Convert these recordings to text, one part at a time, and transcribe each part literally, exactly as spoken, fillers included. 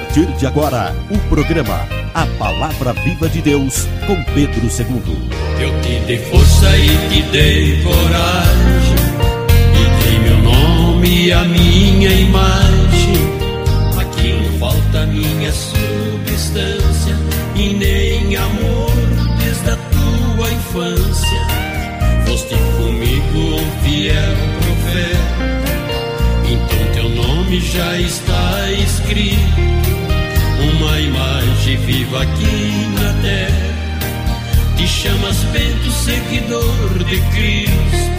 partir de agora, o programa A Palavra Viva de Deus, com Pedro Segundo. Eu te dei força e te dei coragem, e dei meu nome e a minha imagem. Aqui não falta minha substância, e nem amor desde a tua infância. Foste comigo um fiel profeta, então teu nome já está escrito, uma imagem viva aqui na terra. Te chamas Bento, seguidor de Cristo.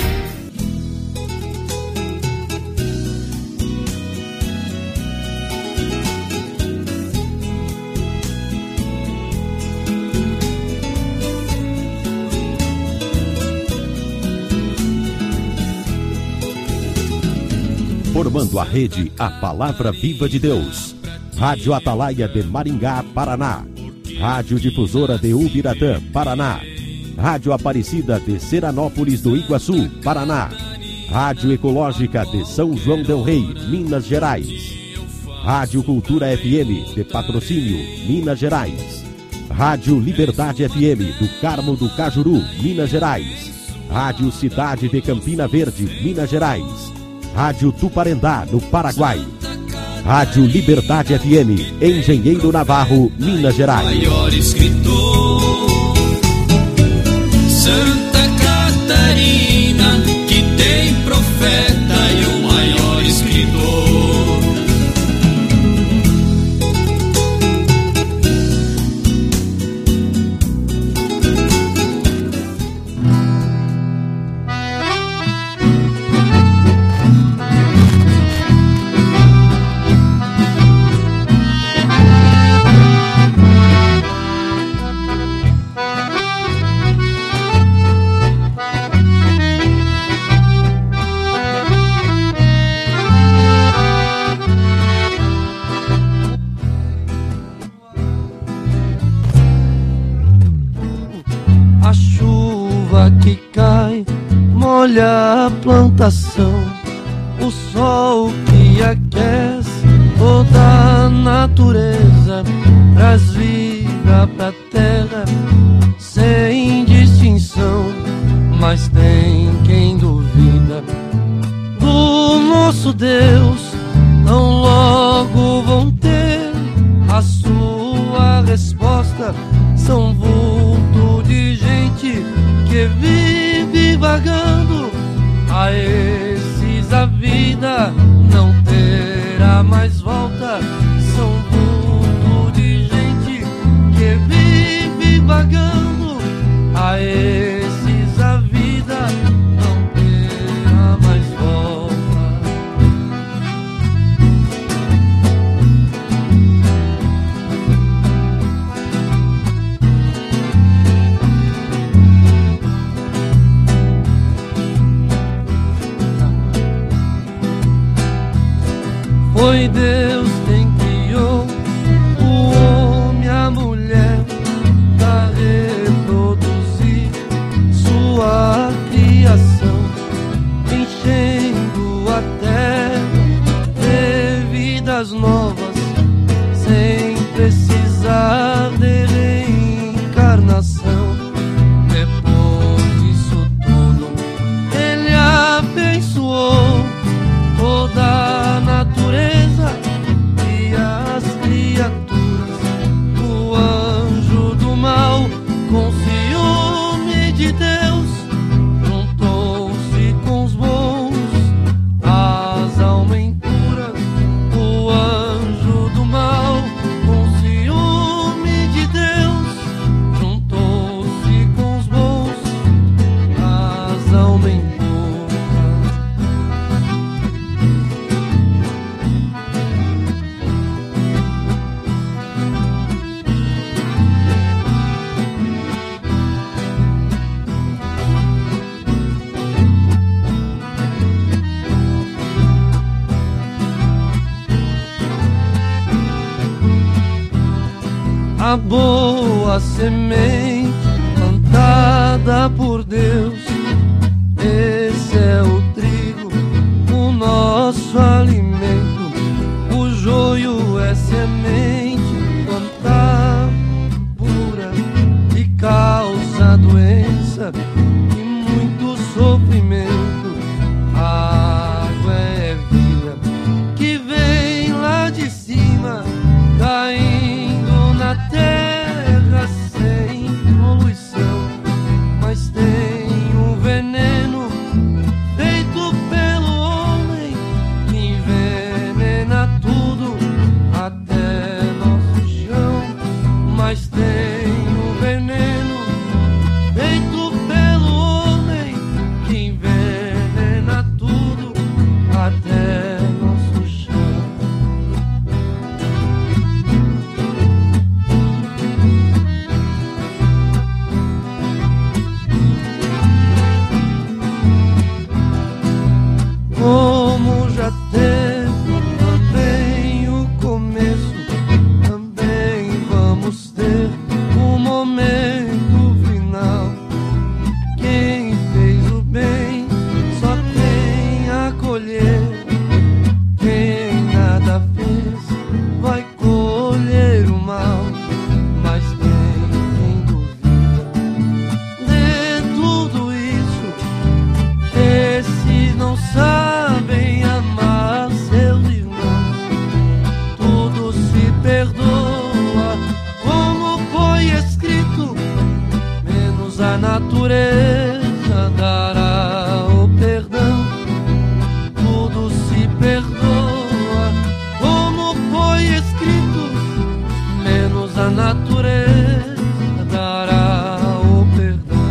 Formando a rede A Palavra Viva de Deus. Rádio Atalaia de Maringá, Paraná. Rádio Difusora de Ubiratã, Paraná. Rádio Aparecida de Seranópolis do Iguaçu, Paraná. Rádio Ecológica de São João del Rei, Minas Gerais. Rádio Cultura F M de Patrocínio, Minas Gerais. Rádio Liberdade F M do Carmo do Cajuru, Minas Gerais. Rádio Cidade de Campina Verde, Minas Gerais. Rádio Tuparendá, no Paraguai. Rádio Liberdade F M, Engenheiro Navarro, Minas Gerais. Maior escritor, Santa Catarina, que tem profeta e o maior escritor. Olha a plantação, o sol que aquece toda a natureza, traz vida pra terra sem distinção. Mas tem quem duvida do nosso Deus, não logo vão ter a sua resposta. São vulto de gente que vive vagando, a esses a vida não terá mais volta. São vulto de gente que vive vagando, a esses a vida não terá mais volta. Foi Deus quem criou o homem e a mulher para reproduzir sua criação, enchendo a terra de vidas novas, sem precisar de reencarnação. Depois disso tudo, Ele abençoou toda a natureza e as criaturas. O anjo do mal, com ciúme de Deus, juntou-se com os bons, as almas impuras. O anjo do mal, com ciúme de Deus, juntou-se com os bons, as almas impuras. A boa semente plantada por Deus, esse é o trigo, o nosso alimento. O joio é semente natureza dará o perdão.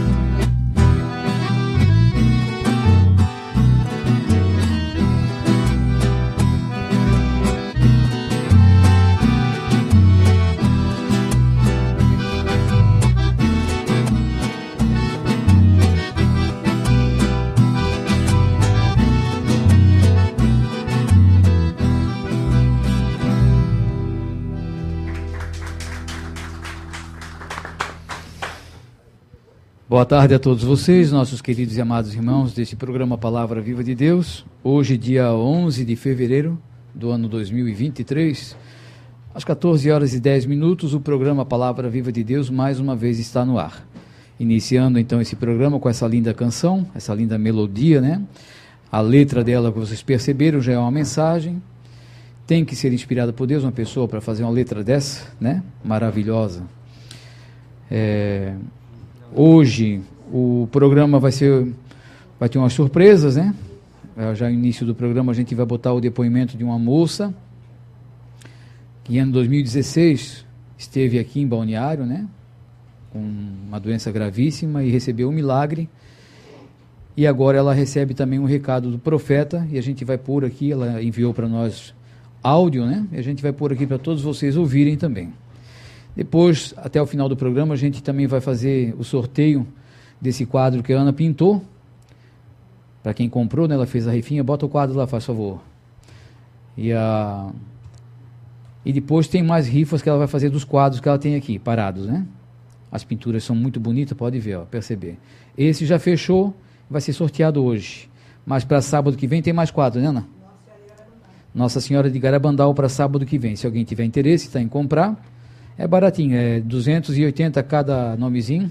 Boa tarde a todos vocês, nossos queridos e amados irmãos deste programa Palavra Viva de Deus. Hoje, dia onze de fevereiro do ano dois mil e vinte e três, às quatorze horas e dez minutos, o programa Palavra Viva de Deus mais uma vez está no ar. Iniciando então esse programa com essa linda canção, essa linda melodia, né? A letra dela, que vocês perceberam, já é uma mensagem. Tem que ser inspirada por Deus uma pessoa para fazer uma letra dessa, né? Maravilhosa. É... Hoje o programa vai ser, vai ter umas surpresas, né? Já no início do programa a gente vai botar o depoimento de uma moça que em ano dois mil e dezesseis esteve aqui em Balneário, né? Com uma doença gravíssima e recebeu um milagre. E agora ela recebe também um recado do profeta e a gente vai pôr aqui, ela enviou para nós áudio, né? E a gente vai pôr aqui para todos vocês ouvirem também. Depois, até o final do programa, a gente também vai fazer o sorteio desse quadro que a Ana pintou. Para quem comprou, né, ela fez a rifinha, bota o quadro lá, faz favor. E, a... e depois tem mais rifas que ela vai fazer dos quadros que ela tem aqui, parados, né? As pinturas são muito bonitas, pode ver, ó, perceber. Esse já fechou, vai ser sorteado hoje. Mas para sábado que vem tem mais quadros, né, Ana? Nossa Senhora de Garabandal para sábado que vem. Se alguém tiver interesse, está em comprar. É baratinho, é duzentos e oitenta cada nomezinho.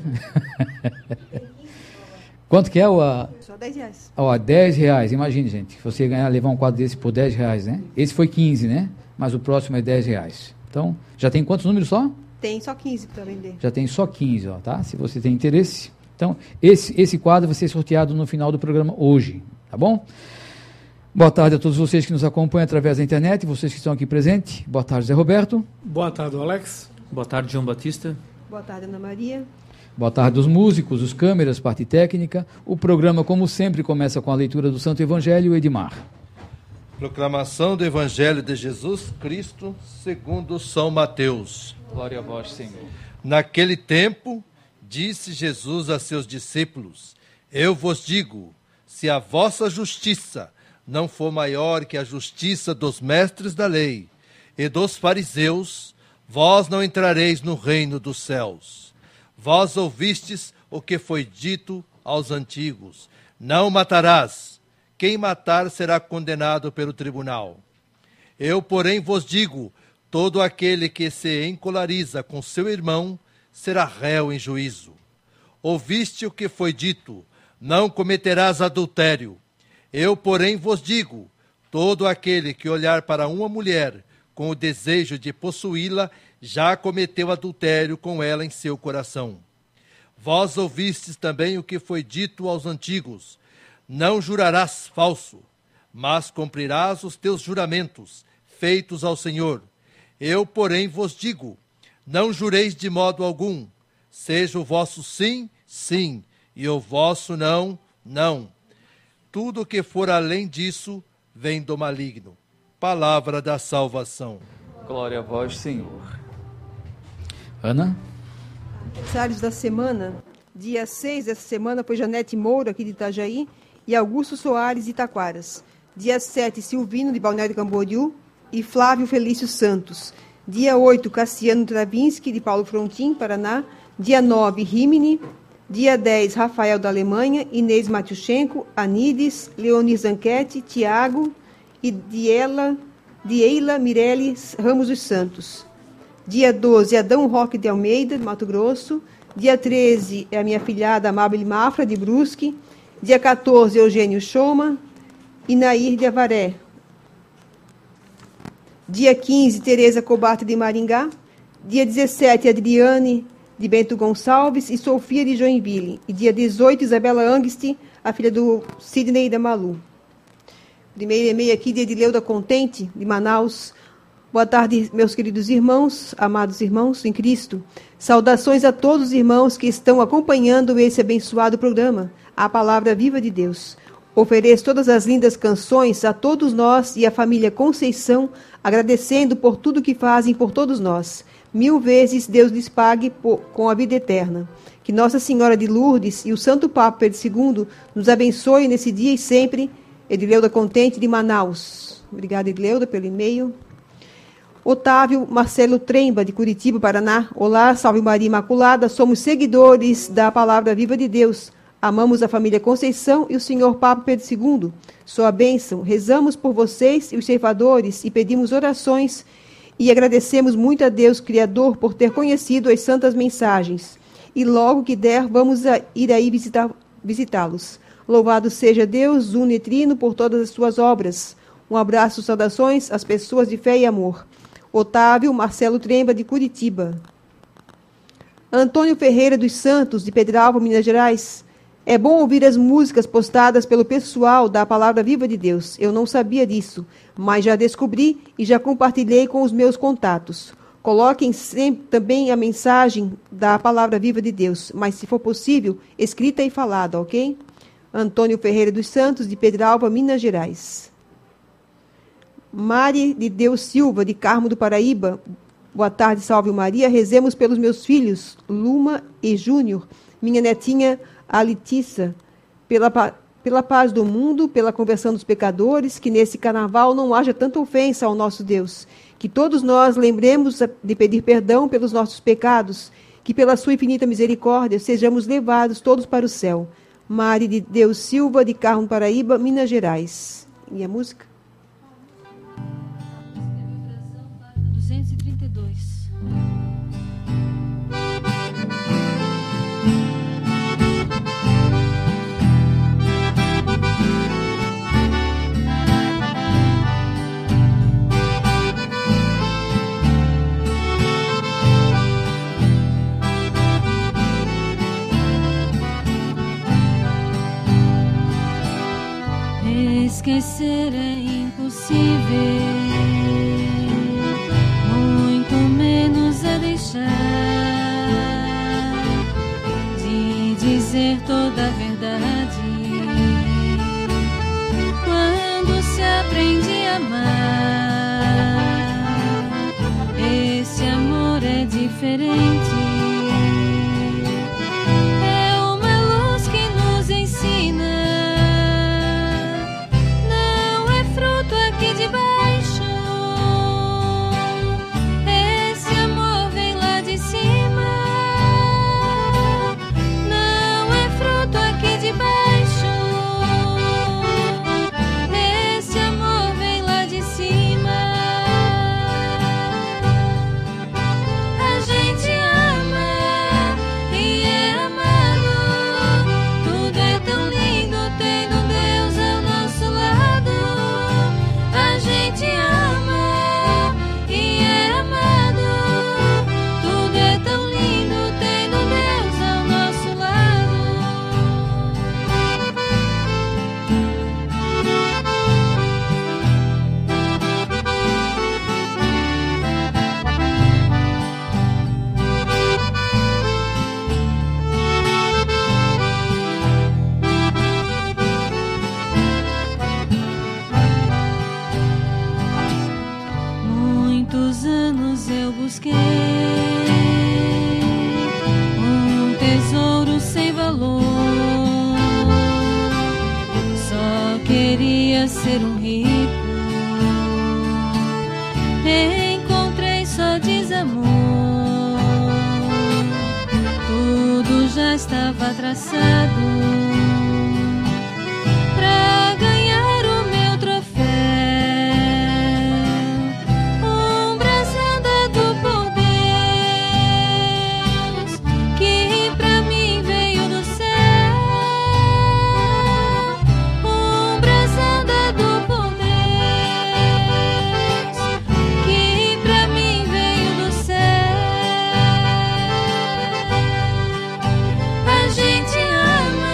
Quanto que é? O, a... Só dez reais. Ó, dez reais, imagine, gente. Você ganhar, levar um quadro desse por dez reais, né? Esse foi quinze, né? Mas o próximo é dez reais. Então, já tem quantos números só? Tem só quinze para vender. Já tem só quinze, ó, tá? Se você tem interesse. Então, esse, esse quadro vai ser sorteado no final do programa hoje, tá bom? Boa tarde a todos vocês que nos acompanham através da internet, vocês que estão aqui presentes. Boa tarde, Zé Roberto. Boa tarde, Alex. Boa tarde, João Batista. Boa tarde, Ana Maria. Boa tarde os músicos, os câmeras, parte técnica. O programa, como sempre, começa com a leitura do Santo Evangelho, Edmar. Proclamação do Evangelho de Jesus Cristo segundo São Mateus. Glória a vós, Senhor. Naquele tempo, disse Jesus a seus discípulos: Eu vos digo, se a vossa justiça não for maior que a justiça dos mestres da lei e dos fariseus, vós não entrareis no reino dos céus. Vós ouvistes o que foi dito aos antigos: não matarás. Quem matar será condenado pelo tribunal. Eu, porém, vos digo: todo aquele que se encolariza com seu irmão será réu em juízo. Ouviste o que foi dito: não cometerás adultério. Eu, porém, vos digo: todo aquele que olhar para uma mulher com o desejo de possuí-la, já cometeu adultério com ela em seu coração. Vós ouvistes também o que foi dito aos antigos: não jurarás falso, mas cumprirás os teus juramentos, feitos ao Senhor. Eu, porém, vos digo: não jureis de modo algum, seja o vosso sim, sim, e o vosso não, não. Tudo o que for além disso vem do maligno. Palavra da salvação. Glória a vós, Senhor. Ana? Aniversários da semana. Dia seis dessa semana foi Janete Moura, aqui de Itajaí, e Augusto Soares, de Taquaras. Dia sete, Silvino, de Balneário Camboriú, e Flávio Felício Santos. Dia oito, Cassiano Travinski, de Paulo Frontin, Paraná. Dia nove, Rimini. Dia dez, Rafael da Alemanha, Inês Matiuchenko, Anides, Leonis Zanquete, Tiago e Diela, Dieila Mireles Ramos dos Santos. Dia doze, Adão Roque de Almeida, de Mato Grosso. Dia treze, é a minha filhada Amabile Mafra, de Brusque. Dia quatorze, Eugênio Choma e Nair de Avaré. Dia quinze, Tereza Cobate, de Maringá. Dia dezessete, Adriane de Bento Gonçalves e Sofia de Joinville. E dia dezoito, Isabela Angst, a filha do Sidney da Malu. Primeiro e-mail aqui de Edileuda Contente, de Manaus. Boa tarde, meus queridos irmãos, amados irmãos em Cristo. Saudações a todos os irmãos que estão acompanhando esse abençoado programa, a Palavra Viva de Deus. Ofereço todas as lindas canções a todos nós e a família Conceição, agradecendo por tudo que fazem por todos nós. Mil vezes Deus lhes pague por, com a vida eterna. Que Nossa Senhora de Lourdes e o Santo Papa Pedro segundo nos abençoe nesse dia e sempre. Edileuda Contente, de Manaus. Obrigada, Edileuda, pelo e-mail. Otávio Marcelo Tremba, de Curitiba, Paraná. Olá, salve Maria Imaculada. Somos seguidores da Palavra Viva de Deus. Amamos a família Conceição e o senhor Papa Pedro segundo. Sua bênção. Rezamos por vocês e os ceifadores e pedimos orações e agradecemos muito a Deus, Criador, por ter conhecido as santas mensagens. E logo que der, vamos a ir aí visitar, visitá-los. Louvado seja Deus, uno e trino, por todas as suas obras. Um abraço, saudações às pessoas de fé e amor. Otávio Marcelo Tremba, de Curitiba. Antônio Ferreira dos Santos, de Pedralva, Minas Gerais. É bom ouvir as músicas postadas pelo pessoal da Palavra Viva de Deus. Eu não sabia disso, mas já descobri e já compartilhei com os meus contatos. Coloquem sempre também a mensagem da Palavra Viva de Deus, mas se for possível, escrita e falada, ok? Antônio Ferreira dos Santos, de Pedralva, Minas Gerais. Mari de Deus Silva, de Carmo do Paraíba. Boa tarde, salve Maria. Rezemos pelos meus filhos, Luma e Júnior, minha netinha, a Letícia, pela, pela paz do mundo, pela conversão dos pecadores, que nesse carnaval não haja tanta ofensa ao nosso Deus. Que todos nós lembremos de pedir perdão pelos nossos pecados, que pela sua infinita misericórdia sejamos levados todos para o céu. Mari de Deus Silva, de Carmo do Paraíba, Minas Gerais. E a música? duzentos e trinta e dois. Esquecer é impossível, muito menos é deixar de dizer toda a verdade. Quando se aprende a amar, esse amor é diferente. É uma luz que nos ensina. Ser um rico, encontrei só desamor. Tudo já estava traçado pra ganhar o meu troféu. Um brasão dado por Deus, que pra mim veio do céu. Um brasão a gente ama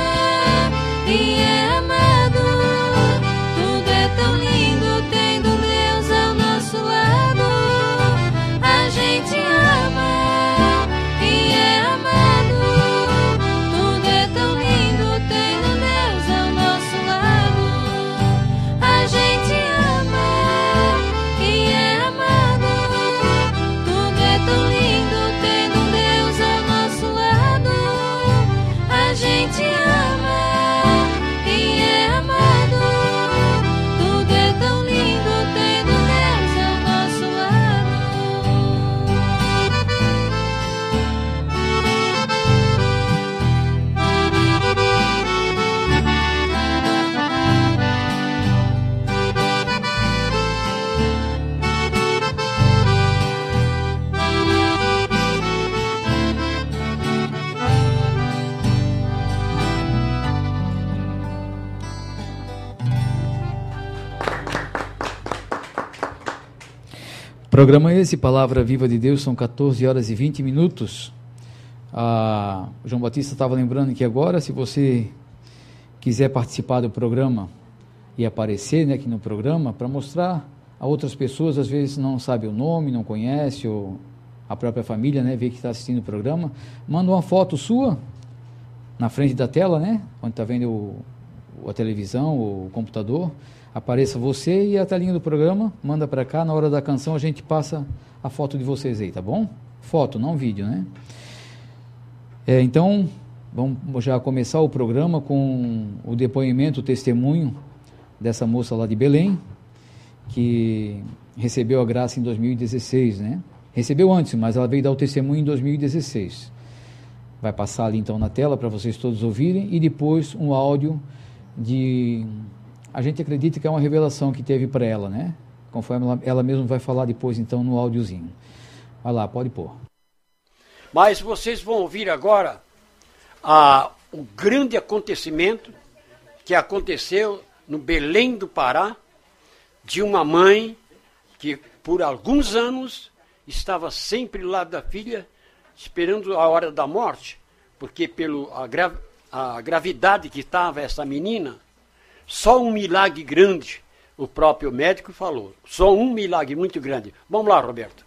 Programa esse, Palavra Viva de Deus, são quatorze horas e vinte minutos. Ah, o João Batista estava lembrando que agora, se você quiser participar do programa e aparecer, né, aqui no programa, para mostrar a outras pessoas, às vezes não sabe o nome, não conhece, ou a própria família, né, vê que está assistindo o programa, manda uma foto sua na frente da tela, né, onde está vendo o, a televisão, o computador, apareça você e a telinha do programa, manda para cá, na hora da canção a gente passa a foto de vocês aí, tá bom? Foto, não vídeo, né? É, então, vamos já começar o programa com o depoimento, o testemunho dessa moça lá de Belém, que recebeu a graça em dois mil e dezesseis, né? Recebeu antes, mas ela veio dar o testemunho em dois mil e dezesseis. Vai passar ali então na tela para vocês todos ouvirem, e depois um áudio de... A gente acredita que é uma revelação que teve para ela, né? Conforme ela, ela mesma vai falar depois, então, no áudiozinho. Vai lá, pode pôr. Mas vocês vão ouvir agora a, o grande acontecimento que aconteceu no Belém do Pará, de uma mãe que, por alguns anos, estava sempre lá da filha, esperando a hora da morte, porque pela gra, a gravidade que estava essa menina, só um milagre grande, o próprio médico falou. Só um milagre muito grande. Vamos lá, Roberto.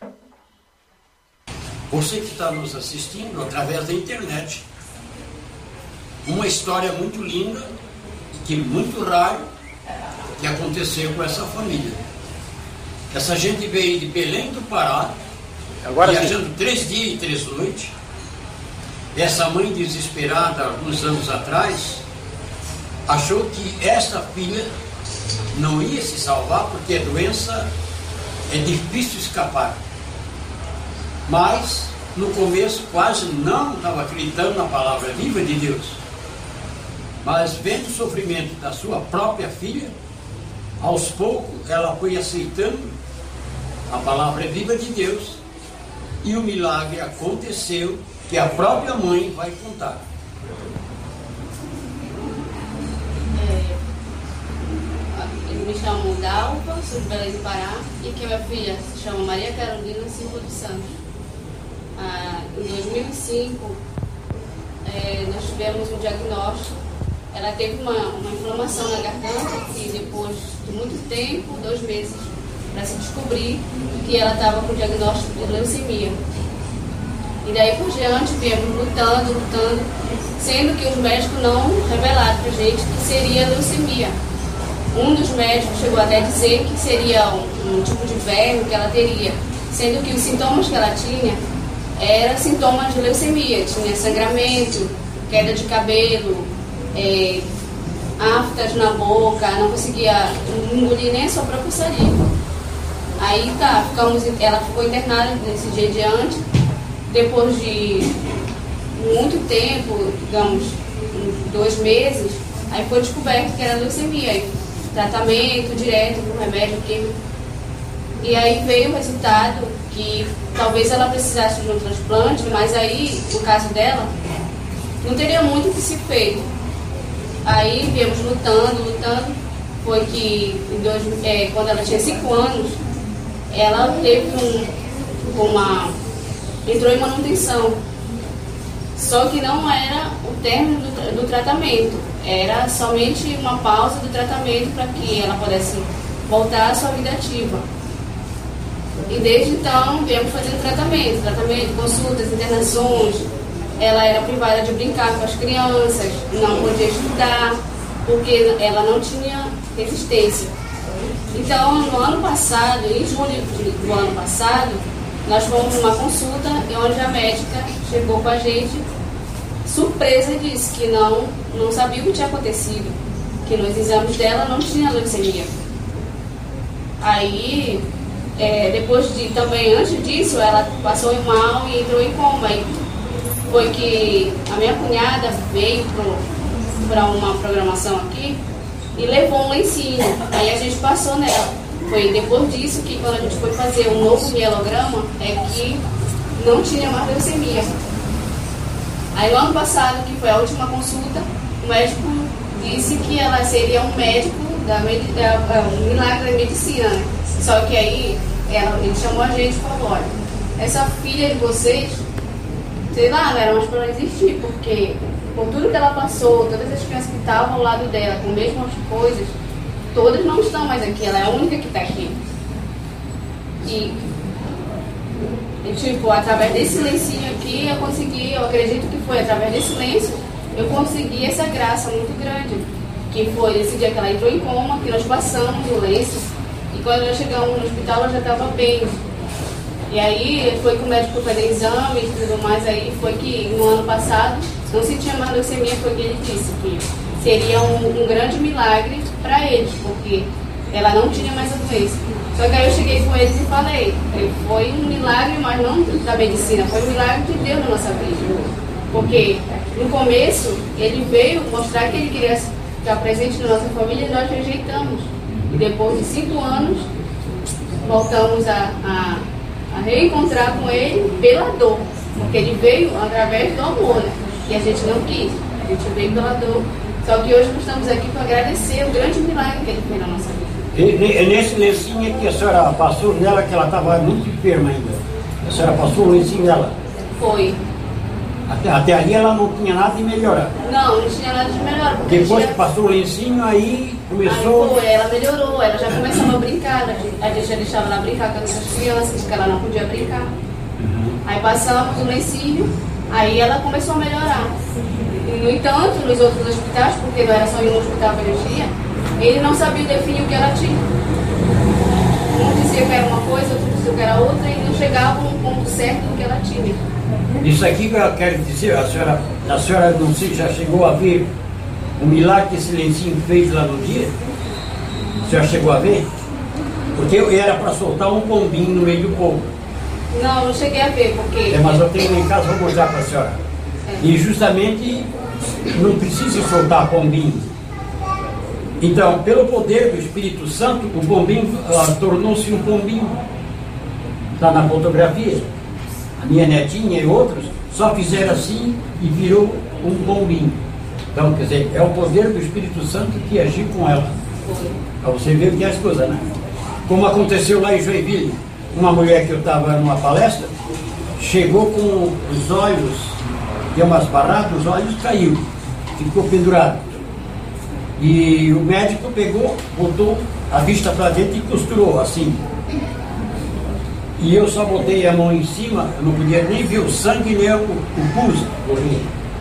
Você que está nos assistindo através da internet, uma história muito linda, que muito raro, que aconteceu com essa família. Essa gente veio de Belém do Pará, agora viajando sim. três dias e três noites. Essa mãe desesperada, alguns anos atrás, achou que esta filha não ia se salvar porque a doença é difícil escapar. Mas, no começo, quase não estava acreditando na palavra viva de Deus. Mas, vendo o sofrimento da sua própria filha, aos poucos ela foi aceitando a palavra viva de Deus, e o milagre aconteceu, que a própria mãe vai contar. Me chamo Dalva, sou de Belém do Pará, e que minha filha se chama Maria Carolina Silva dos Santos. Ah, em dois mil e cinco, é, nós tivemos um diagnóstico. Ela teve uma, uma inflamação na garganta, e depois de muito tempo, dois meses, para se descobrir que ela estava com o diagnóstico de leucemia. E daí por diante, viemos lutando, lutando, sendo que os médicos não revelaram para a gente que seria leucemia. Um dos médicos chegou até a dizer que seria um, um tipo de verme que ela teria, sendo que os sintomas que ela tinha eram sintomas de leucemia. Tinha sangramento, queda de cabelo, é, aftas na boca, não conseguia engolir nem a sua própria saliva. Aí tá, ficamos, ela ficou internada nesse dia diante. Depois de muito tempo, digamos, dois meses, aí foi descoberto que era leucemia. Aí, tratamento direto com remédio químico. E aí veio o resultado que talvez ela precisasse de um transplante, mas aí, no caso dela, não teria muito o que se feito. Aí viemos lutando, lutando. Foi que em dois, é, quando ela tinha cinco anos, ela teve um, uma. entrou em manutenção. Só que não era o término do, do tratamento. Era somente uma pausa do tratamento para que ela pudesse voltar à sua vida ativa. E desde então, viemos fazendo tratamento, tratamento, consultas, internações. Ela era privada de brincar com as crianças, não podia estudar, porque ela não tinha resistência. Então, no ano passado, em julho do ano passado, nós fomos numa consulta onde a médica chegou com a gente surpresa e disse que não, não sabia o que tinha acontecido, que nos exames dela não tinha leucemia. Aí, é, depois de, também antes disso, ela passou mal e entrou em coma. E foi que a minha cunhada veio para uma programação aqui e levou um lencinho. Aí a gente passou nela. Foi depois disso que, quando a gente foi fazer um novo mielograma, é que não tinha mais leucemia. Aí no ano passado, que foi a última consulta, o médico disse que ela seria um médico, da, da, um milagre da medicina, né? Só que aí ela, ele chamou a gente e falou, olha, essa filha de vocês, sei lá, não era mais para ela existir, porque por tudo que ela passou, todas as crianças que estavam ao lado dela, com as mesmas coisas, todas não estão mais aqui, ela é a única que está aqui. E, e, tipo, através desse lencinho aqui, eu consegui, eu acredito que foi através desse lenço, eu consegui essa graça muito grande, que foi esse dia que ela entrou em coma, que nós passamos o lenço, e quando nós chegamos no hospital, ela já estava bem. E aí, foi que o médico fazer exame e tudo mais, aí foi que no ano passado, não se tinha mais leucemia, foi que ele disse que seria um, um grande milagre para eles, porque ela não tinha mais a doença. Só que aí eu cheguei com eles e falei, foi um milagre, mas não da medicina, foi um milagre de Deus na nossa vida. Porque no começo ele veio mostrar que ele queria estar presente na nossa família e nós rejeitamos. E depois de cinco anos, voltamos a, a, a reencontrar com ele pela dor. Porque ele veio através do amor, né? E a gente não quis, a gente veio pela dor. Só que hoje nós estamos aqui para agradecer o grande milagre que ele fez na nossa vida. É nesse lencinho que a senhora passou nela, que ela estava muito enferma ainda. A senhora passou o lencinho nela? Foi. Até, até ali ela não tinha nada de melhorar? Não, não tinha nada de melhorar. Depois tinha... que passou o lencinho, aí começou... Aí foi, ela melhorou, ela já começava a brincar, a gente já deixava ela brincar com as outras crianças, porque ela não podia brincar. Uhum. Aí passamos o lencinho, aí ela começou a melhorar. No entanto, nos outros hospitais, porque não era só em um hospital que ele tinha, ele não sabia definir o que ela tinha. Um dizia que era uma coisa, outro dizia que era outra, e não chegava no ponto certo do que ela tinha. Isso aqui que eu quero dizer, a senhora, a senhora não sei, já chegou a ver o milagre que esse lencinho fez lá no dia? A senhora chegou a ver? Porque eu era para soltar um pombinho no meio do povo. Não, não cheguei a ver, porque... É, mas eu tenho em casa, vou mostrar para a senhora. É. E justamente não precisa soltar pombinho. Então, pelo poder do Espírito Santo, o pombinho uh, tornou-se um pombinho. Está na fotografia. A minha netinha e outros só fizeram assim e virou um pombinho. Então, quer dizer, é o poder do Espírito Santo que agiu com ela. Para você ver o que é as coisas, né? Como aconteceu lá em Joinville. Uma mulher que eu estava numa palestra, chegou com os olhos, deu umas barradas, os olhos caiu, ficou pendurado. E o médico pegou, botou a vista para dentro e costurou assim. E eu só botei a mão em cima, eu não podia nem ver o sangue nem o, o pulso correr.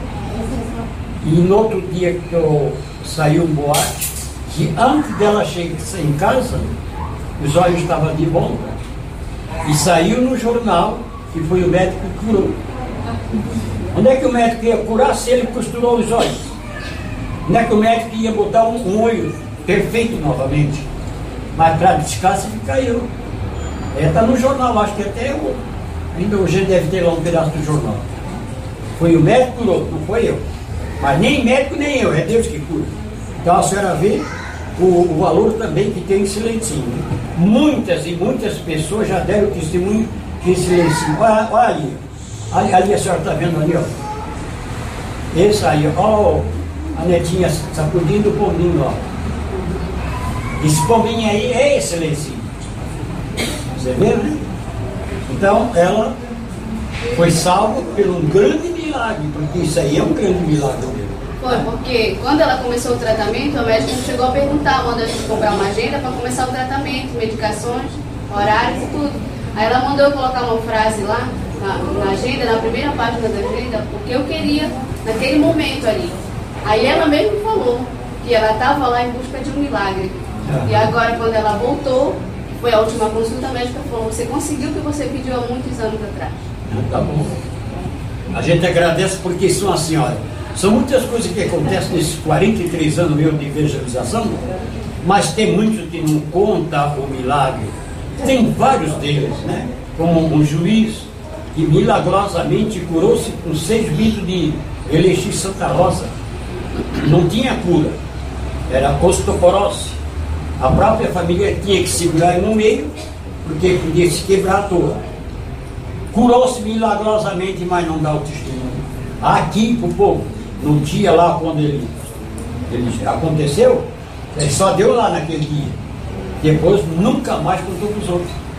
E no outro dia que eu saiu um boate, que antes dela chegar em casa, os olhos estavam de volta. E saiu no jornal que foi o médico que curou. Onde é que o médico ia curar se ele costurou os olhos? Onde é que o médico ia botar um, um olho perfeito novamente? Mas para descansar caiu. Está no jornal, acho que até eu, ainda hoje deve ter lá um pedaço do jornal. Foi o médico que curou, não foi eu. Mas nem médico nem eu, é Deus que cura. Então a senhora vê o, o valor também que tem esse lencinho. Muitas e muitas pessoas já deram testemunho que esse lencinho. Olha, olha ali, ali, ali a senhora está vendo ali, ó. Esse aí, ó, a netinha sacudindo o pombinho, ó. Esse pombinho aí é esse lencinho. Você vê, né? Então ela foi salva pelo um grande milagre, porque isso aí é um grande milagre mesmo. Foi, porque quando ela começou o tratamento, o médico chegou a perguntar, mandou a gente comprar uma agenda para começar o tratamento, medicações, horários e tudo. Aí ela mandou eu colocar uma frase lá na, na agenda, na primeira página da agenda, porque eu queria naquele momento ali. Aí ela mesmo falou que ela estava lá em busca de um milagre. Ah. E agora, quando ela voltou, foi a última consulta, a médica falou, você conseguiu o que você pediu há muitos anos atrás. Ah, tá bom. A gente agradece porque são assim, olha, são muitas coisas que acontecem nesses quarenta e três anos meu de evangelização, mas tem muitos que não contam o milagre. Tem vários deles, né? Como um juiz que milagrosamente curou-se com seis litros de Elixir Santa Rosa. Não tinha cura, era osteoporose. A própria família tinha que segurar no meio, porque podia se quebrar à toa. Curou-se milagrosamente, mas não dá o testemunho. Aqui para o povo, no dia lá quando ele, ele aconteceu, ele só deu lá naquele dia. Depois nunca mais contou para os outros.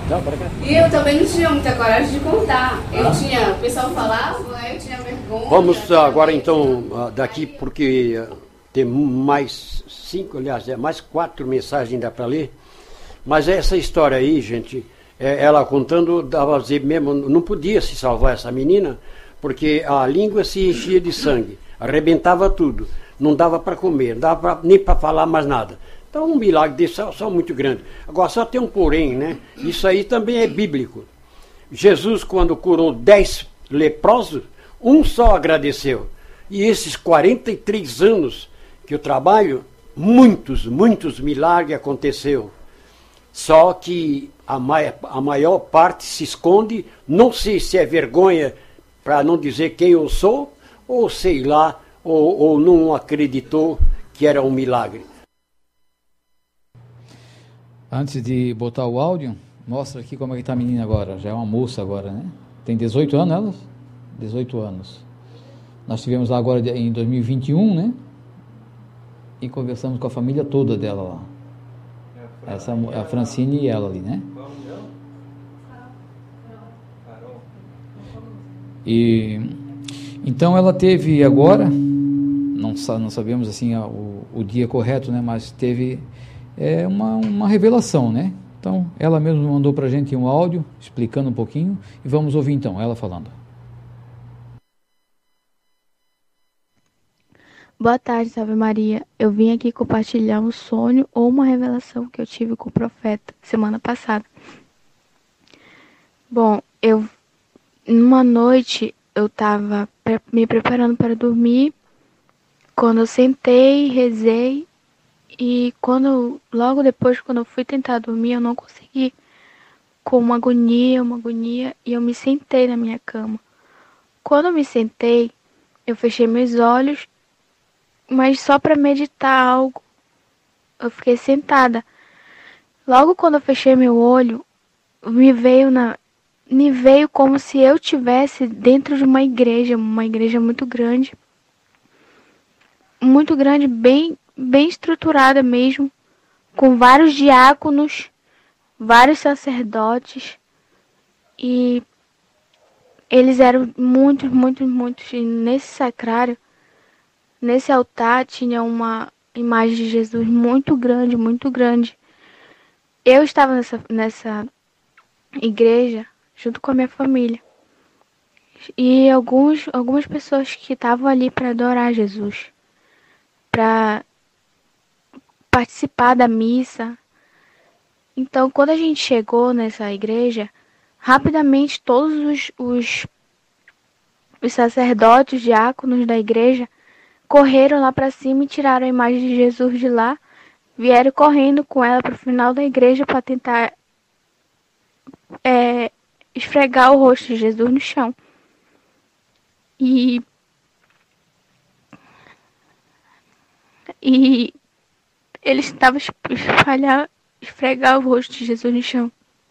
Tá, para cá. E eu também não tinha muita coragem de contar. Eu Ah. tinha, o pessoal falava, eu tinha vergonha. Vamos agora então ah, daqui, porque ah, tem mais cinco, aliás, é mais quatro mensagens ainda para ler. Mas essa história aí, gente, é, ela contando, dava a dizer mesmo, não podia se salvar essa menina, porque a língua se enchia de sangue, arrebentava tudo, não dava para comer, não dava pra, nem para falar mais nada. Então um milagre desse é só muito grande. Agora só tem um porém, né? Isso aí também é bíblico. Jesus, quando curou dez leprosos, um só agradeceu. E esses quarenta e três anos que eu trabalho, muitos, muitos milagres aconteceu. Só que a, mai a maior parte se esconde, não sei se é vergonha para não dizer quem eu sou, ou sei lá, ou, ou não acreditou que era um milagre. Antes de botar o áudio, mostra aqui como é que está a menina agora. Já é uma moça agora, né? Tem dezoito anos, ela? dezoito anos. Nós estivemos lá agora em dois mil e vinte e um, né? E conversamos com a família toda dela lá. Essa, a Francine e ela ali, né? E então ela teve agora, não, não sabemos assim a, o, o dia correto, né? Mas teve é, uma, uma revelação, né? Então ela mesma mandou pra gente um áudio explicando um pouquinho e vamos ouvir então ela falando. Boa tarde, Salve Maria. Eu vim aqui compartilhar um sonho ou uma revelação que eu tive com o profeta semana passada. Bom, eu numa noite eu estava me preparando para dormir, quando eu sentei, rezei e quando logo depois, quando eu fui tentar dormir, eu não consegui. Com uma agonia, uma agonia, e eu me sentei na minha cama. Quando eu me sentei, eu fechei meus olhos, mas só para meditar algo. Eu fiquei sentada. Logo quando eu fechei meu olho, me veio na me veio como se eu tivesse dentro de uma igreja, uma igreja muito grande. Muito grande, bem bem estruturada mesmo, com vários diáconos, vários sacerdotes, e eles eram muitos, muitos, muitos. E nesse sacrário, nesse altar, tinha uma imagem de Jesus muito grande, muito grande. Eu estava nessa, nessa igreja junto com a minha família. E alguns, algumas pessoas que estavam ali para adorar Jesus, para participar da missa. Então, quando a gente chegou nessa igreja, rapidamente todos os, os, os sacerdotes, diáconos da igreja, correram lá para cima e tiraram a imagem de Jesus de lá, vieram correndo com ela para o final da igreja para tentar é, esfregar o rosto de Jesus no chão. E, e eles estavam espalhar, esfregar o rosto de Jesus no chão.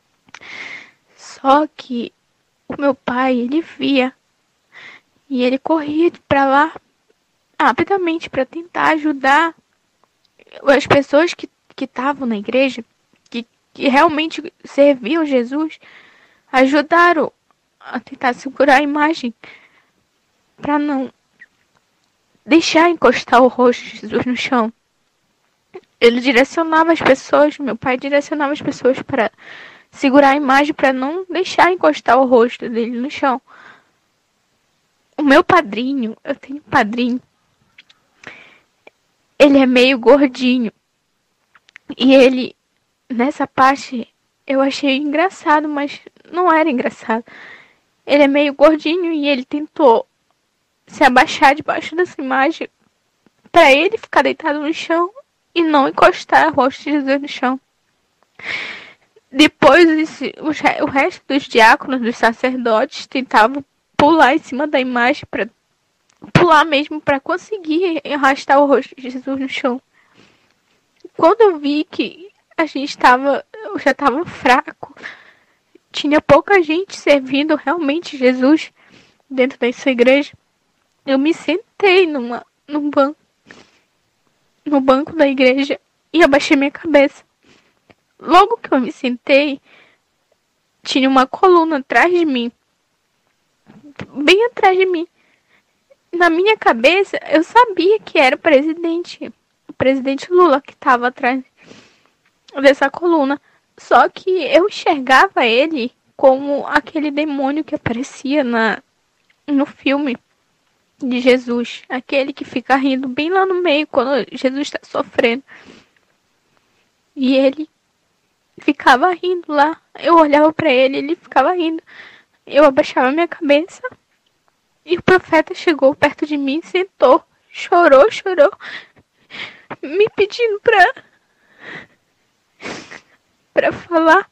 Só que o meu pai, ele via e ele corria para lá rapidamente para tentar ajudar as pessoas que que estavam na igreja, que, que realmente serviam Jesus, ajudaram a tentar segurar a imagem para não deixar encostar o rosto de Jesus no chão. Ele direcionava as pessoas, meu pai direcionava as pessoas para segurar a imagem para não deixar encostar o rosto dele no chão. O meu padrinho, eu tenho um padrinho, ele é meio gordinho. E ele, nessa parte, eu achei engraçado, mas não era engraçado. Ele é meio gordinho e ele tentou se abaixar debaixo dessa imagem para ele ficar deitado no chão e não encostar o rosto de Jesus no chão. Depois, esse, o resto dos diáconos, dos sacerdotes, tentavam pular em cima da imagem, para pular mesmo para conseguir arrastar o rosto de Jesus no chão. Quando eu vi que a gente estava, eu já estava fraco, tinha pouca gente servindo realmente Jesus dentro dessa igreja, eu me sentei numa, num banco, no banco da igreja e abaixei minha cabeça. Logo que eu me sentei, tinha uma coluna atrás de mim, bem atrás de mim. Na minha cabeça, eu sabia que era o presidente, o presidente Lula que estava atrás dessa coluna. Só que eu enxergava ele como aquele demônio que aparecia na, no filme de Jesus. Aquele que fica rindo bem lá no meio quando Jesus está sofrendo. E ele ficava rindo lá. Eu olhava para ele, ele ficava rindo. Eu abaixava minha cabeça. E o profeta chegou perto de mim, sentou, chorou, chorou, me pedindo para para falar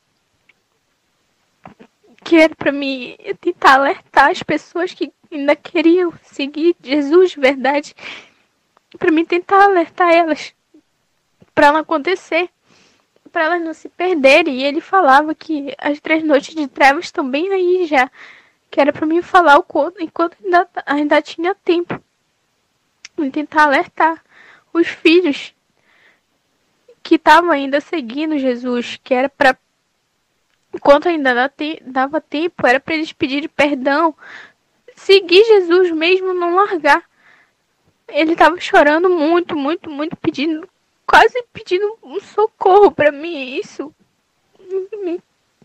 que era para mim tentar alertar as pessoas que ainda queriam seguir Jesus de verdade, para mim tentar alertar elas, para não acontecer, para elas não se perderem. E ele falava que as três noites de trevas estão bem aí já, que era para mim falar o quanto, enquanto ainda, ainda tinha tempo, e tentar alertar os filhos que estavam ainda seguindo Jesus, que era para, enquanto ainda dava tempo, era para eles pedirem perdão, seguir Jesus mesmo, não largar. Ele estava chorando muito, muito, muito, pedindo, quase pedindo um socorro para mim. Isso me,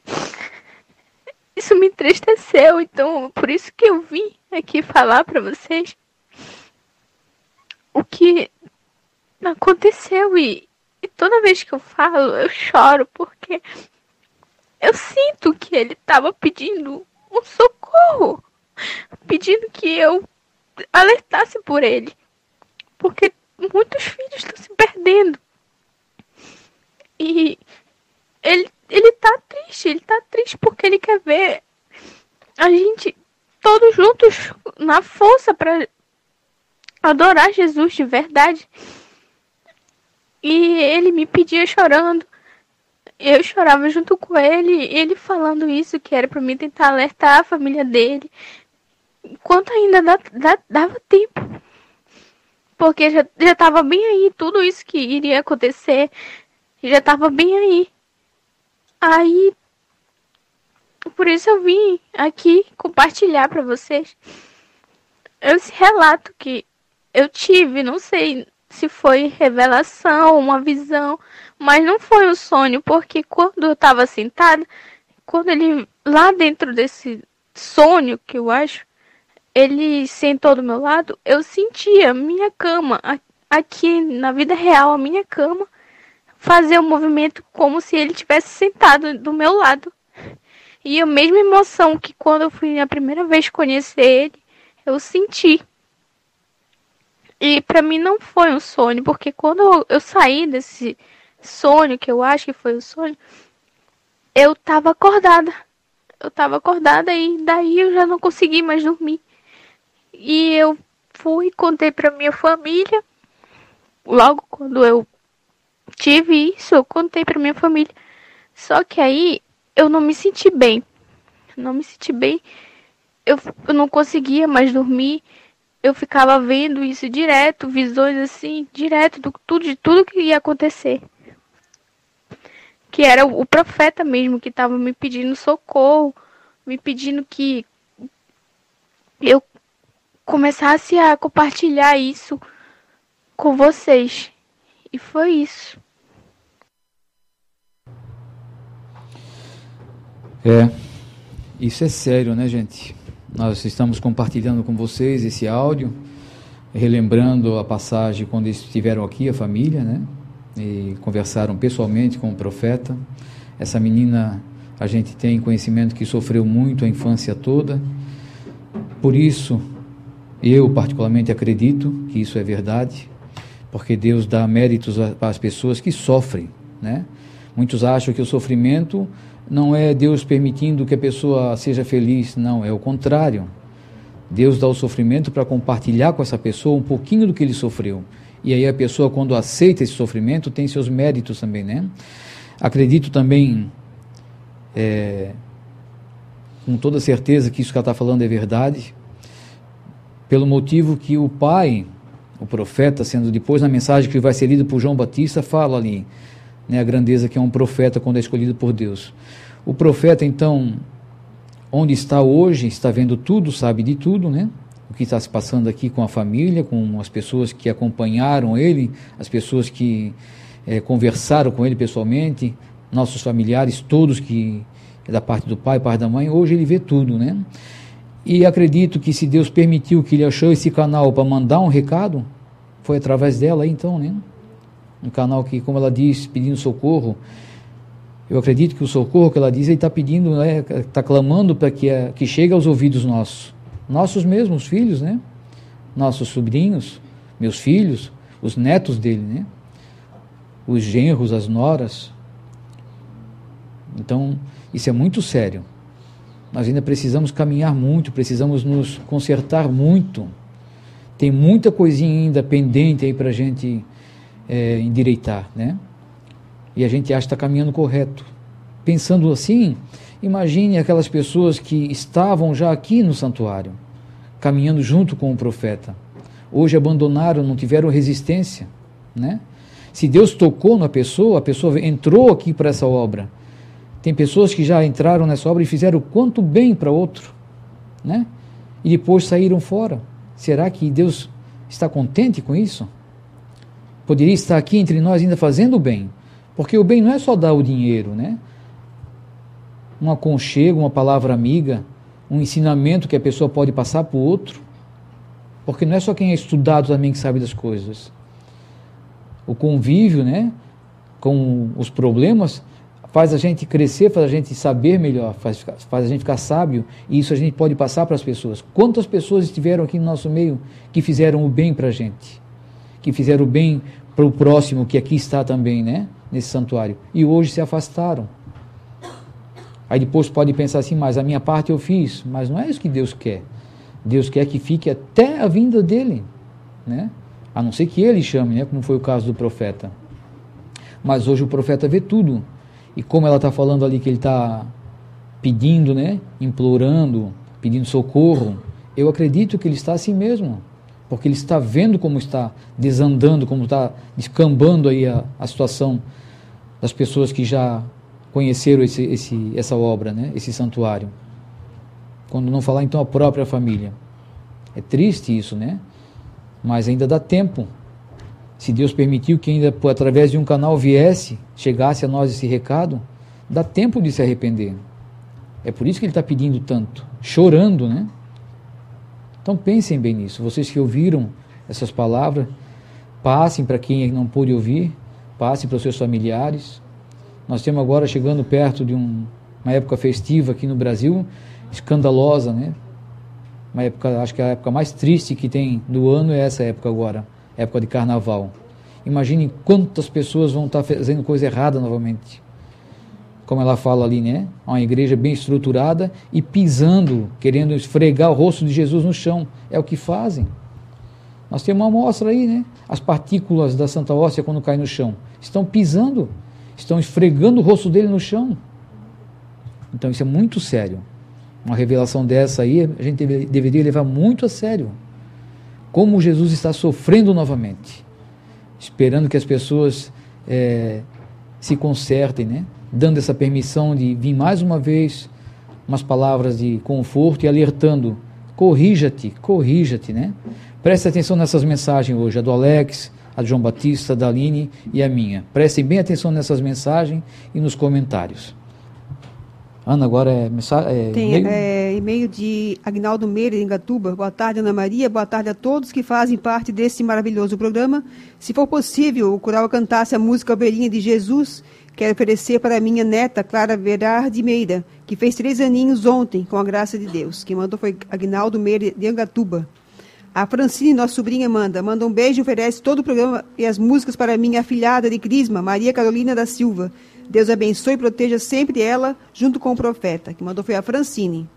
isso me entristeceu, então por isso que eu vim aqui falar para vocês o que aconteceu. E, e toda vez que eu falo, eu choro, porque eu sinto que ele estava pedindo um socorro, pedindo que eu alertasse por ele, porque muitos filhos estão se perdendo. E ele, ele tá triste, ele tá triste porque ele quer ver a gente todos juntos na força para adorar Jesus de verdade. E ele me pedia chorando, eu chorava junto com ele, ele falando isso, que era para mim tentar alertar a família dele, enquanto ainda dá, dá, dava tempo, porque já já estava bem aí, tudo isso que iria acontecer já estava bem aí. Aí, por isso eu vim aqui compartilhar para vocês esse relato que eu tive. Não sei se foi revelação, uma visão, mas não foi um sonho, porque quando eu estava sentada, quando ele, lá dentro desse sonho, que eu acho, ele sentou do meu lado, eu sentia a minha cama, aqui na vida real, a minha cama, fazer um movimento como se ele tivesse sentado do meu lado. E a mesma emoção que quando eu fui a primeira vez conhecer ele, eu senti. E para mim não foi um sonho, porque quando eu, eu saí desse sonho, que eu acho que foi um sonho, eu tava acordada. Eu tava acordada e daí eu já não consegui mais dormir. E eu fui e contei pra minha família. Logo quando eu tive isso, eu contei pra minha família. Só que aí eu não me senti bem. Não me senti bem. Eu, eu não conseguia mais dormir. Eu ficava vendo isso direto, visões assim, direto, do, tudo, de tudo que ia acontecer. Que era o, o profeta mesmo, que estava me pedindo socorro, me pedindo que eu começasse a compartilhar isso com vocês. E foi isso. É, isso é sério, né, gente? Nós estamos compartilhando com vocês esse áudio, relembrando a passagem quando eles estiveram aqui, a família, né? E conversaram pessoalmente com o profeta. Essa menina, a gente tem conhecimento que sofreu muito a infância toda. Por isso, eu particularmente acredito que isso é verdade, porque Deus dá méritos às pessoas que sofrem, né? Muitos acham que o sofrimento não é Deus permitindo que a pessoa seja feliz, não, é o contrário. Deus dá o sofrimento para compartilhar com essa pessoa um pouquinho do que ele sofreu. E aí a pessoa, quando aceita esse sofrimento, tem seus méritos também, né? Acredito também, é, com toda certeza, que isso que ela está falando é verdade, pelo motivo que o pai, o profeta, sendo depois na mensagem que vai ser lida por João Batista, fala ali, né, a grandeza que é um profeta quando é escolhido por Deus. O profeta, então, onde está hoje, está vendo tudo, sabe de tudo, né? O que está se passando aqui com a família, com as pessoas que acompanharam ele, as pessoas que é, conversaram com ele pessoalmente, nossos familiares, todos que é da parte do pai, parte da mãe, hoje ele vê tudo, né? E acredito que se Deus permitiu que ele achou esse canal para mandar um recado, foi através dela então, né? Um canal que, como ela diz, pedindo socorro. Eu acredito que o socorro que ela diz, ele está pedindo, né, está clamando para que, que chegue aos ouvidos nossos. Nossos mesmos filhos, né? Nossos sobrinhos, meus filhos, os netos dele, né? Os genros, as noras. Então, isso é muito sério. Nós ainda precisamos caminhar muito, precisamos nos consertar muito. Tem muita coisinha ainda pendente aí para a gente é, endireitar, né? E a gente acha que está caminhando correto. Pensando assim, imagine aquelas pessoas que estavam já aqui no santuário, caminhando junto com o profeta. Hoje abandonaram, não tiveram resistência, né? Se Deus tocou na pessoa, a pessoa entrou aqui para essa obra. Tem pessoas que já entraram nessa obra e fizeram quanto bem para outro, né? E depois saíram fora. Será que Deus está contente com isso? Poderia estar aqui entre nós ainda fazendo o bem. Porque o bem não é só dar o dinheiro, né? Um aconchego, uma palavra amiga, um ensinamento que a pessoa pode passar para o outro. Porque não é só quem é estudado também que sabe das coisas. O convívio, né, com os problemas faz a gente crescer, faz a gente saber melhor, faz, faz a gente ficar sábio, e isso a gente pode passar para as pessoas. Quantas pessoas estiveram aqui no nosso meio que fizeram o bem para a gente? Que fizeram o bem para o próximo, que aqui está também, né? Nesse santuário, e hoje se afastaram. Aí depois pode pensar assim, mas a minha parte eu fiz, mas não é isso que Deus quer. Deus quer que fique até a vinda dele, né? A não ser que ele chame, né? Como foi o caso do profeta. Mas hoje o profeta vê tudo, e como ela está falando ali que ele está pedindo, né? Implorando, pedindo socorro, eu acredito que ele está assim mesmo, porque ele está vendo como está desandando, como está descambando aí a, a situação das pessoas que já conheceram esse, esse, essa obra, né? Esse santuário. Quando não falar, então, a própria família. É triste isso, né? Mas ainda dá tempo. Se Deus permitiu que ainda, através de um canal, viesse, chegasse a nós esse recado, dá tempo de se arrepender. É por isso que ele está pedindo tanto, chorando, né? Então pensem bem nisso. Vocês que ouviram essas palavras, passem para quem não pôde ouvir, passem para os seus familiares. Nós temos agora chegando perto de um, uma época festiva aqui no Brasil, escandalosa, né? Uma época, acho que a época mais triste que tem do ano é essa época agora, época de carnaval. Imaginem quantas pessoas vão estar fazendo coisa errada novamente. Como ela fala ali, né? Uma igreja bem estruturada e pisando, querendo esfregar o rosto de Jesus no chão. É o que fazem. Nós temos uma amostra aí, né? As partículas da Santa Hóstia, quando caem no chão, estão pisando, estão esfregando o rosto dele no chão. Então isso é muito sério. Uma revelação dessa aí, a gente deve, deveria levar muito a sério. Como Jesus está sofrendo novamente. Esperando que as pessoas é, se consertem, né? Dando essa permissão de vir mais uma vez, umas palavras de conforto e alertando, corrija-te, corrija-te, né? Preste atenção nessas mensagens hoje, a do Alex, a do João Batista, a da Aline e a minha. Prestem bem atenção nessas mensagens e nos comentários. Ana, agora é mensagem... É, Tem e-mail? É, e-mail de Agnaldo Meira, em Gatuba. Boa tarde, Ana Maria. Boa tarde a todos que fazem parte desse maravilhoso programa. Se for possível, o coral cantasse a música Ovelhinha de Jesus, quero oferecer para a minha neta, Clara Verardi Meira, que fez três aninhos ontem, com a graça de Deus. Quem mandou foi Agnaldo Meira, de Angatuba. A Francine, nossa sobrinha, manda. Manda um beijo e oferece todo o programa e as músicas para a minha afilhada de Crisma, Maria Carolina da Silva. Deus abençoe e proteja sempre ela, junto com o profeta. Quem mandou foi a Francine.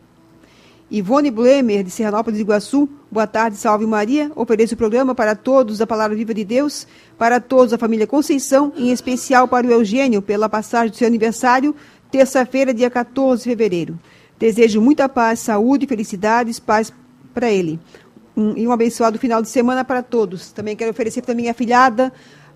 Ivone Blemer, de Serranópolis de Iguaçu. Boa tarde, salve Maria. Ofereço o programa para todos da Palavra Viva de Deus, para todos da família Conceição, em especial para o Eugênio, pela passagem do seu aniversário, terça-feira, dia quatorze de fevereiro. Desejo muita paz, saúde, felicidades, paz para ele. Um, e um abençoado final de semana para todos. Também quero oferecer para minha afilhada,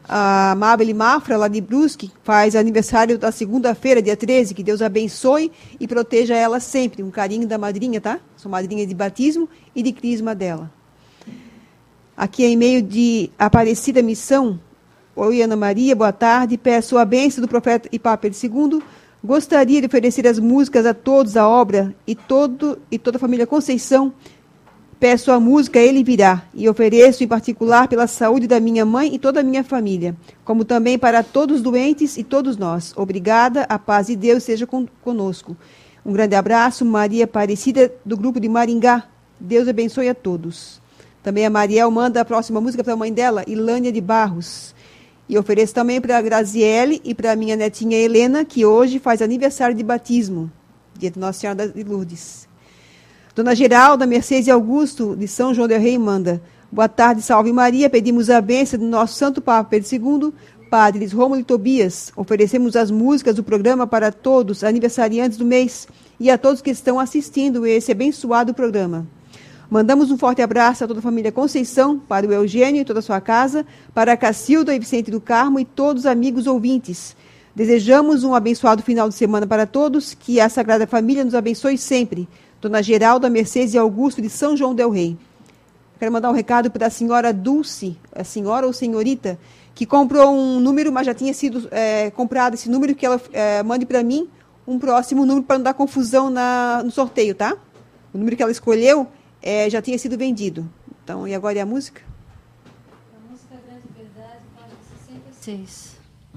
A Mabel Mafra, lá de Brusque, faz aniversário da segunda-feira, dia treze. Que Deus abençoe e proteja ela sempre. Um carinho da madrinha, tá? Sou madrinha de batismo e de crisma dela. Aqui é e-mail de Aparecida Missão. Oi, Ana Maria, boa tarde. Peço a bênção do profeta e Papa Pedro segundo. Gostaria de oferecer as músicas a todos da obra e, todo, e toda a família Conceição. Peço a música Ele Virá e ofereço em particular pela saúde da minha mãe e toda a minha família, como também para todos os doentes e todos nós. Obrigada, a paz de Deus seja con- conosco. Um grande abraço, Maria Aparecida, do grupo de Maringá. Deus abençoe a todos. Também a Mariel manda a próxima música para a mãe dela, Ilânia de Barros. E ofereço também para a Graziele e para a minha netinha Helena, que hoje faz aniversário de batismo, dia de Nossa Senhora de Lourdes. Dona Geralda, Mercedes e Augusto, de São João del Rei, manda. Boa tarde, salve Maria. Pedimos a bênção do nosso Santo Papa Pedro segundo, Padres Rômulo e Tobias. Oferecemos as músicas do programa para todos, aniversariantes do mês, e a todos que estão assistindo esse abençoado programa. Mandamos um forte abraço a toda a família Conceição, para o Eugênio e toda a sua casa, para a Cacilda e Vicente do Carmo e todos os amigos ouvintes. Desejamos um abençoado final de semana para todos, que a Sagrada Família nos abençoe sempre. Dona Geralda, Mercedes e Augusto, de São João del Rei. Quero mandar um recado para a senhora Dulce, a senhora ou senhorita, que comprou um número, mas já tinha sido é, comprado esse número, que ela é, mande para mim um próximo número para não dar confusão na, no sorteio, tá? O número que ela escolheu é, já tinha sido vendido. Então, e agora é a música? A música Grande Verdade, página sessenta e seis.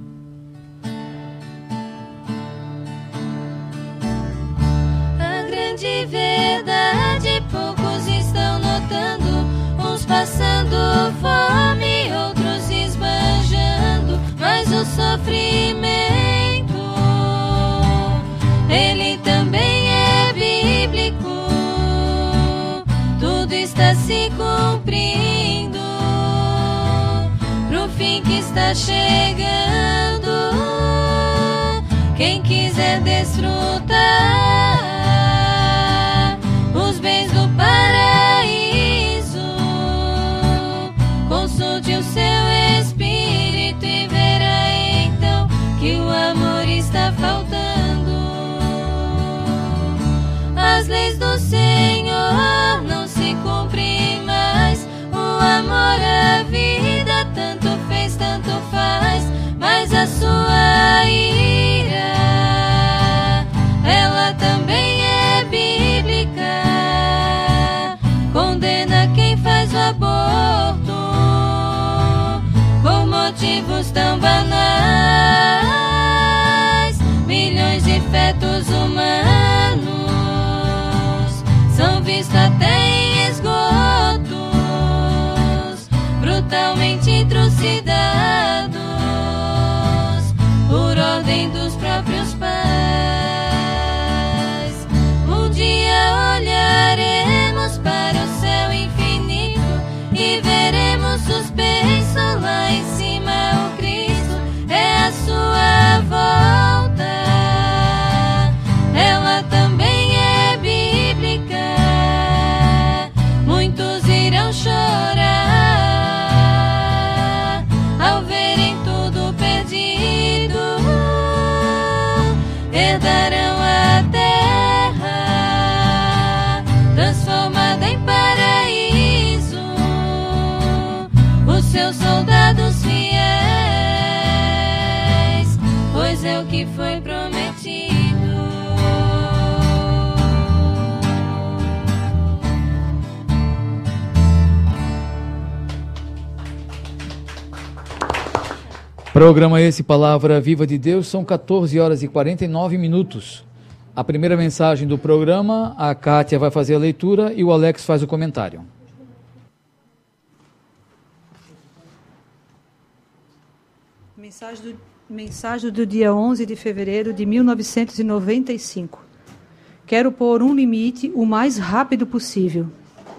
De verdade, poucos estão notando, uns passando fome, outros esbanjando, mas o sofrimento, ele também é bíblico, tudo está se cumprindo, pro fim que está chegando, quem quiser desfrutar os bens do paraíso, consulte o seu espírito e verá então que o amor está faltando. As leis do Senhor não se cumprem mais, o amor, a vida, tanto fez, tanto faz, mas a sua ira, ela também é bíblica. Condena quem faz o aborto por motivos tão banais. Milhões de fetos humanos são vistos até em esgotos, brutalmente trucidados por ordem dos próprios pais. Um dia olharemos para o céu infinito e veremos suspenso lá em cima o Cristo. É a sua volta, ela também é bíblica. Muitos irão chorar ao verem tudo perdido, herdarão a terra transformada em paraíso, os seus soldados fiéis, pois é o que foi prometido. Programa esse, Palavra Viva de Deus, são quatorze horas e quarenta e nove minutos. A primeira mensagem do programa, a Kátia vai fazer a leitura e o Alex faz o comentário. Mensagem do, mensagem do dia onze de fevereiro de mil novecentos e noventa e cinco. Quero pôr um limite o mais rápido possível.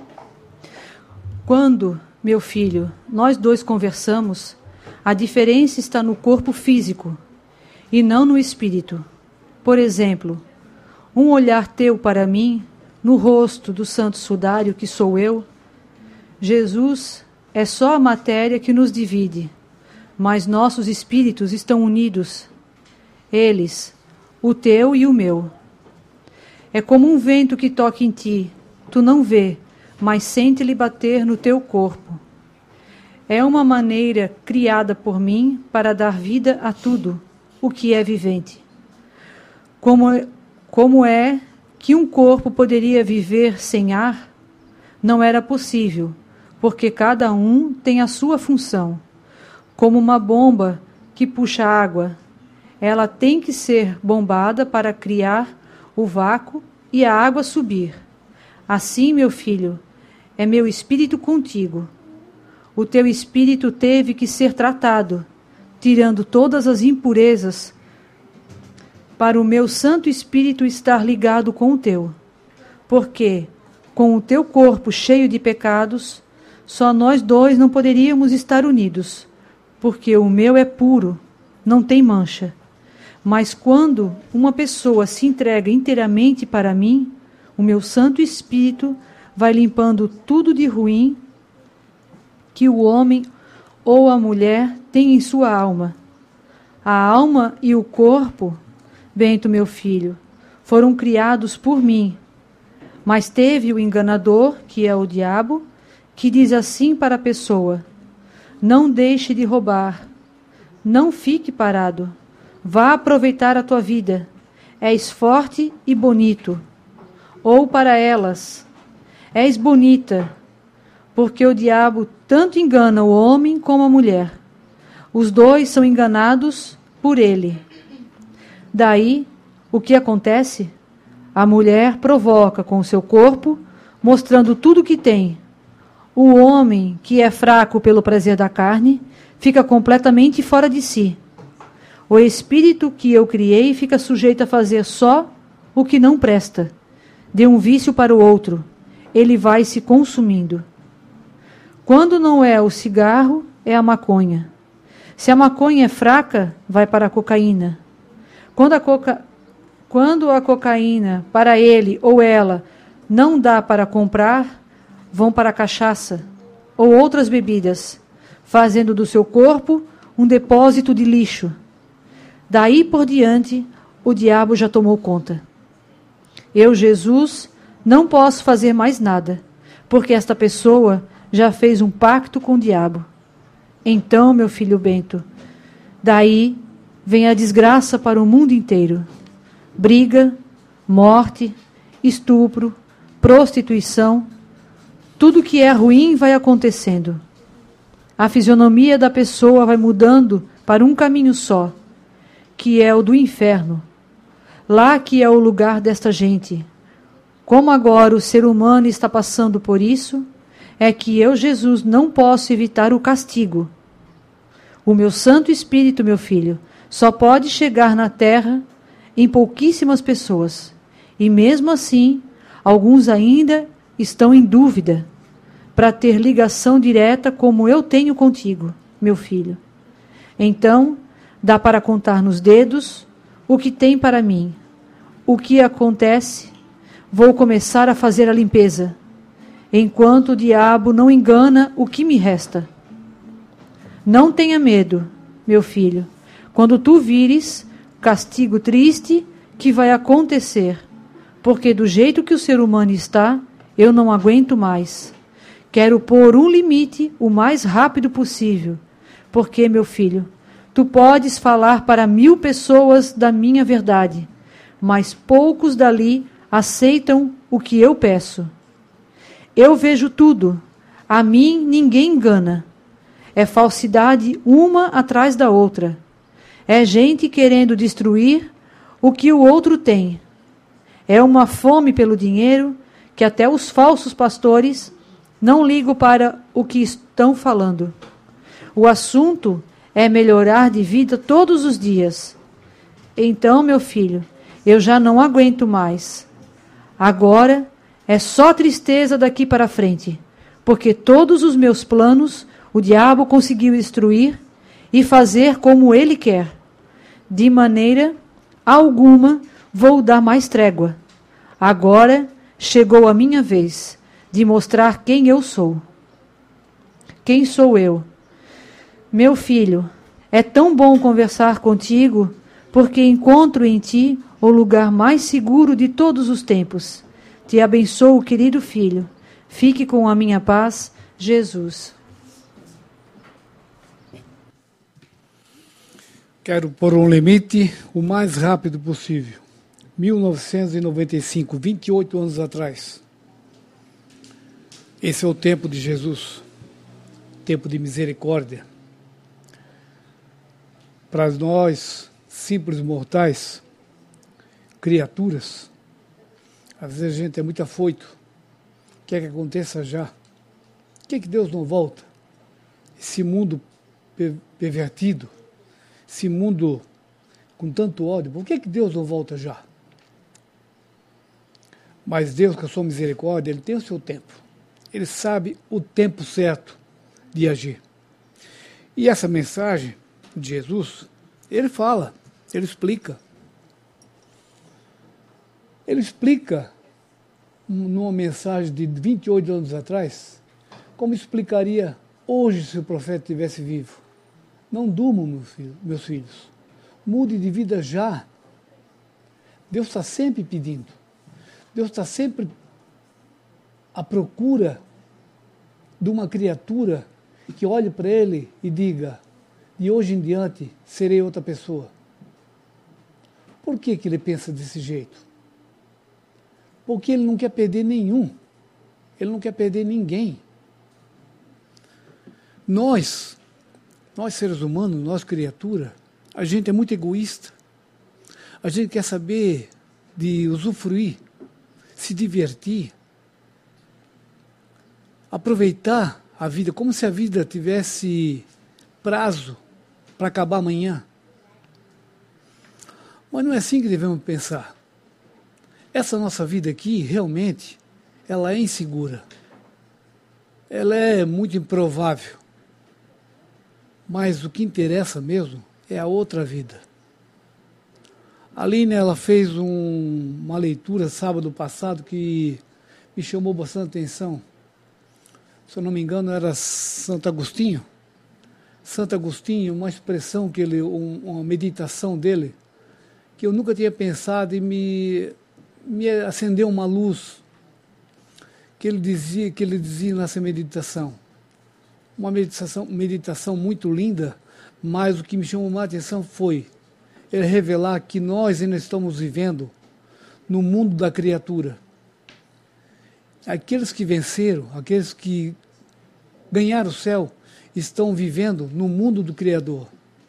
Quando, meu filho, nós dois conversamos, a diferença está no corpo físico e não no espírito. Por exemplo, um olhar teu para mim, no rosto do santo sudário que sou eu, Jesus, é só a matéria que nos divide. mas nossos espíritos estão unidos. Eles, o teu e o meu. É como um vento que toca em ti, tu não vê, mas sente-lhe bater no teu corpo. É uma maneira criada por mim para dar vida a tudo o que é vivente. Como, como é que um corpo poderia viver sem ar? Não era possível, porque cada um tem a sua função. Como uma bomba que puxa água, ela tem que ser bombada para criar o vácuo e a água subir. Assim, meu filho, é meu espírito contigo. O teu espírito teve que ser tratado, tirando todas as impurezas, para o meu Santo Espírito estar ligado com o teu. Porque, com o teu corpo cheio de pecados, só nós dois não poderíamos estar unidos, porque o meu é puro, não tem mancha. Mas quando uma pessoa se entrega inteiramente para mim, o meu Santo Espírito vai limpando tudo de ruim que o homem ou a mulher tem em sua alma. A alma e o corpo, Bento, meu filho, foram criados por mim. Mas teve o enganador, que é o diabo, que diz assim para a pessoa: não deixe de roubar, não fique parado, vá aproveitar a tua vida, és forte e bonito. Ou para elas: és bonita, porque o diabo tanto engana o homem como a mulher. Os dois são enganados por ele. Daí, o que acontece? A mulher provoca com o seu corpo, mostrando tudo o que tem. O homem, que é fraco pelo prazer da carne, fica completamente fora de si. O espírito que eu criei fica sujeito a fazer só o que não presta. De um vício para o outro, ele vai se consumindo. Quando não é o cigarro, é a maconha. Se a maconha é fraca, vai para a cocaína. Quando a, coca... Quando a cocaína, para ele ou ela, não dá para comprar, vão para a cachaça ou outras bebidas, fazendo do seu corpo um depósito de lixo. Daí por diante, o diabo já tomou conta. Eu, Jesus, não posso fazer mais nada, porque esta pessoa já fez um pacto com o diabo. Então, meu filho Bento, daí vem a desgraça para o mundo inteiro. Briga, morte, estupro, prostituição, tudo que é ruim vai acontecendo. A fisionomia da pessoa vai mudando para um caminho só, que é o do inferno. Lá que é o lugar desta gente. Como agora o ser humano está passando por isso, é que eu, Jesus, não posso evitar o castigo. O meu Santo Espírito, meu filho, só pode chegar na terra em pouquíssimas pessoas. E mesmo assim, alguns ainda estão em dúvida para ter ligação direta como eu tenho contigo, meu filho. Então, dá para contar nos dedos o que tem para mim. O que acontece? Vou começar a fazer a limpeza, enquanto o diabo não engana o que me resta. Não tenha medo, meu filho, quando tu vires castigo triste que vai acontecer, porque do jeito que o ser humano está, eu não aguento mais. Quero pôr um limite o mais rápido possível, porque, meu filho, tu podes falar para mil pessoas da minha verdade, mas poucos dali aceitam o que eu peço. Eu vejo tudo, a mim ninguém engana. É falsidade uma atrás da outra. É gente querendo destruir o que o outro tem. É uma fome pelo dinheiro que até os falsos pastores não ligam para o que estão falando. O assunto é melhorar de vida todos os dias. Então, meu filho, eu já não aguento mais. Agora é só tristeza daqui para frente, porque todos os meus planos o diabo conseguiu destruir e fazer como ele quer. De maneira alguma vou dar mais trégua. Agora chegou a minha vez de mostrar quem eu sou. Quem sou eu? Meu filho, É tão bom conversar contigo, porque encontro em ti o lugar mais seguro de todos os tempos. Te abençoo, querido filho. Fique com a minha paz, Jesus. Quero pôr um limite o mais rápido possível. mil novecentos e noventa e cinco, vinte e oito anos atrás. Esse é o tempo de Jesus, tempo de misericórdia. Para nós, simples mortais, criaturas, às vezes a gente é muito afoito, quer que aconteça já. Por que que Deus não volta? Esse mundo pervertido, esse mundo com tanto ódio, por que que Deus não volta já? Mas Deus, com a sua misericórdia, Ele tem o seu tempo. Ele sabe o tempo certo de agir. E essa mensagem de Jesus, Ele fala, Ele explica. Ele explica, numa mensagem de vinte e oito anos atrás, como explicaria hoje se o profeta estivesse vivo. Não durmam, meus filhos, meus filhos. Mude de vida já. Deus está sempre pedindo. Deus está sempre à procura de uma criatura que olhe para Ele e diga, de hoje em diante serei outra pessoa. Por que que Ele pensa desse jeito? Porque Ele não quer perder nenhum. Ele não quer perder ninguém. Nós, nós seres humanos, nós criatura, a gente é muito egoísta. A gente quer saber de usufruir, se divertir, aproveitar a vida como se a vida tivesse prazo para acabar amanhã. Mas não é assim que devemos pensar. Essa nossa vida aqui, realmente, ela é insegura. Ela é muito improvável. Mas o que interessa mesmo é a outra vida. A Aline, ela fez um, uma leitura sábado passado que me chamou bastante atenção. Se eu não me engano, era Santo Agostinho. Santo Agostinho, uma expressão, que ele, um, uma meditação dele, que eu nunca tinha pensado e me, me acendeu uma luz que ele dizia, que ele dizia nessa meditação. Uma meditação, meditação muito linda, mas o que me chamou mais atenção foi ele revelar que nós ainda estamos vivendo no mundo da criatura. Aqueles que venceram, aqueles que ganharam o céu, estão vivendo no mundo do Criador.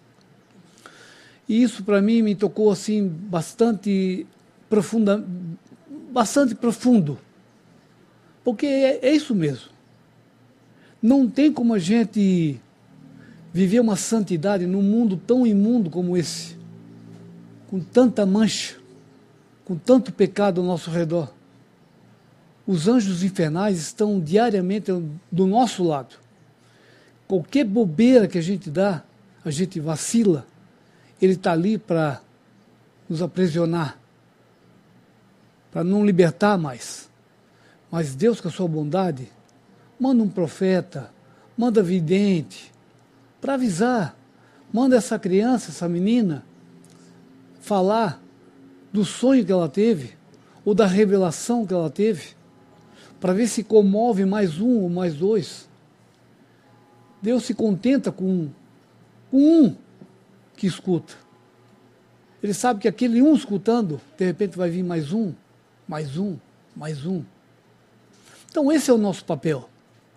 E isso para mim me tocou assim bastante profunda, bastante profundo. Porque é, é isso mesmo. Não tem como a gente viver uma santidade num mundo tão imundo como esse, com tanta mancha, com tanto pecado ao nosso redor. Os anjos infernais estão diariamente do nosso lado. Qualquer bobeira que a gente dá, a gente vacila, ele está ali para nos aprisionar, para não libertar mais. Mas Deus, com a sua bondade, manda um profeta, manda vidente, para avisar. Manda essa criança, essa menina, falar do sonho que ela teve, ou da revelação que ela teve, para ver se comove mais um ou mais dois. Deus se contenta com, com um que escuta. Ele sabe que aquele um escutando, de repente vai vir mais um, mais um, mais um. Então esse é o nosso papel.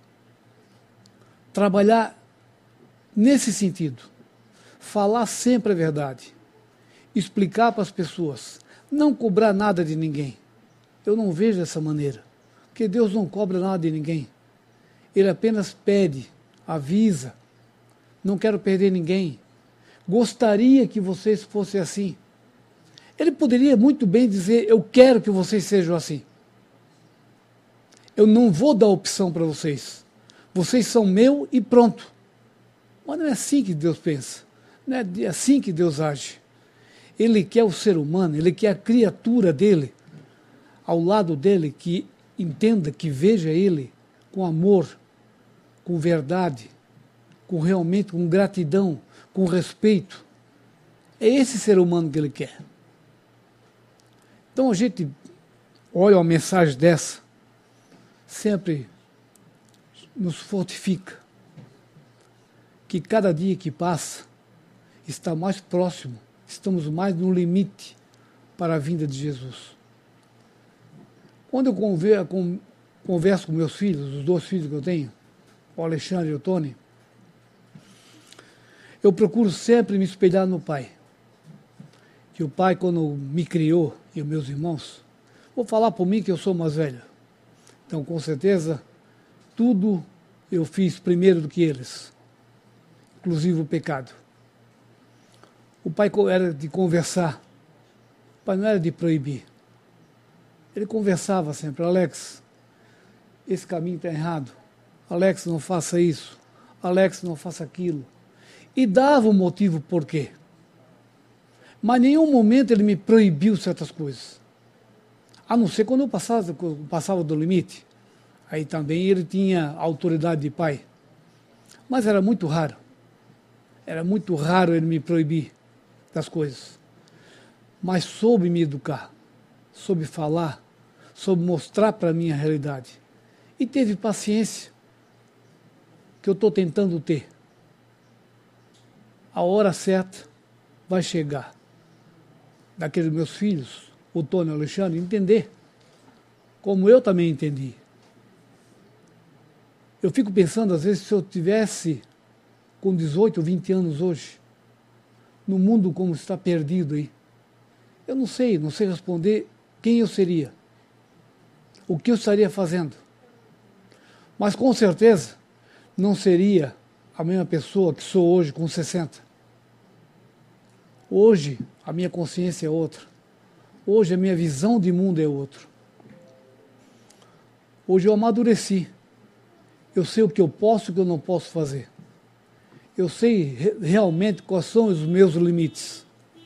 Trabalhar nesse sentido. Falar sempre a verdade. Explicar para as pessoas. Não cobrar nada de ninguém. Eu não vejo dessa maneira. Porque Deus não cobra nada de ninguém. Ele apenas pede, avisa. Não quero perder ninguém. Gostaria que vocês fossem assim. Ele poderia muito bem dizer, eu quero que vocês sejam assim. Eu não vou dar opção para vocês. Vocês são meu e pronto. Mas não é assim que Deus pensa. Não é assim que Deus age. Ele quer o ser humano, ele quer a criatura dele, ao lado dele, que entenda, que veja ele com amor, com verdade, com realmente com gratidão, com respeito. É esse ser humano que ele quer. Então a gente olha uma mensagem dessa, sempre nos fortifica que cada dia que passa está mais próximo, estamos mais no limite para a vinda de Jesus. Quando eu converso com, converso com meus filhos, os dois filhos que eu tenho, o Alexandre e o Tony, eu procuro sempre me espelhar no pai. Que o pai, quando me criou, e os meus irmãos, vou falar por mim que eu sou mais velho. Então, com certeza, tudo eu fiz primeiro do que eles, inclusive o pecado. O pai era de conversar, o pai não era de proibir. Ele conversava sempre: Alex, esse caminho está errado. Alex, não faça isso. Alex, não faça aquilo. E dava o motivo por quê. Mas em nenhum momento ele me proibiu certas coisas. A não ser quando eu passava, passava do limite. Aí também ele tinha autoridade de pai. Mas era muito raro. Era muito raro ele me proibir das coisas. Mas soube me educar, soube falar, soube mostrar para mim a realidade. E teve paciência, que eu estou tentando ter. A hora certa vai chegar. Daqueles meus filhos, o Tony e o Alexandre, entender, como eu também entendi. Eu fico pensando, às vezes, se eu tivesse com dezoito, vinte anos hoje, no mundo como está perdido aí, eu não sei, não sei responder quem eu seria, o que eu estaria fazendo. Mas, com certeza, não seria a mesma pessoa que sou hoje com sessenta. Hoje, a minha consciência é outra. Hoje, a minha visão de mundo é outra. Hoje, eu amadureci. Eu sei o que eu posso e o que eu não posso fazer. Eu sei re- realmente quais são os meus limites.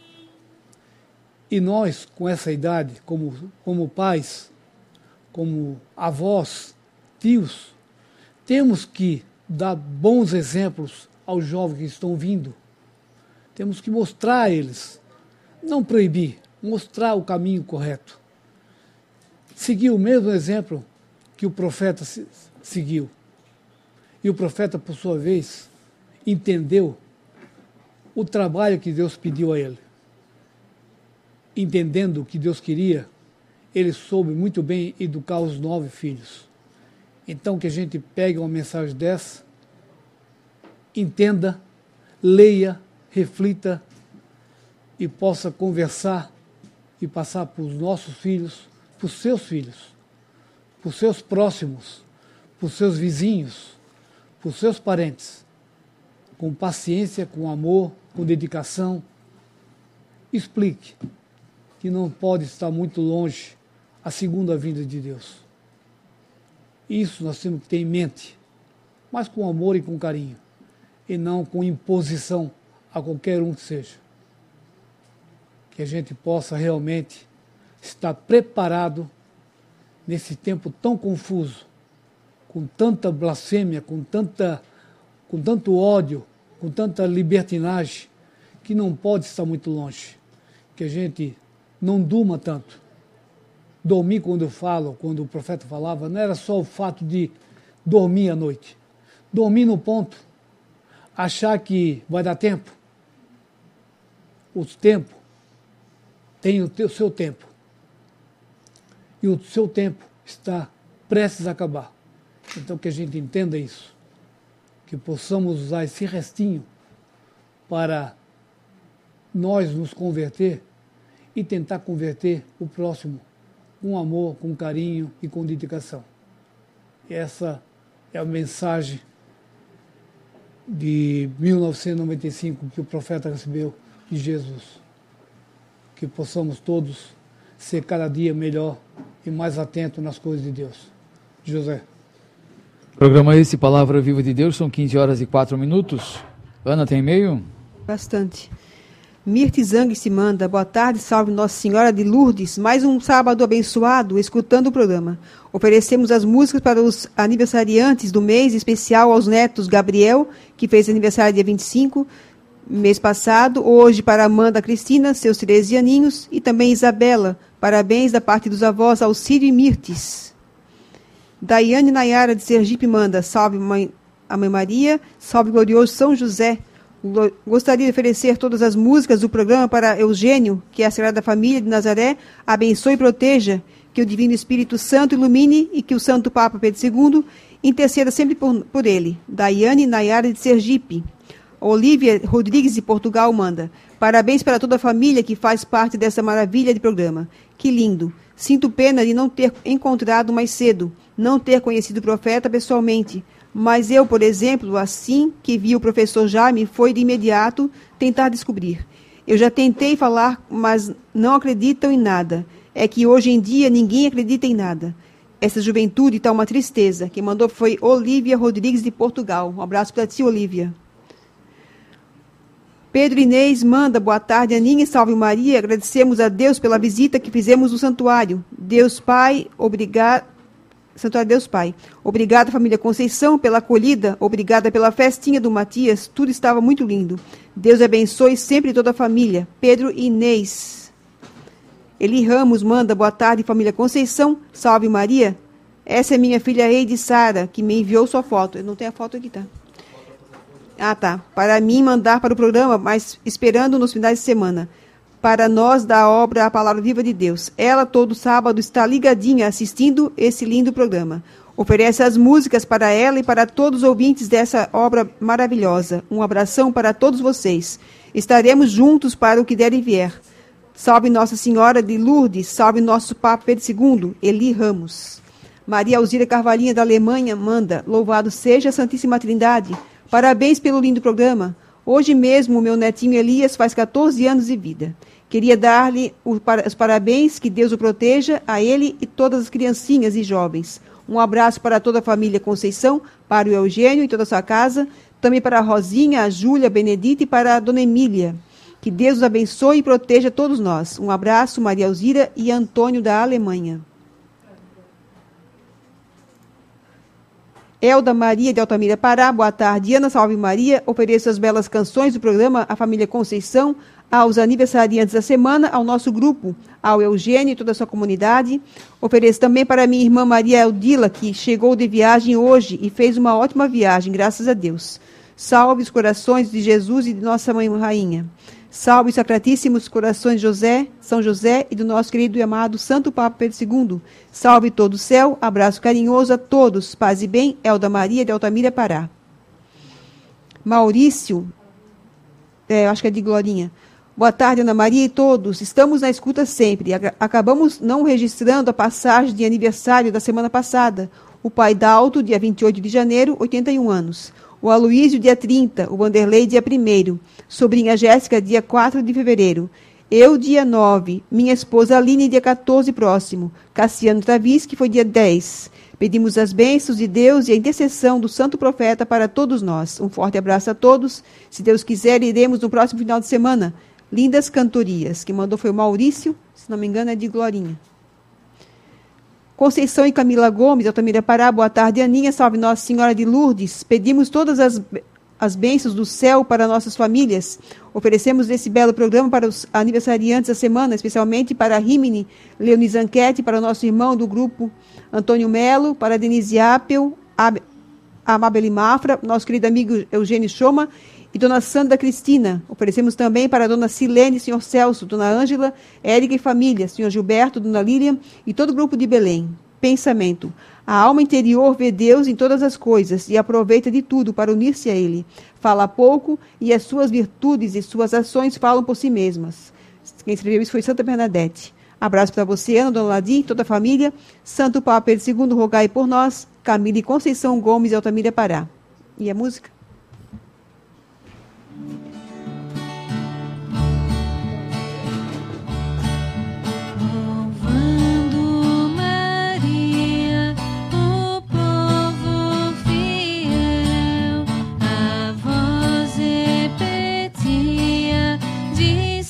E nós, com essa idade, como, como pais, como avós, tios, temos que dar bons exemplos aos jovens que estão vindo. Temos que mostrar a eles, não proibir, mostrar o caminho correto. Seguir o mesmo exemplo que o profeta seguiu. E o profeta, por sua vez, entendeu o trabalho que Deus pediu a ele. Entendendo o que Deus queria, ele soube muito bem educar os nove filhos. Então, que a gente pegue uma mensagem dessa, entenda, leia, reflita e possa conversar e passar para os nossos filhos, para os seus filhos, para os seus próximos, para os seus vizinhos, para os seus parentes, com paciência, com amor, com dedicação. Explique que não pode estar muito longe a segunda vinda de Deus. Isso nós temos que ter em mente, mas com amor e com carinho, e não com imposição a qualquer um que seja. Que a gente possa realmente estar preparado nesse tempo tão confuso, com tanta blasfêmia, com, tanta, com tanto ódio, com tanta libertinagem, que não pode estar muito longe. Que a gente não durma tanto. Dormir, quando eu falo, quando o profeta falava, não era só o fato de dormir à noite. Dormir no ponto, achar que vai dar tempo. O tempo tem o teu, seu tempo. E o seu tempo está prestes a acabar. Então que a gente entenda isso. Que possamos usar esse restinho para nós nos converter e tentar converter o próximo com amor, com carinho e com dedicação. E essa é a mensagem de mil novecentos e noventa e cinco que o profeta recebeu de Jesus. Que possamos todos ser cada dia melhor e mais atentos nas coisas de Deus. José. Programa esse, Palavra Viva de Deus, são quinze horas e quatro minutos. Ana, tem e-mail? Bastante. Mirte Zang se manda, boa tarde, salve Nossa Senhora de Lourdes, mais um sábado abençoado, escutando o programa. Oferecemos as músicas para os aniversariantes do mês, especial aos netos Gabriel, que fez aniversário dia vinte e cinco, mês passado, hoje para Amanda Cristina, seus treze aninhos, e também Isabela, parabéns da parte dos avós Alcírio e Mirtes. Daiane Nayara de Sergipe manda, salve mãe, a Mãe Maria, salve glorioso São José. Gostaria de oferecer todas as músicas do programa para Eugênio, que é a Sagrada Família de Nazaré abençoe e proteja, que o Divino Espírito Santo ilumine e que o Santo Papa Pedro segundo interceda sempre por, por ele. Daiane Nayara de Sergipe. Olívia Rodrigues de Portugal manda, parabéns para toda a família que faz parte dessa maravilha de programa. Que lindo. Sinto pena de não ter encontrado mais cedo, não ter conhecido o profeta pessoalmente. Mas eu, por exemplo, assim que vi o professor Jaime, foi de imediato tentar descobrir. Eu já tentei falar, mas não acreditam em nada. É que hoje em dia ninguém acredita em nada. Essa juventude está uma tristeza. Quem mandou foi Olívia Rodrigues de Portugal. Um abraço para ti, Olívia. Pedro Inês manda, boa tarde, Aninha e salve Maria. Agradecemos a Deus pela visita que fizemos no santuário. Deus Pai, obrigado. Santuário Deus Pai. Obrigada, família Conceição, pela acolhida. Obrigada pela festinha do Matias. Tudo estava muito lindo. Deus abençoe sempre toda a família. Pedro Inês. Eli Ramos manda, boa tarde, família Conceição. Salve Maria. Essa é minha filha Eide Sara, que me enviou sua foto. Eu não tenho a foto aqui, tá? Ah, tá. Para mim mandar para o programa, mas esperando nos finais de semana. Para nós da obra A Palavra Viva de Deus. Ela todo sábado está ligadinha assistindo esse lindo programa. Oferece as músicas para ela e para todos os ouvintes dessa obra maravilhosa. Um abração para todos vocês. Estaremos juntos para o que der e vier. Salve Nossa Senhora de Lourdes, salve nosso Papa Pedro segundo, Eli Ramos. Maria Alzira Carvalhinha da Alemanha manda, louvado seja a Santíssima Trindade. Parabéns pelo lindo programa. Hoje mesmo, meu netinho Elias faz catorze anos de vida. Queria dar-lhe os parabéns, que Deus o proteja, a ele e todas as criancinhas e jovens. Um abraço para toda a família Conceição, para o Eugênio e toda a sua casa, também para a Rosinha, a Júlia, a Benedita e para a Dona Emília. Que Deus os abençoe e proteja todos nós. Um abraço, Maria Alzira e Antônio da Alemanha. Elda Maria de Altamira, Pará, boa tarde. Ana, salve Maria, ofereço as belas canções do programa à família Conceição, aos aniversariantes da semana, ao nosso grupo, ao Eugênio e toda a sua comunidade. Ofereço também para minha irmã Maria Eldila, que chegou de viagem hoje e fez uma ótima viagem, graças a Deus. Salve os corações de Jesus e de nossa Mãe Rainha. Salve os sacratíssimos corações de José, São José e do nosso querido e amado Santo Papa Pedro segundo. Salve todo o céu, abraço carinhoso a todos. Paz e bem, Elda Maria de Altamira, Pará. Maurício, é, acho que é de Glorinha. Boa tarde, Ana Maria e todos. Estamos na escuta sempre. Acabamos não registrando a passagem de aniversário da semana passada. O pai Dalto, dia vinte e oito de janeiro, oitenta e um anos. O Aloísio, dia trinta. O Vanderlei, dia primeiro. Sobrinha Jéssica, dia quatro de fevereiro. Eu, dia nove. Minha esposa Aline, dia quatorze próximo. Cassiano Travis, que foi dia dez. Pedimos as bênçãos de Deus e a intercessão do Santo Profeta para todos nós. Um forte abraço a todos. Se Deus quiser, iremos no próximo final de semana. Lindas cantorias. Quem mandou foi o Maurício, se não me engano é de Glorinha. Conceição e Camila Gomes, Altamira, Pará, boa tarde, Aninha, salve Nossa Senhora de Lourdes. Pedimos todas as, as bênçãos do céu para nossas famílias. Oferecemos esse belo programa para os aniversariantes da semana, especialmente para a Rimini Leonis Anquete, para o nosso irmão do grupo Antônio Melo, para Denise Apel, a Amabeli Mafra, nosso querido amigo Eugênio Choma e Dona Sandra Cristina. Oferecemos também para a Dona Silene, Senhor Celso, Dona Ângela, Érica e família, Senhor Gilberto, Dona Lília e todo o grupo de Belém. Pensamento. A alma interior vê Deus em todas as coisas e aproveita de tudo para unir-se a Ele. Fala pouco e as suas virtudes e suas ações falam por si mesmas. Quem escreveu isso foi Santa Bernadette. Abraço para você, Ana, Dona Ladim, toda a família. Santo Papa Pedro segundo, rogai por nós. Camila e Conceição Gomes, Altamira, Pará. E a música? De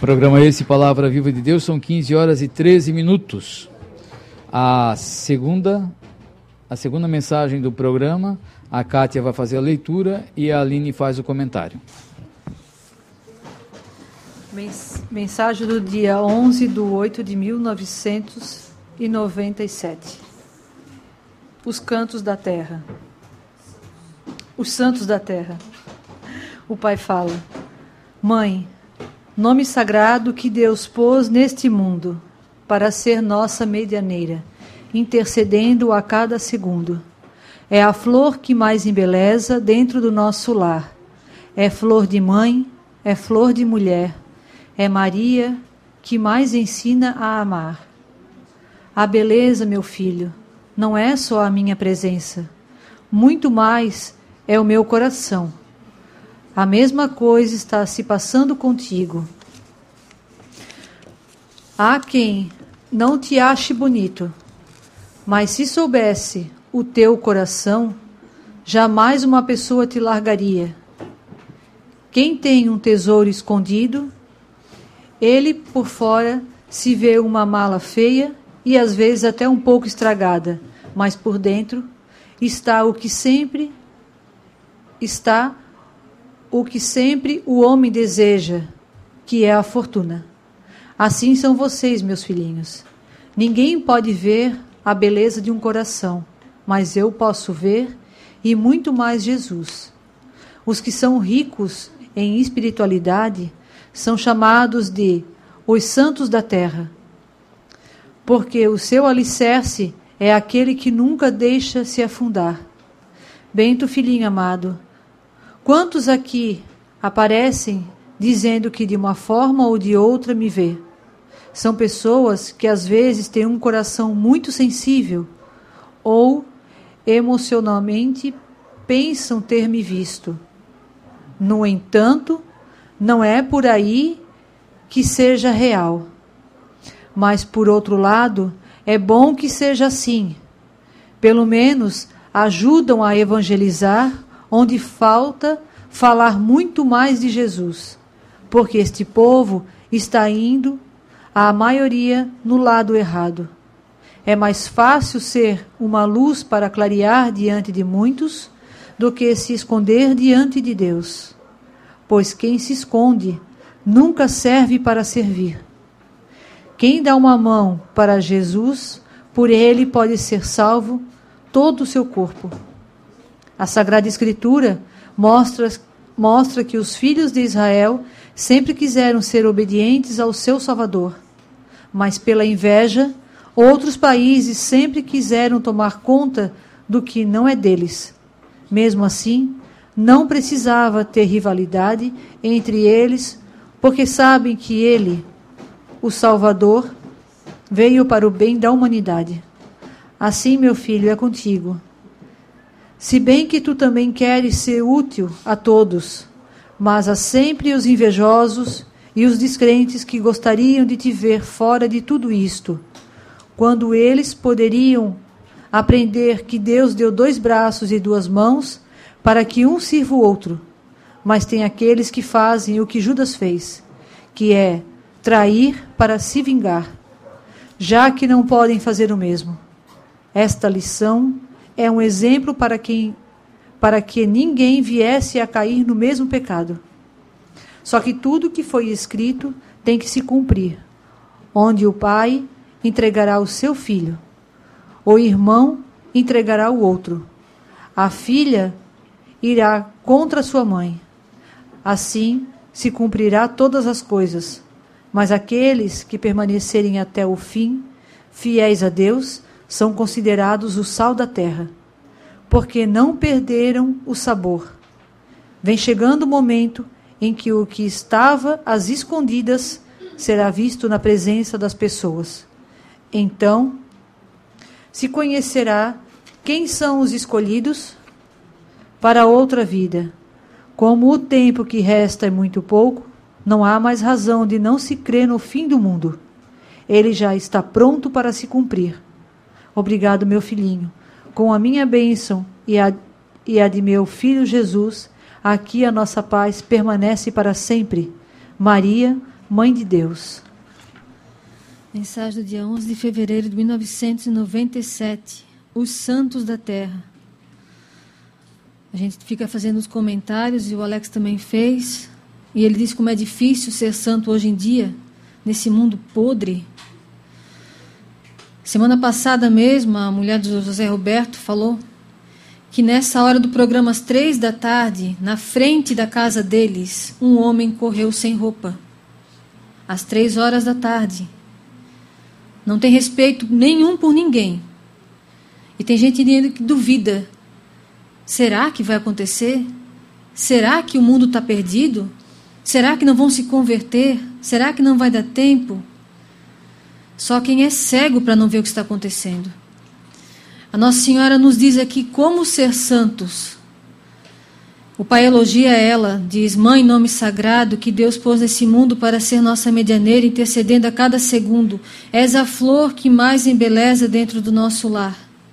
Programa esse, Palavra Viva de Deus, são quinze horas e treze minutos. A segunda, a segunda mensagem do programa, a Kátia vai fazer a leitura e a Aline faz o comentário. Mensagem do dia onze de oito de mil novecentos e noventa e sete. Os cantos da terra. Os santos da terra. O pai fala: Mãe, nome sagrado que Deus pôs neste mundo, para ser nossa medianeira, intercedendo a cada segundo. É a flor que mais embeleza dentro do nosso lar. É flor de mãe, é flor de mulher. É Maria que mais ensina a amar. A beleza, meu filho, não é só a minha presença. Muito mais é o meu coração. A mesma coisa está se passando contigo. Há quem não te ache bonito, mas se soubesse o teu coração, jamais uma pessoa te largaria. Quem tem um tesouro escondido, ele por fora se vê uma mala feia e às vezes até um pouco estragada, mas por dentro está o que sempre está o que sempre o homem deseja, que é a fortuna. Assim são vocês, meus filhinhos. Ninguém pode ver a beleza de um coração, mas eu posso ver, e muito mais Jesus. Os que são ricos em espiritualidade são chamados de os santos da terra, porque o seu alicerce é aquele que nunca deixa se afundar. Bento, filhinho amado, quantos aqui aparecem dizendo que de uma forma ou de outra me vê? São pessoas que às vezes têm um coração muito sensível ou emocionalmente pensam ter me visto. No entanto, não é por aí que seja real. Mas, por outro lado, é bom que seja assim. Pelo menos ajudam a evangelizar onde falta falar muito mais de Jesus, porque este povo está indo, a maioria, no lado errado. É mais fácil ser uma luz para clarear diante de muitos do que se esconder diante de Deus. Pois quem se esconde nunca serve para servir. Quem dá uma mão para Jesus, por ele pode ser salvo todo o seu corpo. A Sagrada Escritura mostra, mostra que os filhos de Israel sempre quiseram ser obedientes ao seu Salvador, mas pela inveja, outros países sempre quiseram tomar conta do que não é deles. Mesmo assim, não precisava ter rivalidade entre eles, porque sabem que ele, o Salvador, veio para o bem da humanidade. Assim, meu filho, é contigo. Se bem que tu também queres ser útil a todos, mas há sempre os invejosos e os descrentes que gostariam de te ver fora de tudo isto, quando eles poderiam aprender que Deus deu dois braços e duas mãos para que um sirva o outro. Mas tem aqueles que fazem o que Judas fez, que é trair para se vingar, já que não podem fazer o mesmo. Esta lição é um exemplo para quem, para que ninguém viesse a cair no mesmo pecado. Só que tudo que foi escrito tem que se cumprir, onde o pai entregará o seu filho, o irmão entregará o outro, a filha irá contra sua mãe. Assim se cumprirá todas as coisas. Mas aqueles que permanecerem até o fim, fiéis a Deus, são considerados o sal da terra, porque não perderam o sabor. Vem chegando o momento em que o que estava às escondidas será visto na presença das pessoas. Então, se conhecerá quem são os escolhidos para outra vida. Como o tempo que resta é muito pouco, não há mais razão de não se crer no fim do mundo. Ele já está pronto para se cumprir. Obrigado, meu filhinho. Com a minha bênção e a, e a de meu filho Jesus, aqui a nossa paz permanece para sempre. Maria, Mãe de Deus. Mensagem do dia onze de fevereiro de mil novecentos e noventa e sete. Os Santos da Terra. A gente fica fazendo os comentários, e o Alex também fez, e ele diz como é difícil ser santo hoje em dia, nesse mundo podre. Semana passada mesmo, a mulher do José Roberto falou que nessa hora do programa, às três da tarde, na frente da casa deles, um homem correu sem roupa. Às três horas da tarde. Não tem respeito nenhum por ninguém. E tem gente que duvida. Será que vai acontecer? Será que o mundo está perdido? Será que não vão se converter? Será que não vai dar tempo? Só quem é cego para não ver o que está acontecendo. A Nossa Senhora nos diz aqui como ser santos. O Pai elogia ela, diz: Mãe, nome sagrado, que Deus pôs nesse mundo para ser nossa medianeira, intercedendo a cada segundo. És a flor que mais embeleza dentro do nosso lar.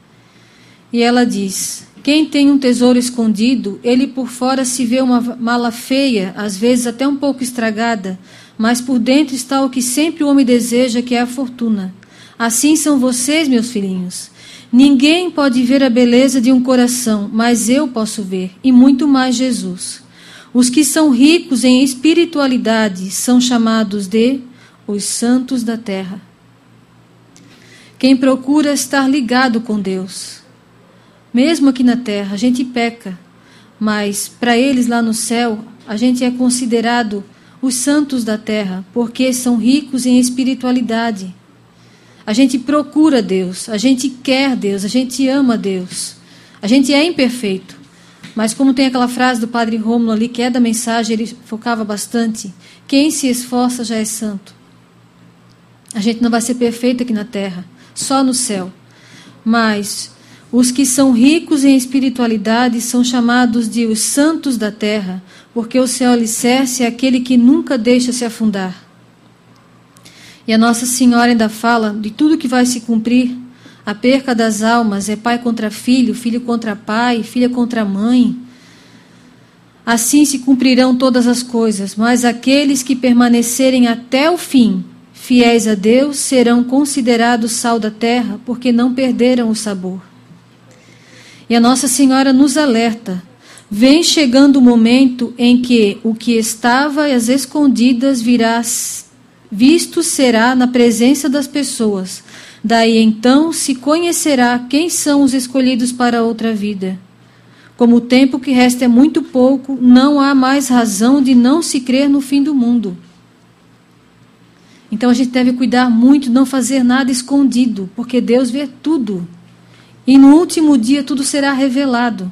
E ela diz: quem tem um tesouro escondido, ele por fora se vê uma mala feia, às vezes até um pouco estragada, mas por dentro está o que sempre o homem deseja, que é a fortuna. Assim são vocês, meus filhinhos. Ninguém pode ver a beleza de um coração, mas eu posso ver, e muito mais Jesus. Os que são ricos em espiritualidade são chamados de os santos da terra. Quem procura estar ligado com Deus. Mesmo aqui na terra, a gente peca, mas para eles lá no céu, a gente é considerado os santos da terra, porque são ricos em espiritualidade. A gente procura Deus, a gente quer Deus, a gente ama Deus. A gente é imperfeito, mas como tem aquela frase do Padre Rômulo ali, que é da mensagem, ele focava bastante: quem se esforça já é santo. A gente não vai ser perfeito aqui na terra, só no céu. Mas os que são ricos em espiritualidade são chamados de os santos da terra, porque o seu alicerce é aquele que nunca deixa se afundar. E a Nossa Senhora ainda fala de tudo que vai se cumprir. A perca das almas é pai contra filho, filho contra pai, filha contra mãe. Assim se cumprirão todas as coisas, mas aqueles que permanecerem até o fim, fiéis a Deus, serão considerados sal da terra, porque não perderam o sabor. E a Nossa Senhora nos alerta: vem chegando o momento em que o que estava às escondidas virá, visto será na presença das pessoas. Daí então se conhecerá quem são os escolhidos para outra vida. Como o tempo que resta é muito pouco, não há mais razão de não se crer no fim do mundo. Então a gente deve cuidar muito, não fazer nada escondido, porque Deus vê tudo. E no último dia tudo será revelado.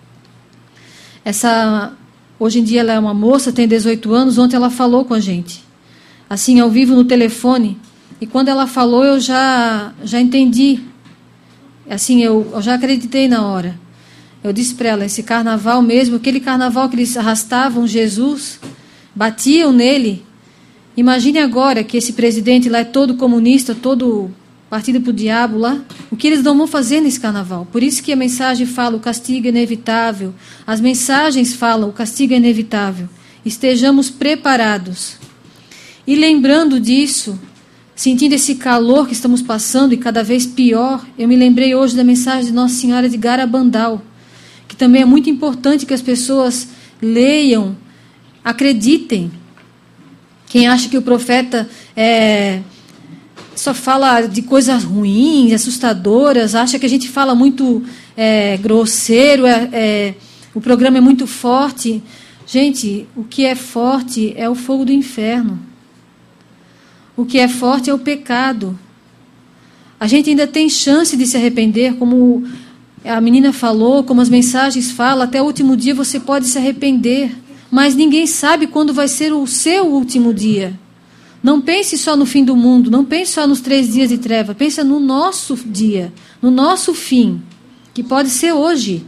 Essa, hoje em dia ela é uma moça, tem dezoito anos, ontem ela falou com a gente. Assim, ao vivo no telefone. E quando ela falou, eu já, já entendi. Assim, eu, eu já acreditei na hora. Eu disse para ela, esse carnaval mesmo, aquele carnaval que eles arrastavam Jesus, batiam nele. Imagine agora que esse presidente lá é todo comunista, todo partido para o diabo lá. O que eles não vão fazer nesse carnaval? Por isso que a mensagem fala, o castigo é inevitável. As mensagens falam, o castigo é inevitável. Estejamos preparados. E lembrando disso, sentindo esse calor que estamos passando e cada vez pior, eu me lembrei hoje da mensagem de Nossa Senhora de Garabandal, que também é muito importante que as pessoas leiam, acreditem. Quem acha que o profeta é, só fala de coisas ruins, assustadoras, acha que a gente fala muito é, grosseiro, é, é, o programa é muito forte. Gente, o que é forte é o fogo do inferno. O que é forte é o pecado. A gente ainda tem chance de se arrepender, como a menina falou, como as mensagens falam, até o último dia você pode se arrepender, mas ninguém sabe quando vai ser o seu último dia. Não pense só no fim do mundo, não pense só nos três dias de treva, pense no nosso dia, no nosso fim, que pode ser hoje.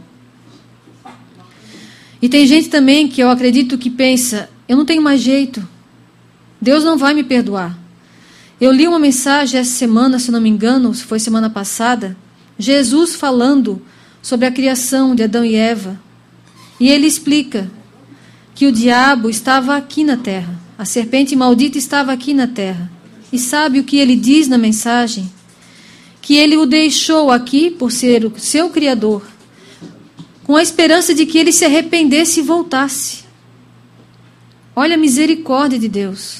E tem gente também que eu acredito que pensa, eu não tenho mais jeito, Deus não vai me perdoar. Eu li uma mensagem essa semana, se não me engano, se foi semana passada, Jesus falando sobre a criação de Adão e Eva. E ele explica que o diabo estava aqui na terra. A serpente maldita estava aqui na terra. E sabe o que ele diz na mensagem? Que ele o deixou aqui por ser o seu Criador, com a esperança de que ele se arrependesse e voltasse. Olha a misericórdia de Deus.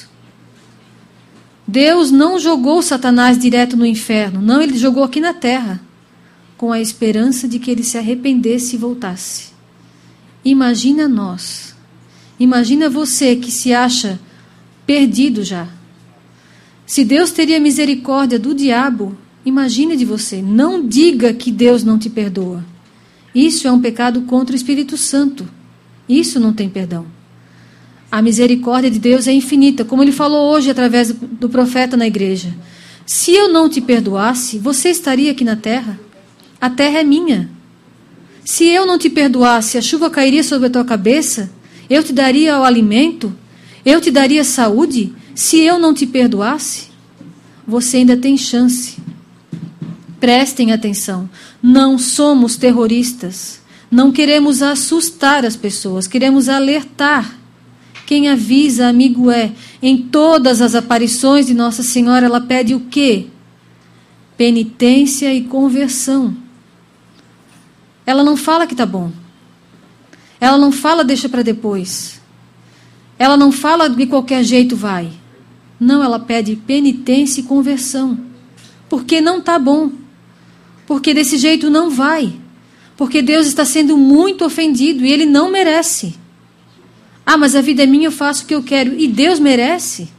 Deus não jogou Satanás direto no inferno. Não, ele jogou aqui na terra, com a esperança de que ele se arrependesse e voltasse. Imagina nós. Imagina você que se acha perdido já. Se Deus teria misericórdia do diabo, imagine de você. Não diga que Deus não te perdoa. Isso é um pecado contra o Espírito Santo. Isso não tem perdão. A misericórdia de Deus é infinita, como ele falou hoje através do, do profeta na igreja. Se eu não te perdoasse, você estaria aqui na terra? A terra é minha. Se eu não te perdoasse, a chuva cairia sobre a tua cabeça? Eu te daria o alimento? Eu te daria saúde? Se eu não te perdoasse? Você ainda tem chance. Prestem atenção. Não somos terroristas. Não queremos assustar as pessoas. Queremos alertar. Quem avisa, amigo, é. Em todas as aparições de Nossa Senhora, ela pede o quê? Penitência e conversão. Ela não fala que está bom. Ela não fala deixa para depois. Ela não fala de qualquer jeito vai. Não, ela pede penitência e conversão. Porque não está bom. Porque desse jeito não vai. Porque Deus está sendo muito ofendido e Ele não merece. Ah, mas a vida é minha, eu faço o que eu quero. E Deus merece?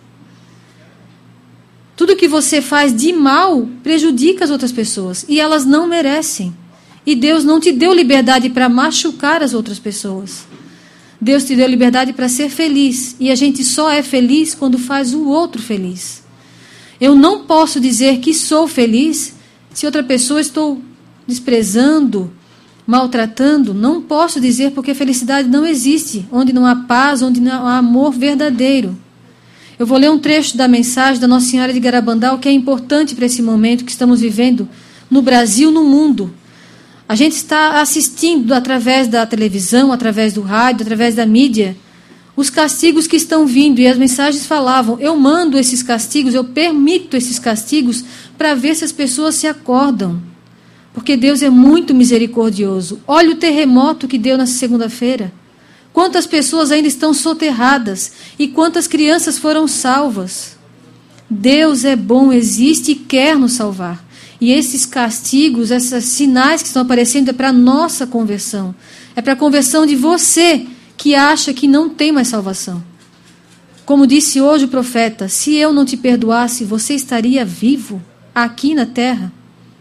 Tudo que você faz de mal prejudica as outras pessoas. E elas não merecem. E Deus não te deu liberdade para machucar as outras pessoas. Deus te deu liberdade para ser feliz. E a gente só é feliz quando faz o outro feliz. Eu não posso dizer que sou feliz se outra pessoa estou desprezando, maltratando. Não posso dizer, porque a felicidade não existe onde não há paz, onde não há amor verdadeiro. Eu vou ler um trecho da mensagem da Nossa Senhora de Garabandal, que é importante para esse momento que estamos vivendo no Brasil, no mundo. A gente está assistindo através da televisão, através do rádio, através da mídia, os castigos que estão vindo. E as mensagens falavam, eu mando esses castigos, eu permito esses castigos para ver se as pessoas se acordam. Porque Deus é muito misericordioso. Olha o terremoto que deu nessa segunda-feira. Quantas pessoas ainda estão soterradas e quantas crianças foram salvas. Deus é bom, existe e quer nos salvar. E esses castigos, esses sinais que estão aparecendo é para a nossa conversão. É para a conversão de você que acha que não tem mais salvação. Como disse hoje o profeta, se eu não te perdoasse, você estaria vivo aqui na terra?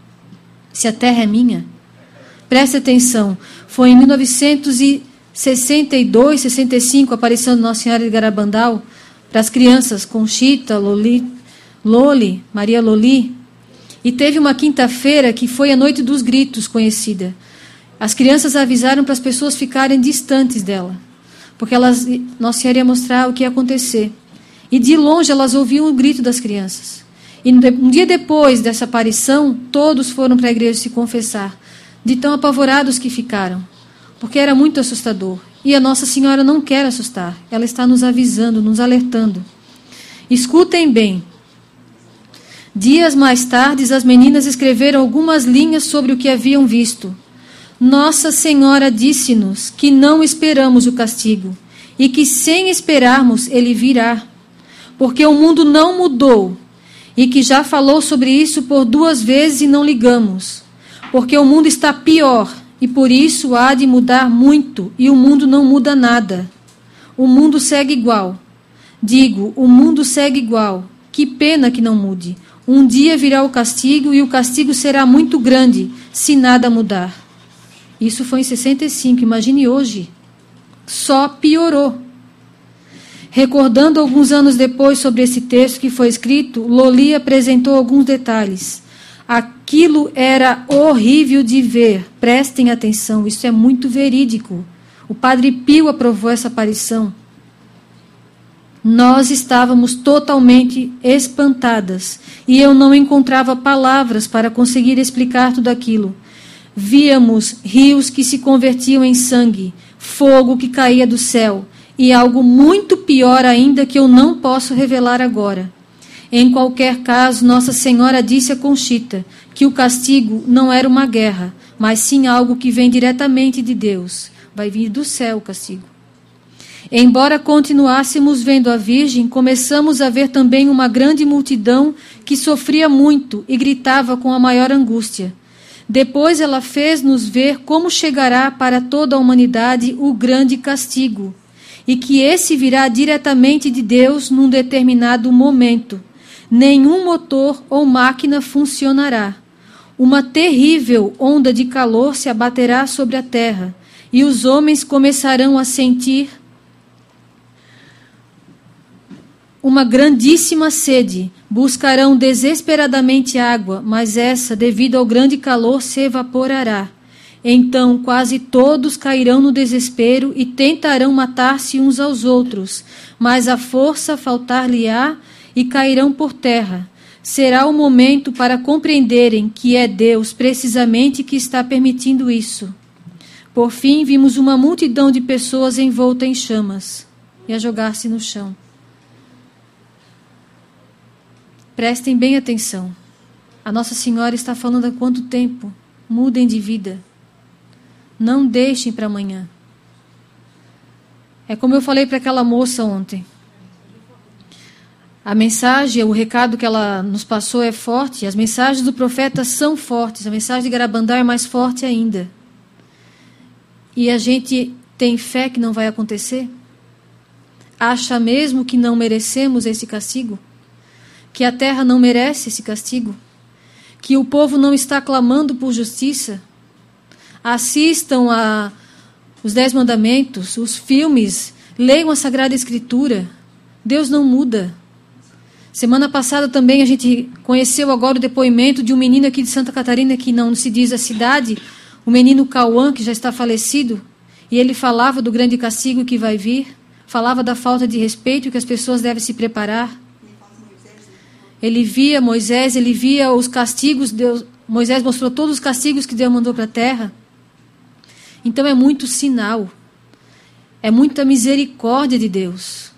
Se a terra é minha? Preste atenção, foi em mil novecentos e sessenta e dois, sessenta e cinco, a aparição de Nossa Senhora de Garabandal, para as crianças, Conchita, Loli, Loli, Maria Loli. E teve uma quinta-feira que foi a Noite dos Gritos, conhecida. As crianças avisaram para as pessoas ficarem distantes dela, porque elas, Nossa Senhora ia mostrar o que ia acontecer. E de longe elas ouviam o grito das crianças. E um dia depois dessa aparição, todos foram para a igreja se confessar, de tão apavorados que ficaram, porque era muito assustador. E a Nossa Senhora não quer assustar, ela está nos avisando, nos alertando. Escutem bem. Dias mais tarde, as meninas escreveram algumas linhas sobre o que haviam visto. Nossa Senhora disse-nos que não esperamos o castigo e que, sem esperarmos, ele virá, porque o mundo não mudou e que já falou sobre isso por duas vezes e não ligamos, porque o mundo está pior e por isso há de mudar muito e o mundo não muda nada. O mundo segue igual. Digo, o mundo segue igual. Que pena que não mude. Um dia virá o castigo e o castigo será muito grande se nada mudar. Isso foi em sessenta e cinco, imagine hoje. Só piorou. Recordando alguns anos depois sobre esse texto que foi escrito, Loli apresentou alguns detalhes. Aquilo era horrível de ver. Prestem atenção, isso é muito verídico. O Padre Pio aprovou essa aparição. Nós estávamos totalmente espantadas e eu não encontrava palavras para conseguir explicar tudo aquilo. Víamos rios que se convertiam em sangue, fogo que caía do céu e algo muito pior ainda que eu não posso revelar agora. Em qualquer caso, Nossa Senhora disse a Conchita que o castigo não era uma guerra, mas sim algo que vem diretamente de Deus. Vai vir do céu o castigo. Embora continuássemos vendo a Virgem, começamos a ver também uma grande multidão que sofria muito e gritava com a maior angústia. Depois ela fez-nos ver como chegará para toda a humanidade o grande castigo, e que esse virá diretamente de Deus num determinado momento. Nenhum motor ou máquina funcionará. Uma terrível onda de calor se abaterá sobre a terra, e os homens começarão a sentir uma grandíssima sede. Buscarão desesperadamente água, mas essa, devido ao grande calor, se evaporará. Então quase todos cairão no desespero e tentarão matar-se uns aos outros, mas a força faltar-lhe-á e cairão por terra. Será o momento para compreenderem que é Deus precisamente que está permitindo isso. Por fim, vimos uma multidão de pessoas envolta em chamas e a jogar-se no chão. Prestem bem atenção. A Nossa Senhora está falando há quanto tempo? Mudem de vida. Não deixem para amanhã. É como eu falei para aquela moça ontem. A mensagem, o recado que ela nos passou é forte. As mensagens do profeta são fortes. A mensagem de Garabandal é mais forte ainda. E a gente tem fé que não vai acontecer? Acha mesmo que não merecemos esse castigo? Que a terra não merece esse castigo? Que o povo não está clamando por justiça? Assistam a os Dez Mandamentos, os filmes, leiam a Sagrada Escritura. Deus não muda. Semana passada também a gente conheceu agora o depoimento de um menino aqui de Santa Catarina, que não se diz a cidade, o menino Cauã, que já está falecido, e ele falava do grande castigo que vai vir, falava da falta de respeito que as pessoas devem se preparar. Ele via Moisés, ele via os castigos, Deus, Moisés mostrou todos os castigos que Deus mandou para a terra. Então é muito sinal, é muita misericórdia de Deus.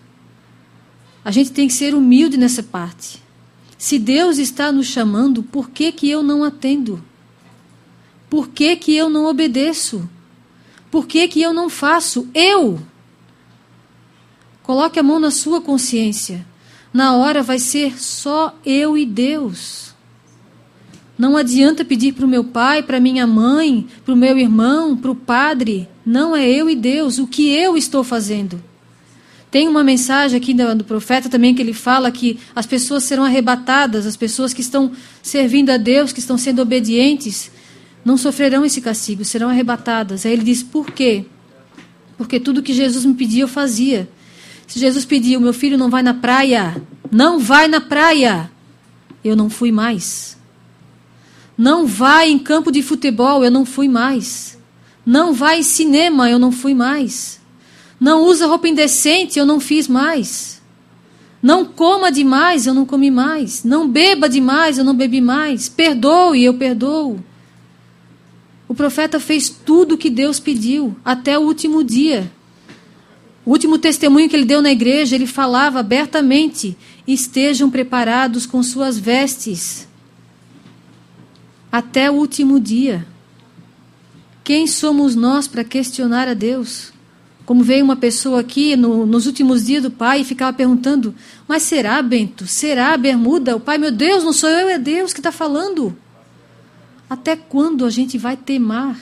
A gente tem que ser humilde nessa parte. Se Deus está nos chamando, por que que eu não atendo? Por que que eu não obedeço? Por que que eu não faço? Eu! Coloque a mão na sua consciência. Na hora vai ser só eu e Deus. Não adianta pedir para o meu pai, para minha mãe, para o meu irmão, para o padre. Não, é eu e Deus. O que eu estou fazendo? Tem uma mensagem aqui do, do profeta também que ele fala que as pessoas serão arrebatadas, as pessoas que estão servindo a Deus, que estão sendo obedientes, não sofrerão esse castigo, serão arrebatadas. Aí ele diz, por quê? Porque tudo que Jesus me pedia eu fazia. Se Jesus pediu, meu filho não vai na praia, não vai na praia, eu não fui mais. Não vai em campo de futebol, eu não fui mais. Não vai em cinema, eu não fui mais. Não usa roupa indecente, eu não fiz mais. Não coma demais, eu não comi mais. Não beba demais, eu não bebi mais. Perdoe, eu perdoo. O profeta fez tudo o que Deus pediu, até o último dia. O último testemunho que ele deu na igreja, ele falava abertamente, estejam preparados com suas vestes, até o último dia. Quem somos nós para questionar a Deus? Como veio uma pessoa aqui no, nos últimos dias do pai e ficava perguntando, mas será, Bento? Será, bermuda? O pai, meu Deus, não sou eu, é Deus que está falando. Até quando a gente vai temar?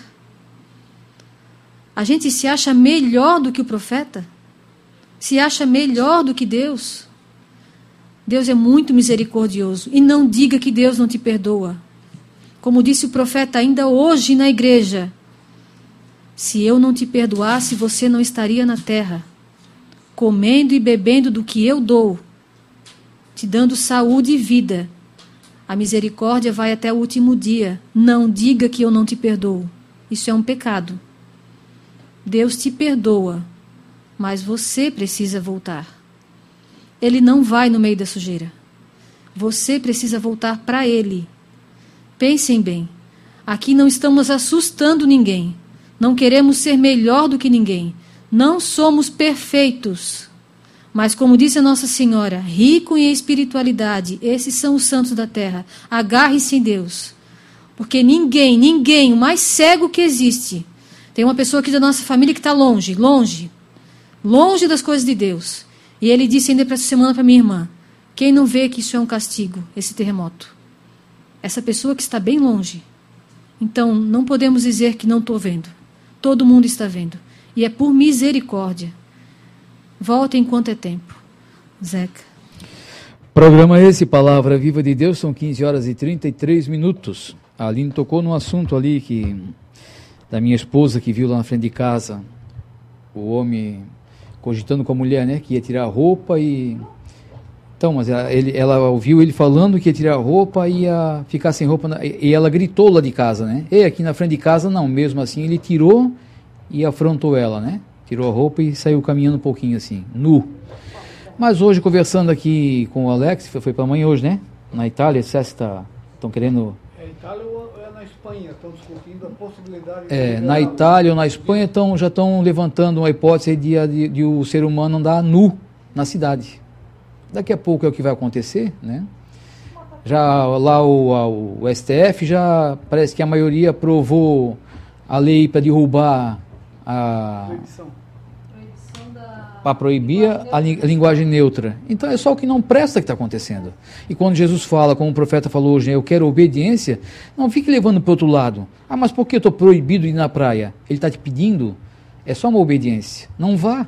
A gente se acha melhor do que o profeta? Se acha melhor do que Deus? Deus é muito misericordioso. E não diga que Deus não te perdoa. Como disse o profeta ainda hoje na igreja, se eu não te perdoasse, você não estaria na terra, comendo e bebendo do que eu dou, te dando saúde e vida. A misericórdia vai até o último dia. Não diga que eu não te perdoo. Isso é um pecado. Deus te perdoa, mas você precisa voltar. Ele não vai no meio da sujeira. Você precisa voltar para Ele. Pensem bem. Aqui não estamos assustando ninguém. Não queremos ser melhor do que ninguém. Não somos perfeitos, mas como disse a Nossa Senhora, rico em espiritualidade, esses são os santos da terra. Agarre-se em Deus, porque ninguém, ninguém, o mais cego que existe, tem uma pessoa aqui da nossa família que está longe, longe, longe das coisas de Deus. E ele disse ainda para essa semana para minha irmã, quem não vê que isso é um castigo, esse terremoto? Essa pessoa que está bem longe. Então, não podemos dizer que não estou vendo. Todo mundo está vendo. E é por misericórdia. Volta enquanto é tempo. Zeca. Programa esse, Palavra Viva de Deus, são quinze horas e trinta e três minutos. A Aline tocou num assunto ali que, da minha esposa que viu lá na frente de casa, o homem cogitando com a mulher, né, que ia tirar a roupa e... Então, mas ela, ele, ela ouviu ele falando que ia tirar a roupa e ia ficar sem roupa, na, e ela gritou lá de casa, né? E aqui na frente de casa, não, mesmo assim, ele tirou e afrontou ela, né? Tirou a roupa e saiu caminhando um pouquinho assim, nu. Mas hoje, conversando aqui com o Alex, foi, foi para amanhã hoje, né? Na Itália, se está, estão querendo... É Itália ou é na Espanha? Estão discutindo a possibilidade... É, de na Itália ou na Espanha tão, já estão levantando uma hipótese de, de, de o ser humano andar nu na cidade. Daqui a pouco é o que vai acontecer, né? Já lá o, o S T F já parece que a maioria aprovou a lei para derrubar a... para proibir a linguagem neutra. Então é só o que não presta que está acontecendo. E quando Jesus fala, como o profeta falou hoje, eu quero obediência, não fique levando para o outro lado. Ah, mas por que eu estou proibido de ir na praia? Ele está te pedindo, é só uma obediência. Não vá.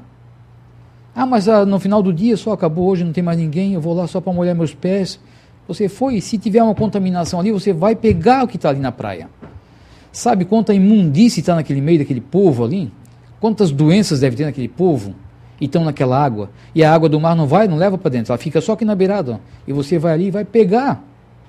Ah, mas ah, no final do dia só acabou hoje, não tem mais ninguém, eu vou lá só para molhar meus pés. Você foi, e se tiver uma contaminação ali, você vai pegar o que está ali na praia. Sabe quanta imundície está naquele meio daquele povo ali? Quantas doenças deve ter naquele povo? E estão naquela água. E a água do mar não vai, não leva para dentro, ela fica só aqui na beirada. Ó. E você vai ali e vai pegar.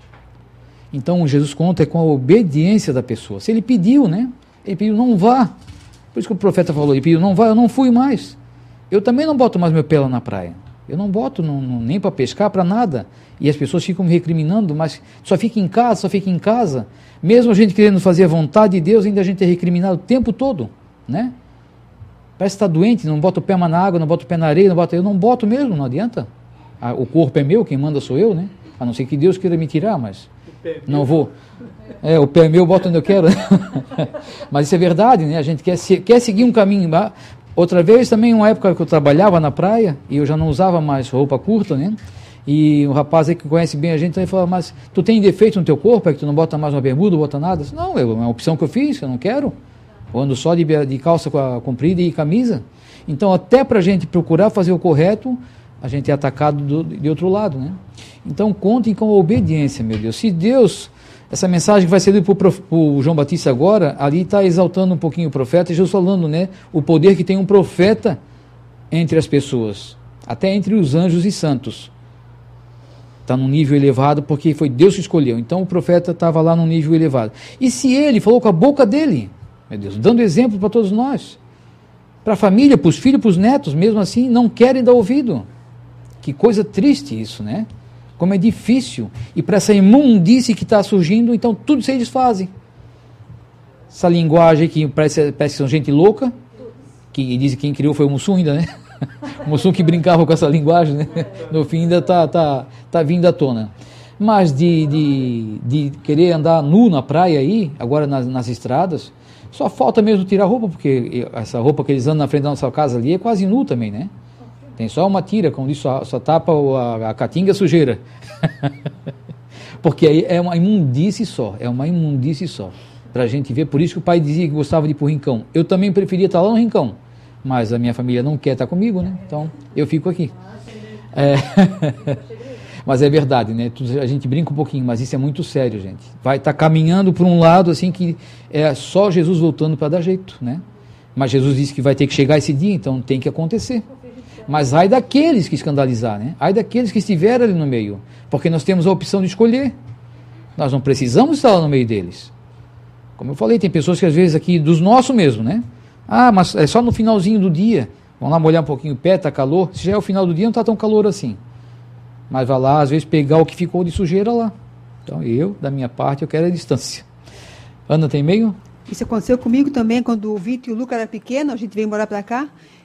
Então Jesus conta é com a obediência da pessoa. Se ele pediu, né? Ele pediu, não vá. Por isso que o profeta falou, ele pediu, não vá, eu não fui mais. Eu também não boto mais meu pé lá na praia. Eu não boto não, não, nem para pescar, para nada. E as pessoas ficam me recriminando, mas só fica em casa, só fica em casa. Mesmo a gente querendo fazer a vontade de Deus, ainda a gente é recriminado o tempo todo, né? Parece que está doente, não bota o pé na água, não bota o pé na areia, não bota... Eu não boto mesmo, não adianta. O corpo é meu, quem manda sou eu, né? A não ser que Deus queira me tirar, mas não vou. É, o pé é meu, eu boto onde eu quero. Mas isso é verdade, né? A gente quer, quer seguir um caminho... Outra vez também, uma época que eu trabalhava na praia, e eu já não usava mais roupa curta, né? E um rapaz aí que conhece bem a gente, então ele falou, mas tu tem defeito no teu corpo, é que tu não bota mais uma bermuda, não bota nada? Disse, não, é uma opção que eu fiz, eu não quero. Eu ando só de, de calça comprida e camisa. Então, até para a gente procurar fazer o correto, a gente é atacado do, de outro lado, né? Então, contem com a obediência, meu Deus. Se Deus... Essa mensagem que vai ser lida para o João Batista agora, ali está exaltando um pouquinho o profeta, e Jesus falando, né, o poder que tem um profeta entre as pessoas, até entre os anjos e santos. Está num nível elevado porque foi Deus que escolheu. Então o profeta estava lá num nível elevado. E se ele falou com a boca dele, meu Deus, dando exemplo para todos nós, para a família, para os filhos, para os netos, mesmo assim, não querem dar ouvido. Que coisa triste isso, né? Como é difícil, e para essa imundície que está surgindo, então tudo se desfazem. Essa linguagem que parece, parece que são gente louca, que diz que quem criou foi o Mussum ainda, né? O Mussum que brincava com essa linguagem, né? No fim ainda está tá, tá vindo à tona. Mas de, de, de querer andar nu na praia aí, agora nas, nas estradas, só falta mesmo tirar a roupa, porque essa roupa que eles andam na frente da nossa casa ali é quase nu também, né? Tem só uma tira, como diz, só, só tapa a, a caatinga sujeira. Porque aí é uma imundície só, é uma imundície só. Para a gente ver, por isso que o pai dizia que gostava de ir para o rincão. Eu também preferia estar lá no rincão, mas a minha família não quer estar comigo, né? Então eu fico aqui. É... Mas é verdade, né? A gente brinca um pouquinho, mas isso é muito sério, gente. Vai estar caminhando por um lado assim que é só Jesus voltando para dar jeito, né? Mas Jesus disse que vai ter que chegar esse dia, então tem que acontecer. Mas ai daqueles que escandalizar, né? Ai daqueles que estiverem ali no meio, porque nós temos a opção de escolher. Nós não precisamos estar lá no meio deles. Como eu falei, tem pessoas que às vezes aqui, dos nossos mesmo, né? Ah, mas é só no finalzinho do dia. Vamos lá molhar um pouquinho o pé, está calor. Se já é o final do dia, não está tão calor assim. Mas vai lá, às vezes, pegar o que ficou de sujeira lá. Então eu, da minha parte, eu quero a distância. Ana, tem e-mail? Isso aconteceu comigo também, quando o Vitor e o Luca eram pequenos, a gente veio morar para cá.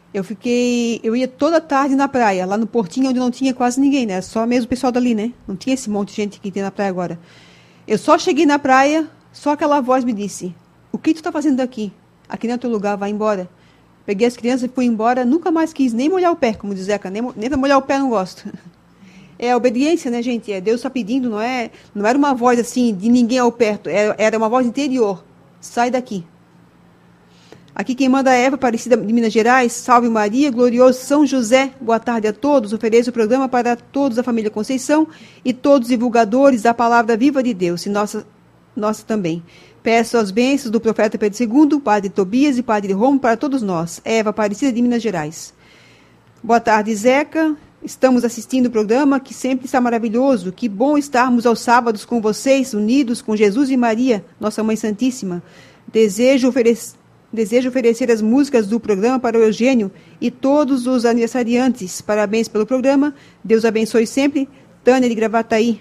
Eu fiquei, eu ia toda tarde na praia, lá no portinho onde não tinha quase ninguém, né? Só mesmo o pessoal dali, né? Não tinha esse monte de gente que tem na praia agora. Eu só cheguei na praia, só aquela voz me disse: o que tu está fazendo aqui? Aqui não é teu lugar, vai embora. Peguei as crianças e fui embora, nunca mais quis nem molhar o pé, como diz Zeca, nem, nem para molhar o pé não gosto. É a obediência, né, gente? É Deus está pedindo, não é? Não era uma voz assim de ninguém ao perto, era, era uma voz interior. Sai daqui. Aqui quem manda é Eva Aparecida de Minas Gerais. Salve Maria, glorioso São José. Boa tarde a todos. Ofereço o programa para todos da família Conceição e todos os divulgadores da palavra viva de Deus, e nossa, nossa também. Peço as bênçãos do profeta Pedro segundo, padre Tobias e padre Romo para todos nós. Eva Aparecida de Minas Gerais. Boa tarde, Zeca. Estamos assistindo o programa que sempre está maravilhoso. Que bom estarmos aos sábados com vocês, unidos com Jesus e Maria, nossa Mãe Santíssima. Desejo oferecer Desejo oferecer as músicas do programa para o Eugênio e todos os aniversariantes. Parabéns pelo programa. Deus abençoe sempre. Tânia de Gravataí.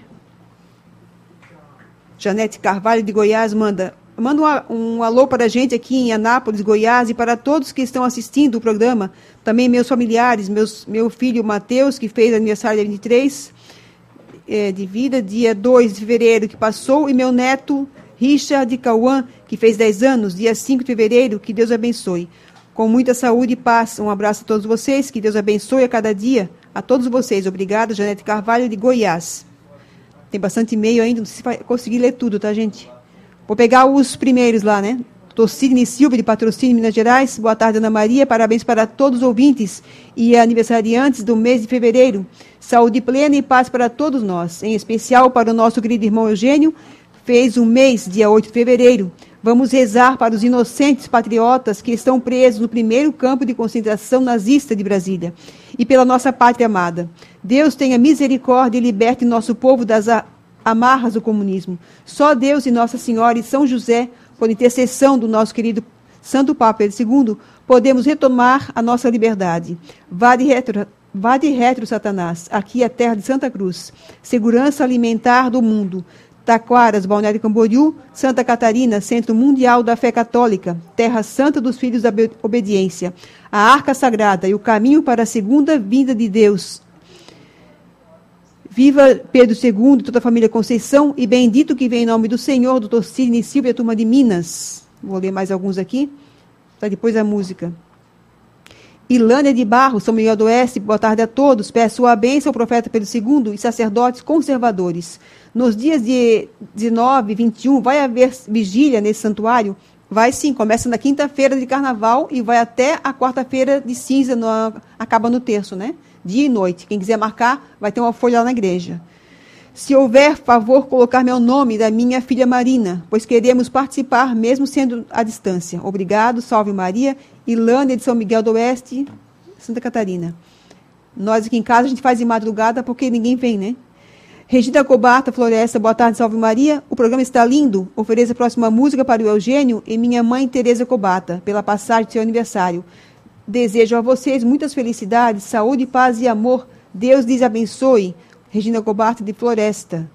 Janete Carvalho de Goiás manda, manda um, um alô para a gente aqui em Anápolis, Goiás, e para todos que estão assistindo o programa. Também meus familiares, meus, meu filho Matheus, que fez aniversário dia vinte e três é, de vida, dia dois de fevereiro que passou, e meu neto Richard de Cauã, que fez dez anos, dia cinco de fevereiro, que Deus abençoe. Com muita saúde e paz. Um abraço a todos vocês, que Deus abençoe a cada dia. A todos vocês. Obrigada, Janete Carvalho, de Goiás. Tem bastante e-mail ainda, não sei se vai conseguir ler tudo, tá, gente? Vou pegar os primeiros lá, né? Doutor Sidney Silva, de Patrocínio, Minas Gerais. Boa tarde, Ana Maria. Parabéns para todos os ouvintes e aniversariantes do mês de fevereiro. Saúde plena e paz para todos nós. Em especial para o nosso querido irmão Eugênio, fez um mês, dia oito de fevereiro. Vamos rezar para os inocentes patriotas que estão presos no primeiro campo de concentração nazista de Brasília e pela nossa pátria amada. Deus tenha misericórdia e liberte nosso povo das amarras do comunismo. Só Deus e Nossa Senhora e São José, por intercessão do nosso querido Santo Papa Pedro segundo, podemos retomar a nossa liberdade. Vá de retro, vá de retro, Satanás. Aqui é a terra de Santa Cruz. Segurança alimentar do mundo. Taquaras, Balneário Camboriú, Santa Catarina, Centro Mundial da Fé Católica, Terra Santa dos Filhos da Obediência, a Arca Sagrada e o caminho para a segunda vinda de Deus. Viva Pedro segundo, toda a família Conceição, e bendito que vem em nome do Senhor, doutor Sidney Silva e a turma de Minas. Vou ler mais alguns aqui, para depois a música. Ilânia de Barro, São Miguel do Oeste, boa tarde a todos. Peço a bênção ao profeta Pedro segundo e sacerdotes conservadores. Nos dias de dezenove e vinte e um, vai haver vigília nesse santuário? Vai sim, começa na quinta-feira de carnaval e vai até a quarta-feira de cinza, no, acaba no terço, né? Dia e noite. Quem quiser marcar, vai ter uma folha lá na igreja. Se houver, favor, colocar meu nome da minha filha Marina, pois queremos participar, mesmo sendo à distância. Obrigado, salve Maria. Ilânia de São Miguel do Oeste, Santa Catarina. Nós aqui em casa, a gente faz de madrugada porque ninguém vem, né? Regina Cobata, Floresta, boa tarde, salve Maria. O programa está lindo. Ofereça a próxima música para o Eugênio e minha mãe Tereza Cobata, pela passagem de seu aniversário. Desejo a vocês muitas felicidades, saúde, paz e amor. Deus lhes abençoe. Regina Cobata, de Floresta.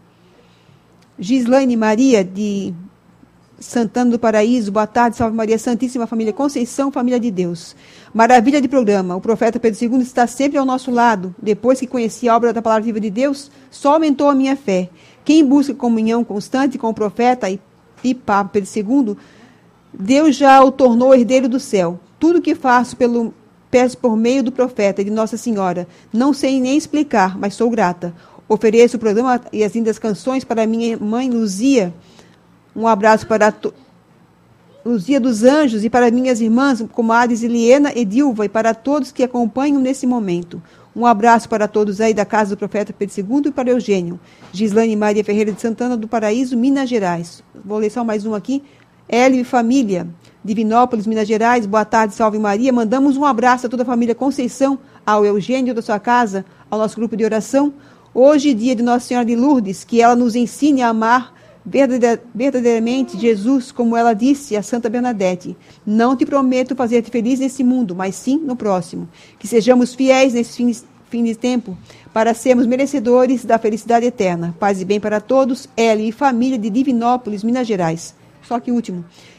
Gislaine Maria, de Santana do Paraíso, boa tarde, salve Maria Santíssima, família Conceição, família de Deus. Maravilha de programa, o profeta Pedro segundo está sempre ao nosso lado. Depois que conheci a obra da Palavra Viva de Deus, só aumentou a minha fé. Quem busca comunhão constante com o profeta e, e Papa Pedro segundo, Deus já o tornou herdeiro do céu. Tudo que faço pelo peço por meio do profeta e de Nossa Senhora. Não sei nem explicar, mas sou grata. Ofereço o programa e as lindas canções para minha mãe Luzia. Um abraço para to... Luzia dos Anjos e para minhas irmãs, comadres Eliena e Dilva, e para todos que acompanham nesse momento. Um abraço para todos aí da casa do profeta Pedro segundo e para Eugênio. Gislaine Maria Ferreira de Santana do Paraíso, Minas Gerais. Vou ler só mais um aqui. Hélio e família, Divinópolis, Minas Gerais, boa tarde, salve Maria. Mandamos um abraço a toda a família Conceição, ao Eugênio da sua casa, ao nosso grupo de oração. Hoje, dia de Nossa Senhora de Lourdes, que ela nos ensine a amar verdadeiramente Jesus, como ela disse a Santa Bernadette. Não te prometo fazer-te feliz nesse mundo, mas sim no próximo. Que sejamos fiéis nesse fim, fim de tempo, para sermos merecedores da felicidade eterna. Paz e bem para todos, Hélio e família de Divinópolis, Minas Gerais. Só que último.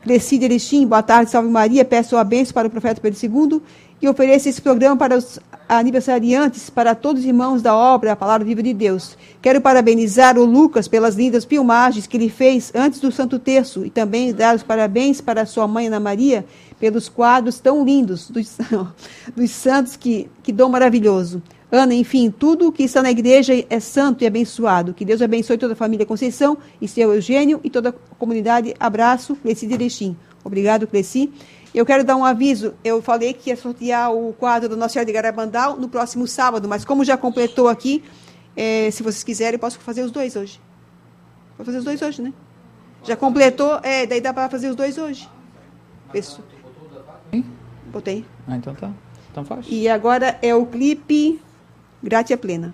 Cleci de Erechim, boa tarde, salve Maria, peço a bênção para o profeta Pedro segundo e ofereço esse programa para os aniversariantes, para todos os irmãos da obra A Palavra Viva de Deus. Quero parabenizar o Lucas pelas lindas filmagens que ele fez antes do Santo Terço e também dar os parabéns para a sua mãe Ana Maria pelos quadros tão lindos dos, dos santos, que, que dom maravilhoso. Ana, enfim, tudo que está na igreja é santo e abençoado. Que Deus abençoe toda a família Conceição e seu Eugênio e toda a comunidade. Abraço, Cleci de Erechim. Obrigado, Cleci. Eu quero dar um aviso. Eu falei que ia sortear o quadro da Nossa Senhora de Garabandal no próximo sábado, mas como já completou aqui, é, se vocês quiserem, eu posso fazer os dois hoje. Vou fazer os dois hoje, né? Já completou, é, daí dá para fazer os dois hoje. Isso. Botei. Ah, então tá. Então faz. E agora é o clipe Gratia Plena.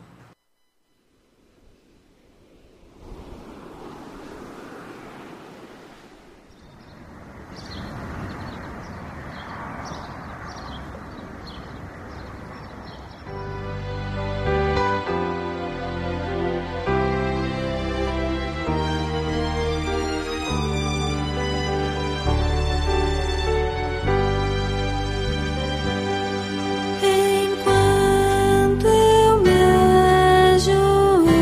Enquanto eu me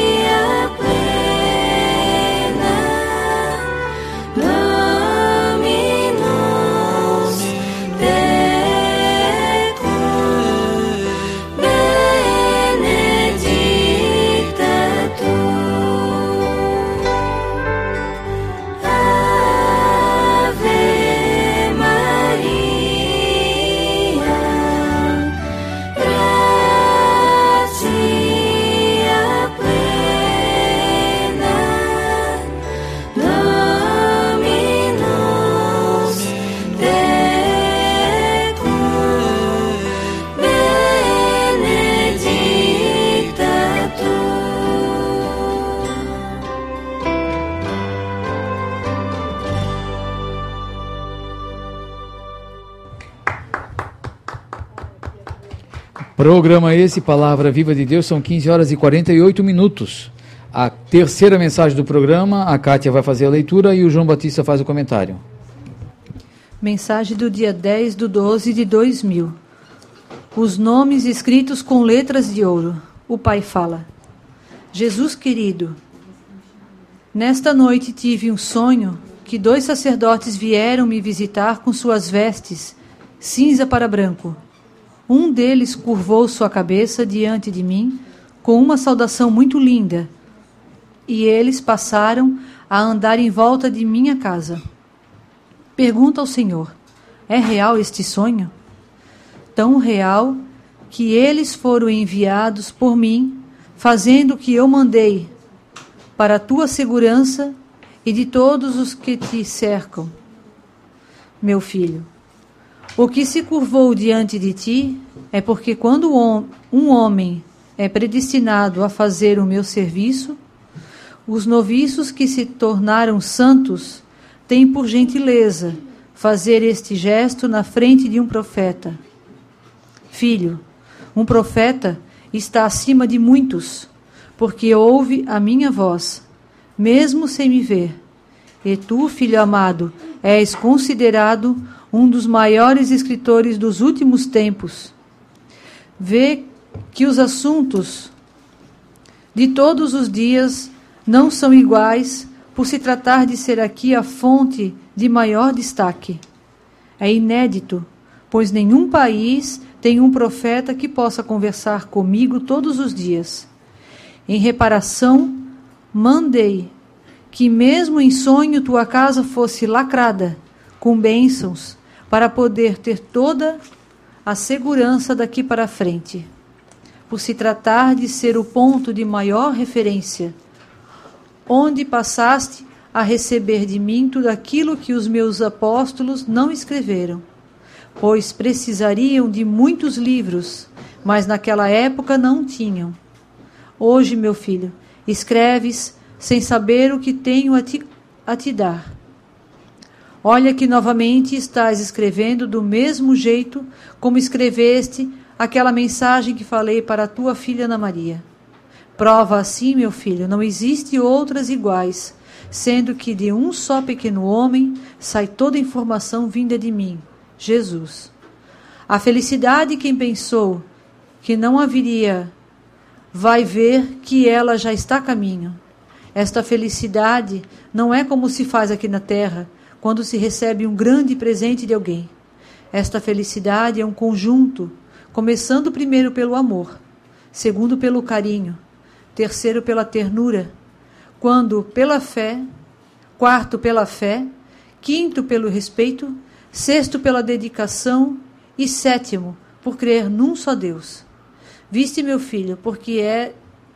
Domine Programa esse, Palavra Viva de Deus, são quinze horas e quarenta e oito minutos. A terceira mensagem do programa, a Kátia vai fazer a leitura e o João Batista faz o comentário. Mensagem do dia dez de doze de dois mil. Os nomes escritos com letras de ouro. O Pai fala: Jesus querido, nesta noite tive um sonho que dois sacerdotes vieram me visitar com suas vestes, cinza para branco. Um deles curvou sua cabeça diante de mim com uma saudação muito linda, e eles passaram a andar em volta de minha casa. Pergunto ao Senhor: é real este sonho? Tão real que eles foram enviados por mim, fazendo o que eu mandei, para a tua segurança e de todos os que te cercam. Meu filho, o que se curvou diante de ti é porque quando um homem é predestinado a fazer o meu serviço, os noviços que se tornaram santos têm por gentileza fazer este gesto na frente de um profeta. Filho, um profeta está acima de muitos, porque ouve a minha voz, mesmo sem me ver. E tu, filho amado, és considerado um dos maiores escritores dos últimos tempos. Vê que os assuntos de todos os dias não são iguais, por se tratar de ser aqui a fonte de maior destaque. É inédito, pois nenhum país tem um profeta que possa conversar comigo todos os dias. Em reparação, mandei que mesmo em sonho tua casa fosse lacrada com bênçãos, para poder ter toda a segurança daqui para frente. Por se tratar de ser o ponto de maior referência, onde passaste a receber de mim tudo aquilo que os meus apóstolos não escreveram, pois precisariam de muitos livros, mas naquela época não tinham. Hoje, meu filho, escreves sem saber o que tenho a te, a te dar. Olha que novamente estás escrevendo do mesmo jeito como escreveste aquela mensagem que falei para a tua filha Ana Maria. Prova assim, meu filho, não existe outras iguais, sendo que de um só pequeno homem sai toda a informação vinda de mim, Jesus. A felicidade quem pensou que não haveria, vai ver que ela já está a caminho. Esta felicidade não é como se faz aqui na terra, quando se recebe um grande presente de alguém. Esta felicidade é um conjunto, começando primeiro pelo amor, segundo pelo carinho, terceiro pela ternura, quando pela fé, quarto pela fé, quinto pelo respeito, sexto pela dedicação e sétimo por crer num só Deus. Viste, meu filho, porque é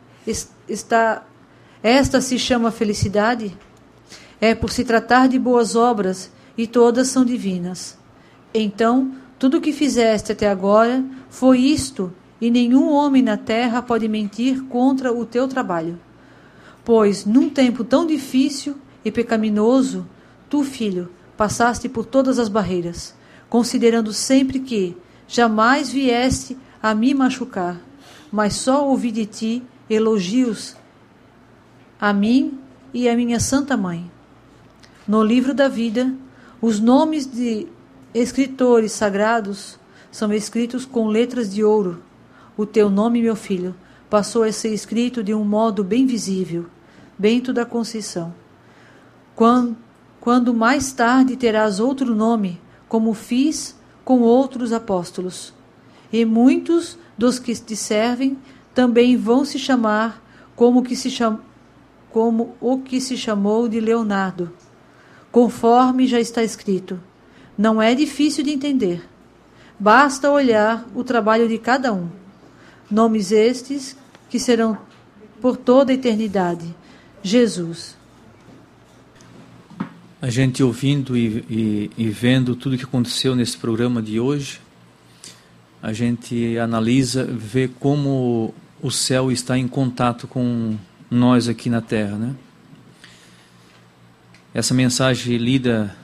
está esta se chama felicidade? É por se tratar de boas obras, e todas são divinas. Então, tudo o que fizeste até agora foi isto, e nenhum homem na terra pode mentir contra o teu trabalho. Pois, num tempo tão difícil e pecaminoso, tu, filho, passaste por todas as barreiras, considerando sempre que jamais vieste a me machucar, mas só ouvi de ti elogios a mim e a minha Santa Mãe. No livro da vida, os nomes de escritores sagrados são escritos com letras de ouro. O teu nome, meu filho, passou a ser escrito de um modo bem visível, Bento da Conceição. Quando, quando mais tarde terás outro nome, como fiz com outros apóstolos. E muitos dos que te servem também vão se chamar como, que se cham, como o que se chamou de Leonardo, conforme já está escrito. Não é difícil de entender. Basta olhar o trabalho de cada um. Nomes estes que serão por toda a eternidade. Jesus. A gente ouvindo e, e, e vendo tudo que aconteceu nesse programa de hoje, a gente analisa, vê como o céu está em contato com nós aqui na terra, né? Essa mensagem lida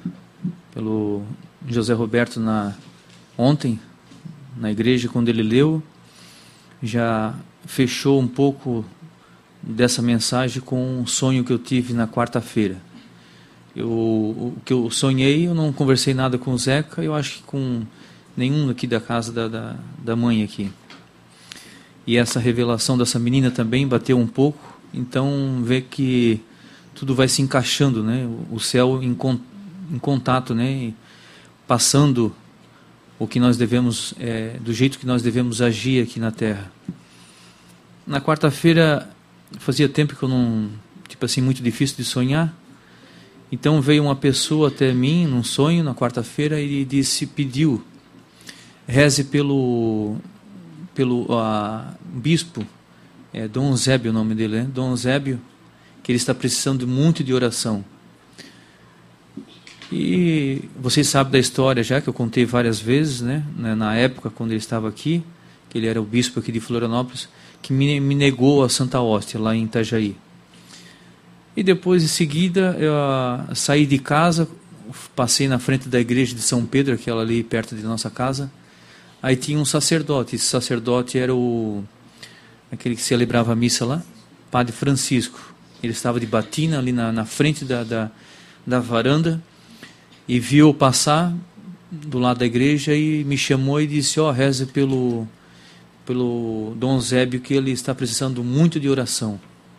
pelo José Roberto na, ontem, na igreja, quando ele leu, já fechou um pouco dessa mensagem com um sonho que eu tive na quarta-feira. Eu, o que eu sonhei, eu não conversei nada com o Zeca, eu acho que com nenhum aqui da casa da, da, da mãe aqui. E essa revelação dessa menina também bateu um pouco, então vê que tudo vai se encaixando, né? O céu em, con, em contato, né? E passando o que nós devemos, é, do jeito que nós devemos agir aqui na Terra. Na quarta-feira, fazia tempo que eu não, tipo assim, muito difícil de sonhar. Então veio uma pessoa até mim num sonho na quarta-feira e disse, pediu, reze pelo pelo uh, bispo, é Dom Eusébio o nome dele, né? Dom Eusébio, que ele está precisando muito de oração. E vocês sabem da história já, que eu contei várias vezes, né? Na época, quando ele estava aqui, que ele era o bispo aqui de Florianópolis, que me, me negou a Santa Hóstia, lá em Itajaí. E depois, em seguida, eu uh, saí de casa, passei na frente da igreja de São Pedro, aquela ali perto de nossa casa. Aí tinha um sacerdote, esse sacerdote era o aquele que celebrava a missa lá, Padre Francisco. Ele estava de batina ali na, na frente da, da, da varanda e viu eu passar do lado da igreja e me chamou e disse, ó, oh, reze pelo, pelo Dom Eusébio, que ele está precisando muito de oração.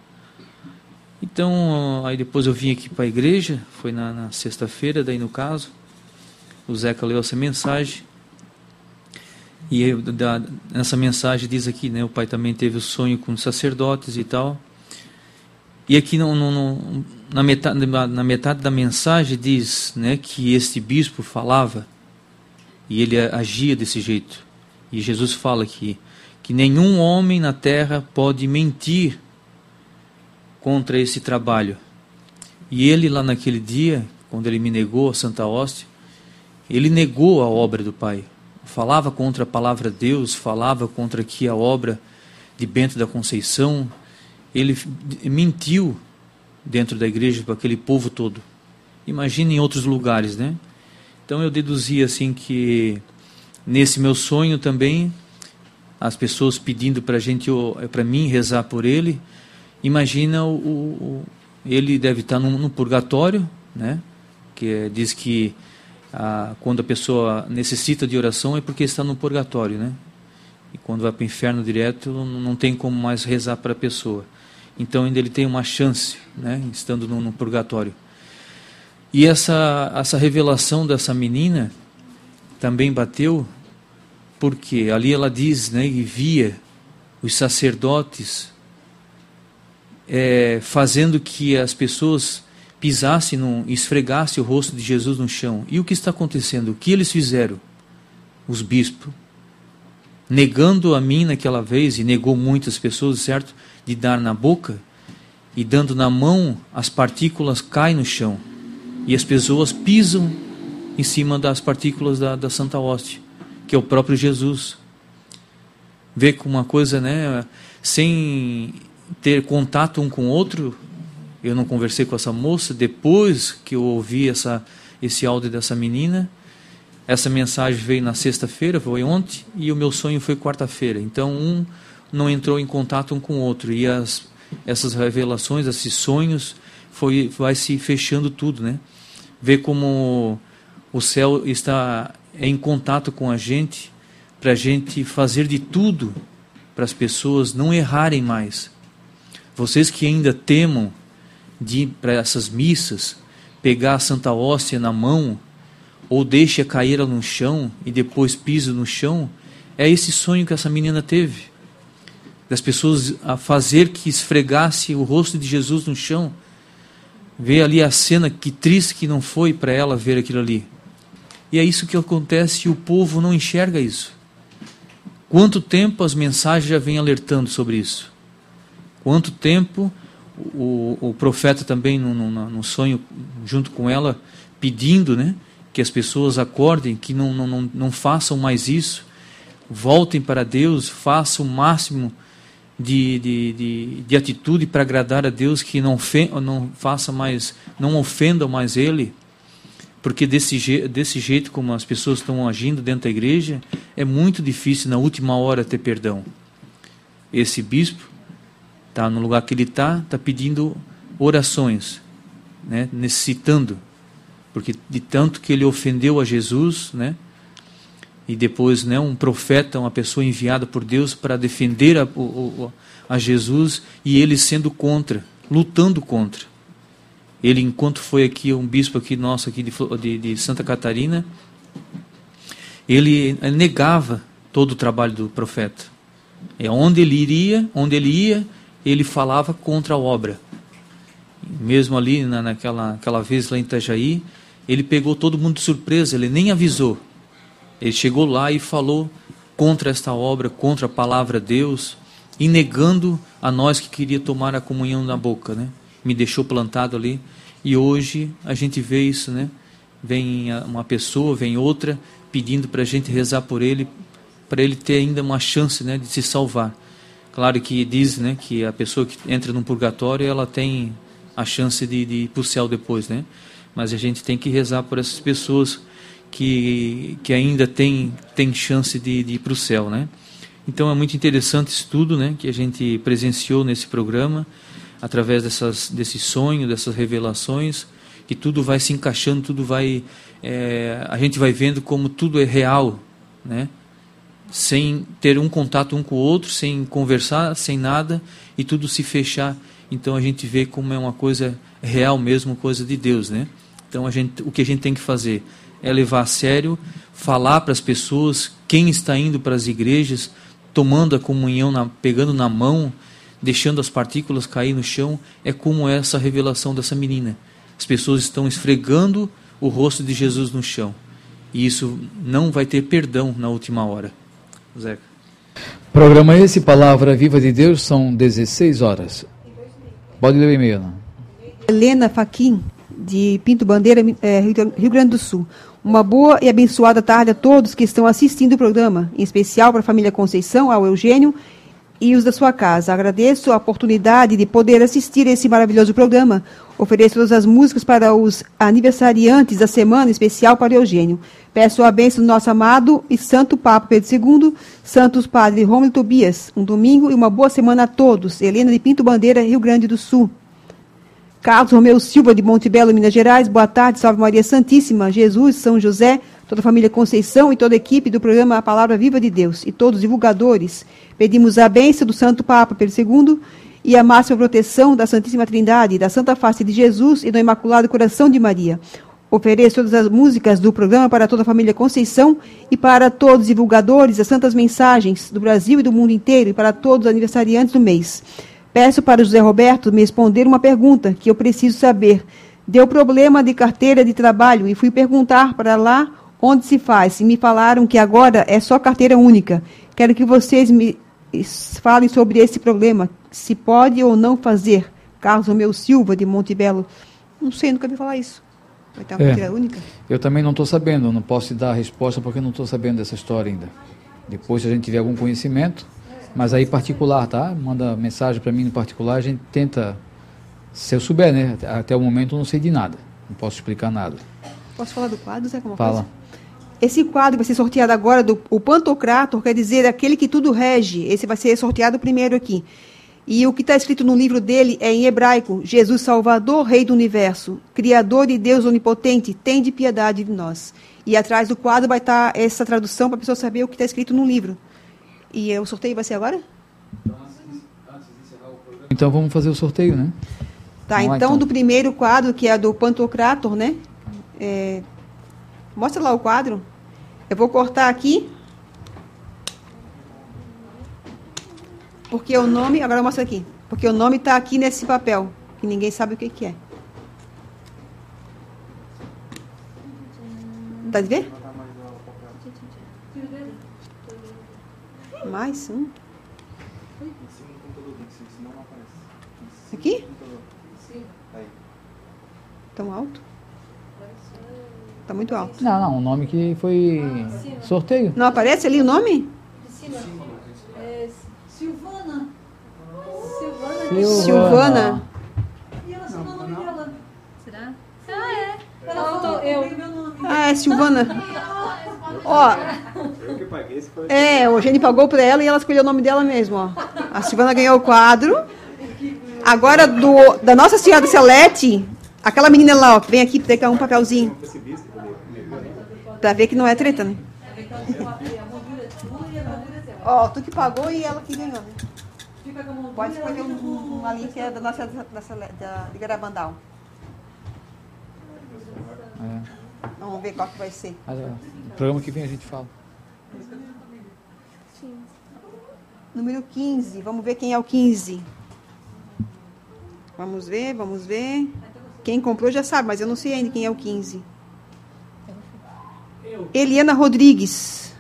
Então, aí depois eu vim aqui para a igreja, foi na, na sexta-feira, daí no caso, o Zeca leu essa mensagem. E eu, da, nessa mensagem diz aqui, né, o pai também teve o sonho com os sacerdotes e tal. E aqui no, no, no, na, metade, na metade da mensagem diz, né, que este bispo falava e ele agia desse jeito. E Jesus fala aqui que nenhum homem na terra pode mentir contra esse trabalho. E ele lá naquele dia, quando ele me negou a Santa Hóstia, ele negou a obra do Pai. Falava contra a palavra de Deus, falava contra aqui a obra de Bento da Conceição. Ele mentiu dentro da igreja para aquele povo todo. Imagina em outros lugares, né? Então eu deduzi assim que nesse meu sonho também, as pessoas pedindo para a gente, para mim rezar por ele. Imagina o, o ele deve estar no, no purgatório, né? Que é, diz que Ah, quando a pessoa necessita de oração é porque está no purgatório, né? E quando vai para o inferno direto, não, não tem como mais rezar para a pessoa. Então ainda ele tem uma chance, né? Estando no, no purgatório. E essa, essa revelação dessa menina também bateu, porque ali ela diz, né? E via os sacerdotes é, fazendo que as pessoas pisasse, no, esfregasse o rosto de Jesus no chão. E o que está acontecendo? O que eles fizeram? Os bispos, negando a mim naquela vez, e negou muitas pessoas, certo? De dar na boca, e dando na mão, as partículas caem no chão. E as pessoas pisam em cima das partículas da, da Santa Hóstia, que é o próprio Jesus. Vê como uma coisa, né? Sem ter contato um com o outro. Eu não conversei com essa moça, depois que eu ouvi essa, esse áudio dessa menina. Essa mensagem veio na sexta-feira, foi ontem, e o meu sonho foi quarta-feira. Então, um não entrou em contato um com o outro. E as, essas revelações, esses sonhos, foi, vai se fechando tudo, né? Ver como o céu está em contato com a gente, para a gente fazer de tudo para as pessoas não errarem mais. Vocês que ainda temam de ir para essas missas, pegar a Santa Hóstia na mão, ou deixa cair ela no chão e depois pisa no chão, é esse sonho que essa menina teve, das pessoas a fazer que esfregasse o rosto de Jesus no chão. Ver ali a cena, que triste que não foi para ela ver aquilo ali. E é isso que acontece, e o povo não enxerga isso. Quanto tempo as mensagens já vêm alertando sobre isso? Quanto tempo O, o profeta também, no, no, no sonho, junto com ela, pedindo, né, que as pessoas acordem, que não, não, não façam mais isso, voltem para Deus, façam o máximo de, de, de, de atitude para agradar a Deus, que não, fe, não, faça mais, não ofendam mais Ele, porque desse, je, desse jeito como as pessoas estão agindo dentro da igreja, é muito difícil na última hora ter perdão. esse bispo, tá no lugar que ele está, está pedindo orações, né, necessitando, porque de tanto que ele ofendeu a Jesus, né, e depois, né, um profeta, uma pessoa enviada por Deus para defender a, o, a Jesus, e ele sendo contra, lutando contra. Ele, enquanto foi aqui, um bispo aqui nosso aqui de, de, de Santa Catarina, ele negava todo o trabalho do profeta. É onde ele iria, onde ele ia, ele falava contra a obra. Mesmo ali na, naquela aquela vez lá em Itajaí, ele pegou todo mundo de surpresa, ele nem avisou. Ele chegou lá e falou contra esta obra, contra a palavra de Deus, e negando a nós que queria tomar a comunhão na boca, né? Me deixou plantado ali, e hoje a gente vê isso, né? Vem uma pessoa, vem outra, pedindo para a gente rezar por ele, para ele ter ainda uma chance, né, de se salvar. Claro que diz, né, que a pessoa que entra no purgatório, ela tem a chance de, de ir para o céu depois, né? Mas a gente tem que rezar por essas pessoas que, que ainda tem, tem chance de, de ir para o céu, né? Então é muito interessante isso tudo, né, que a gente presenciou nesse programa, através dessas, desse sonho, dessas revelações, que tudo vai se encaixando, tudo vai, é, a gente vai vendo como tudo é real, né? Sem ter um contato um com o outro, sem conversar, sem nada, e tudo se fechar. Então a gente vê como é uma coisa real mesmo, coisa de Deus, né? Então a gente, o que a gente tem que fazer é levar a sério, falar para as pessoas, quem está indo para as igrejas, tomando a comunhão, na, pegando na mão, deixando as partículas cair no chão, é como essa revelação dessa menina. As pessoas estão esfregando o rosto de Jesus no chão. E isso não vai ter perdão na última hora. Zeca. Programa esse, Palavra Viva de Deus, são dezesseis horas. Pode ler o e-mail, não? Helena Faquim, de Pinto Bandeira, Rio Grande do Sul. Uma boa e abençoada tarde a todos que estão assistindo o programa, em especial para a família Conceição, ao Eugênio e os da sua casa. Agradeço a oportunidade de poder assistir esse maravilhoso programa. Ofereço todas as músicas para os aniversariantes da semana, em especial para o Eugênio. Peço a bênção do nosso amado e santo Papa Pedro segundo, Santos Padre Rômulo Tobias. Um domingo e uma boa semana a todos. Helena de Pinto Bandeira, Rio Grande do Sul. Carlos Romeu Silva, de Monte Belo, Minas Gerais. Boa tarde, salve Maria Santíssima, Jesus, São José, toda a família Conceição e toda a equipe do programa A Palavra Viva de Deus e todos os divulgadores. Pedimos a bênção do Santo Papa Pedro segundo e a máxima proteção da Santíssima Trindade, da Santa Face de Jesus e do Imaculado Coração de Maria. Ofereço todas as músicas do programa para toda a família Conceição e para todos os divulgadores das santas mensagens do Brasil e do mundo inteiro e para todos os aniversariantes do mês. Peço para o José Roberto me responder uma pergunta que eu preciso saber. Deu problema de carteira de trabalho e fui perguntar para lá onde se faz. E me falaram que agora é só carteira única. Quero que vocês me falem sobre esse problema. Se pode ou não fazer. Carlos Romeu Silva, de Monte Belo. Não sei, nunca vi falar isso. Vai ter uma É, carteira única? eu também não estou sabendo, não posso te dar a resposta porque não estou sabendo dessa história ainda. Depois, se a gente tiver algum conhecimento, mas aí particular, tá? Manda mensagem para mim no particular, a gente tenta, se eu souber, né? Até o momento eu não sei de nada, não posso explicar nada. Posso falar do quadro, Zé? Como Fala. coisa? Esse quadro vai ser sorteado agora, do, o Pantocrator, quer dizer, aquele que tudo rege. Esse vai ser sorteado primeiro aqui. E o que está escrito no livro dele é em hebraico: Jesus Salvador, Rei do Universo, Criador e Deus Onipotente, tem de piedade de nós. E atrás do quadro vai estar essa tradução para a pessoa saber o que está escrito no livro. E o sorteio vai ser agora? Então vamos fazer o sorteio, né? Tá, Vamos lá, então, então. do primeiro quadro, que é do Pantocrator, né? É, mostra lá o quadro. Eu vou cortar aqui. Porque o nome... Agora mostra aqui. Porque o nome está aqui nesse papel, que ninguém sabe o que, que é. Dá de ver? Mais um. Aqui? Tão alto? Tá muito alto. Não, não, o nome que foi sorteio. Não aparece ali o nome? É, Silvana. Silvana. Silvana. Silvana. E ela assinou o nome dela. Será? Ah, é. Ela falou, eu. Ah, é Silvana. Ó. Eu que paguei, esse foi. É, o Eugênio pagou para ela e ela escolheu o nome dela mesmo, ó. A Silvana ganhou o quadro. Agora, do, da Nossa Senhora da Celeste, aquela menina lá, ó, que vem aqui pegar um papelzinho. Pra ver que não é treta, né? Ó, tu que pagou e ela que ganhou, né? Pode escolher um, um ali que é da Nossa Senhora da Celeste, da, de Garabandal. É. Vamos ver qual que vai ser. Mas, é, no programa que vem a gente fala. Número quinze. Vamos ver quem é o quinze. Vamos ver, vamos ver. Quem comprou já sabe, mas eu não sei ainda quem é o quinze. Eliana Rodrigues.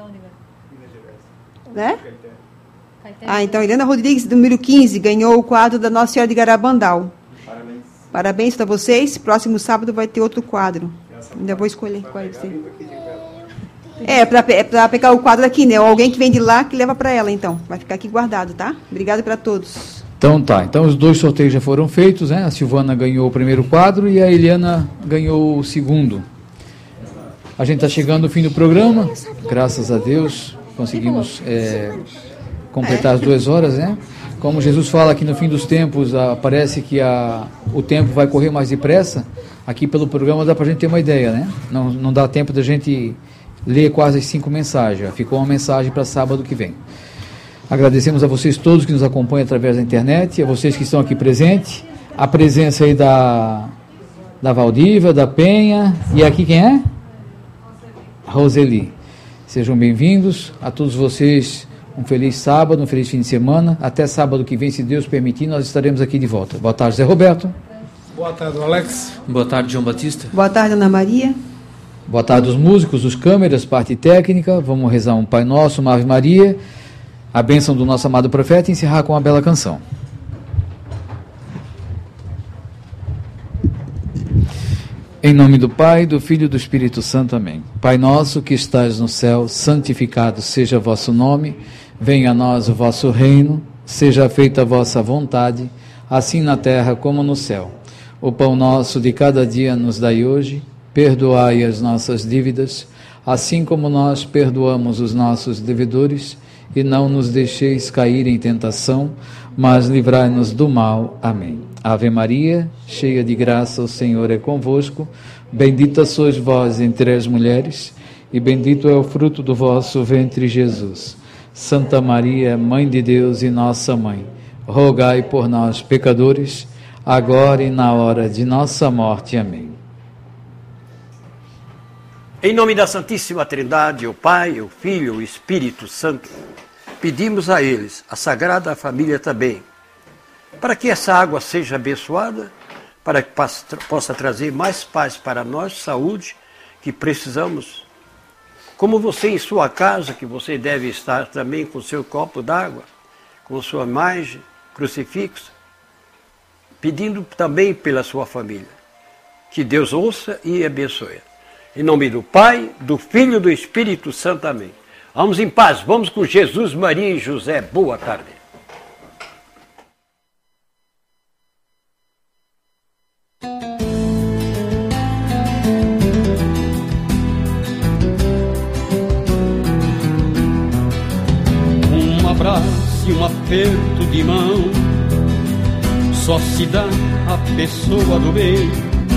Né? Ah, então, Eliana Rodrigues, número quinze, ganhou o quadro da Nossa Senhora de Garabandal. Parabéns. Parabéns para vocês. Próximo sábado vai ter outro quadro. Ainda vou escolher qual é você. É, para é para pegar o quadro aqui, né? Ou alguém que vem de lá que leva para ela, então. Vai ficar aqui guardado, tá? Obrigada para todos. Então tá. Então os dois sorteios já foram feitos, né? A Silvana ganhou o primeiro quadro e a Eliana ganhou o segundo. A gente está chegando ao fim do programa. Graças a Deus conseguimos é, completar as duas horas, né? Como Jesus fala aqui no fim dos tempos, a, parece que a, o tempo vai correr mais depressa. Aqui pelo programa dá para a gente ter uma ideia, né? Não, não dá tempo da gente ler quase as cinco mensagens. Ficou uma mensagem para sábado que vem. Agradecemos a vocês todos que nos acompanham através da internet, a vocês que estão aqui presentes, a presença aí da, da Valdívia, da Penha, e aqui quem é? Roseli. Sejam bem-vindos. A todos vocês, um feliz sábado, um feliz fim de semana. Até sábado que vem, se Deus permitir, nós estaremos aqui de volta. Boa tarde, Zé Roberto. Boa tarde, Alex. Boa tarde, João Batista. Boa tarde, Ana Maria. Boa tarde, os músicos, os câmeras, parte técnica. Vamos rezar um Pai Nosso, uma Ave Maria, a bênção do nosso amado profeta e encerrar com uma bela canção. Em nome do Pai, do Filho e do Espírito Santo. Amém. Pai nosso que estás no céu, santificado seja vosso nome. Venha a nós o vosso reino. Seja feita a vossa vontade, assim na terra como no céu. O pão nosso de cada dia nos dai hoje. Perdoai as nossas dívidas, assim como nós perdoamos os nossos devedores. E não nos deixeis cair em tentação, mas livrai-nos do mal. Amém. Ave Maria, cheia de graça, o Senhor é convosco. Bendita sois vós entre as mulheres, e bendito é o fruto do vosso ventre, Jesus. Santa Maria, Mãe de Deus e nossa Mãe, rogai por nós, pecadores, agora e na hora de nossa morte. Amém. Em nome da Santíssima Trindade, o Pai, o Filho, o Espírito Santo, pedimos a eles, a Sagrada Família também, para que essa água seja abençoada, para que possa trazer mais paz para nós, saúde, que precisamos. Como você em sua casa, que você deve estar também com seu copo d'água, com sua imagem, crucifixo, pedindo também pela sua família. Que Deus ouça e abençoe. Em nome do Pai, do Filho e do Espírito Santo. Amém. Vamos em paz, vamos com Jesus, Maria e José. Boa tarde. Um abraço e um aperto de mão só se dá a pessoa do bem.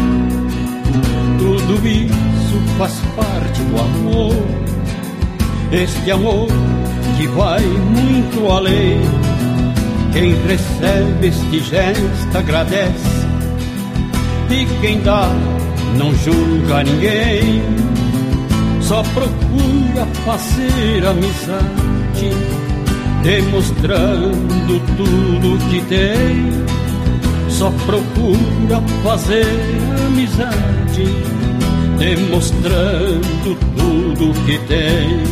Tudo isso faz parte do amor, este amor que vai muito além. Quem recebe este gesto agradece, e quem dá não julga ninguém. Só procura fazer amizade, demonstrando tudo que tem. Só procura fazer amizade, demonstrando tudo que tem.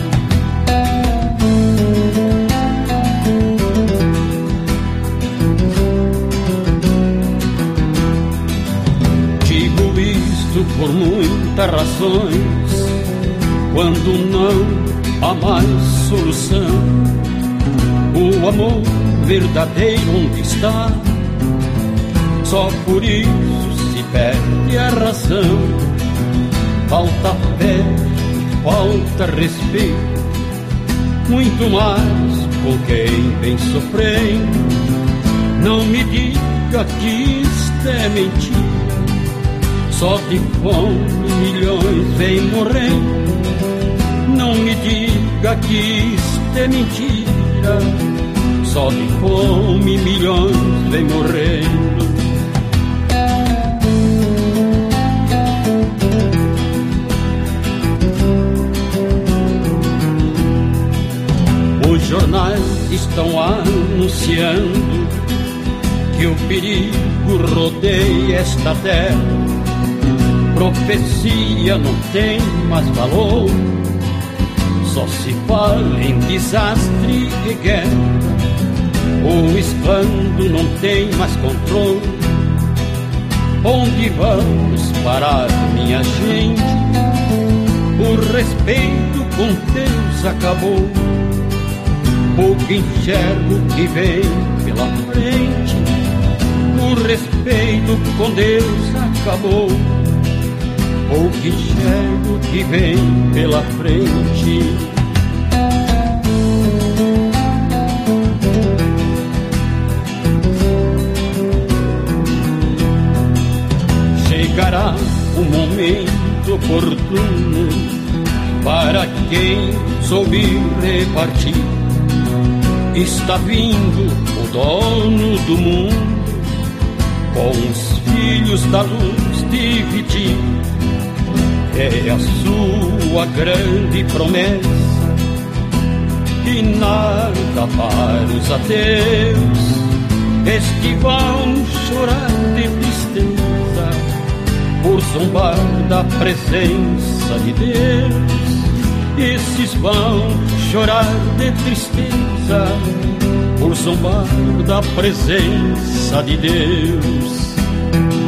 Digo isto por muitas razões, quando não há mais solução. O amor verdadeiro onde está? Só por isso se perde a razão. Falta fé, falta respeito, muito mais com quem vem sofrendo. Não me diga que isto é mentira, só de fome milhões vem morrendo. Não me diga que isto é mentira, só de fome milhões vem morrendo. Os jornais estão anunciando que o perigo rodeia esta terra. Profecia não tem mais valor, só se fala em desastre e guerra. O escândalo não tem mais controle. Onde vamos parar, minha gente? O respeito com Deus acabou. Pouco enxergo que vem pela frente. O respeito com Deus acabou. Pouco enxergo que vem pela frente. Chegará um momento oportuno para quem soube repartir. Está vindo o dono do mundo, com os filhos da luz dividir. É a sua grande promessa, e nada para os ateus, estes vão chorar de tristeza, por zombar da presença de Deus. Esses vão chorar de tristeza, por zombar da presença de Deus.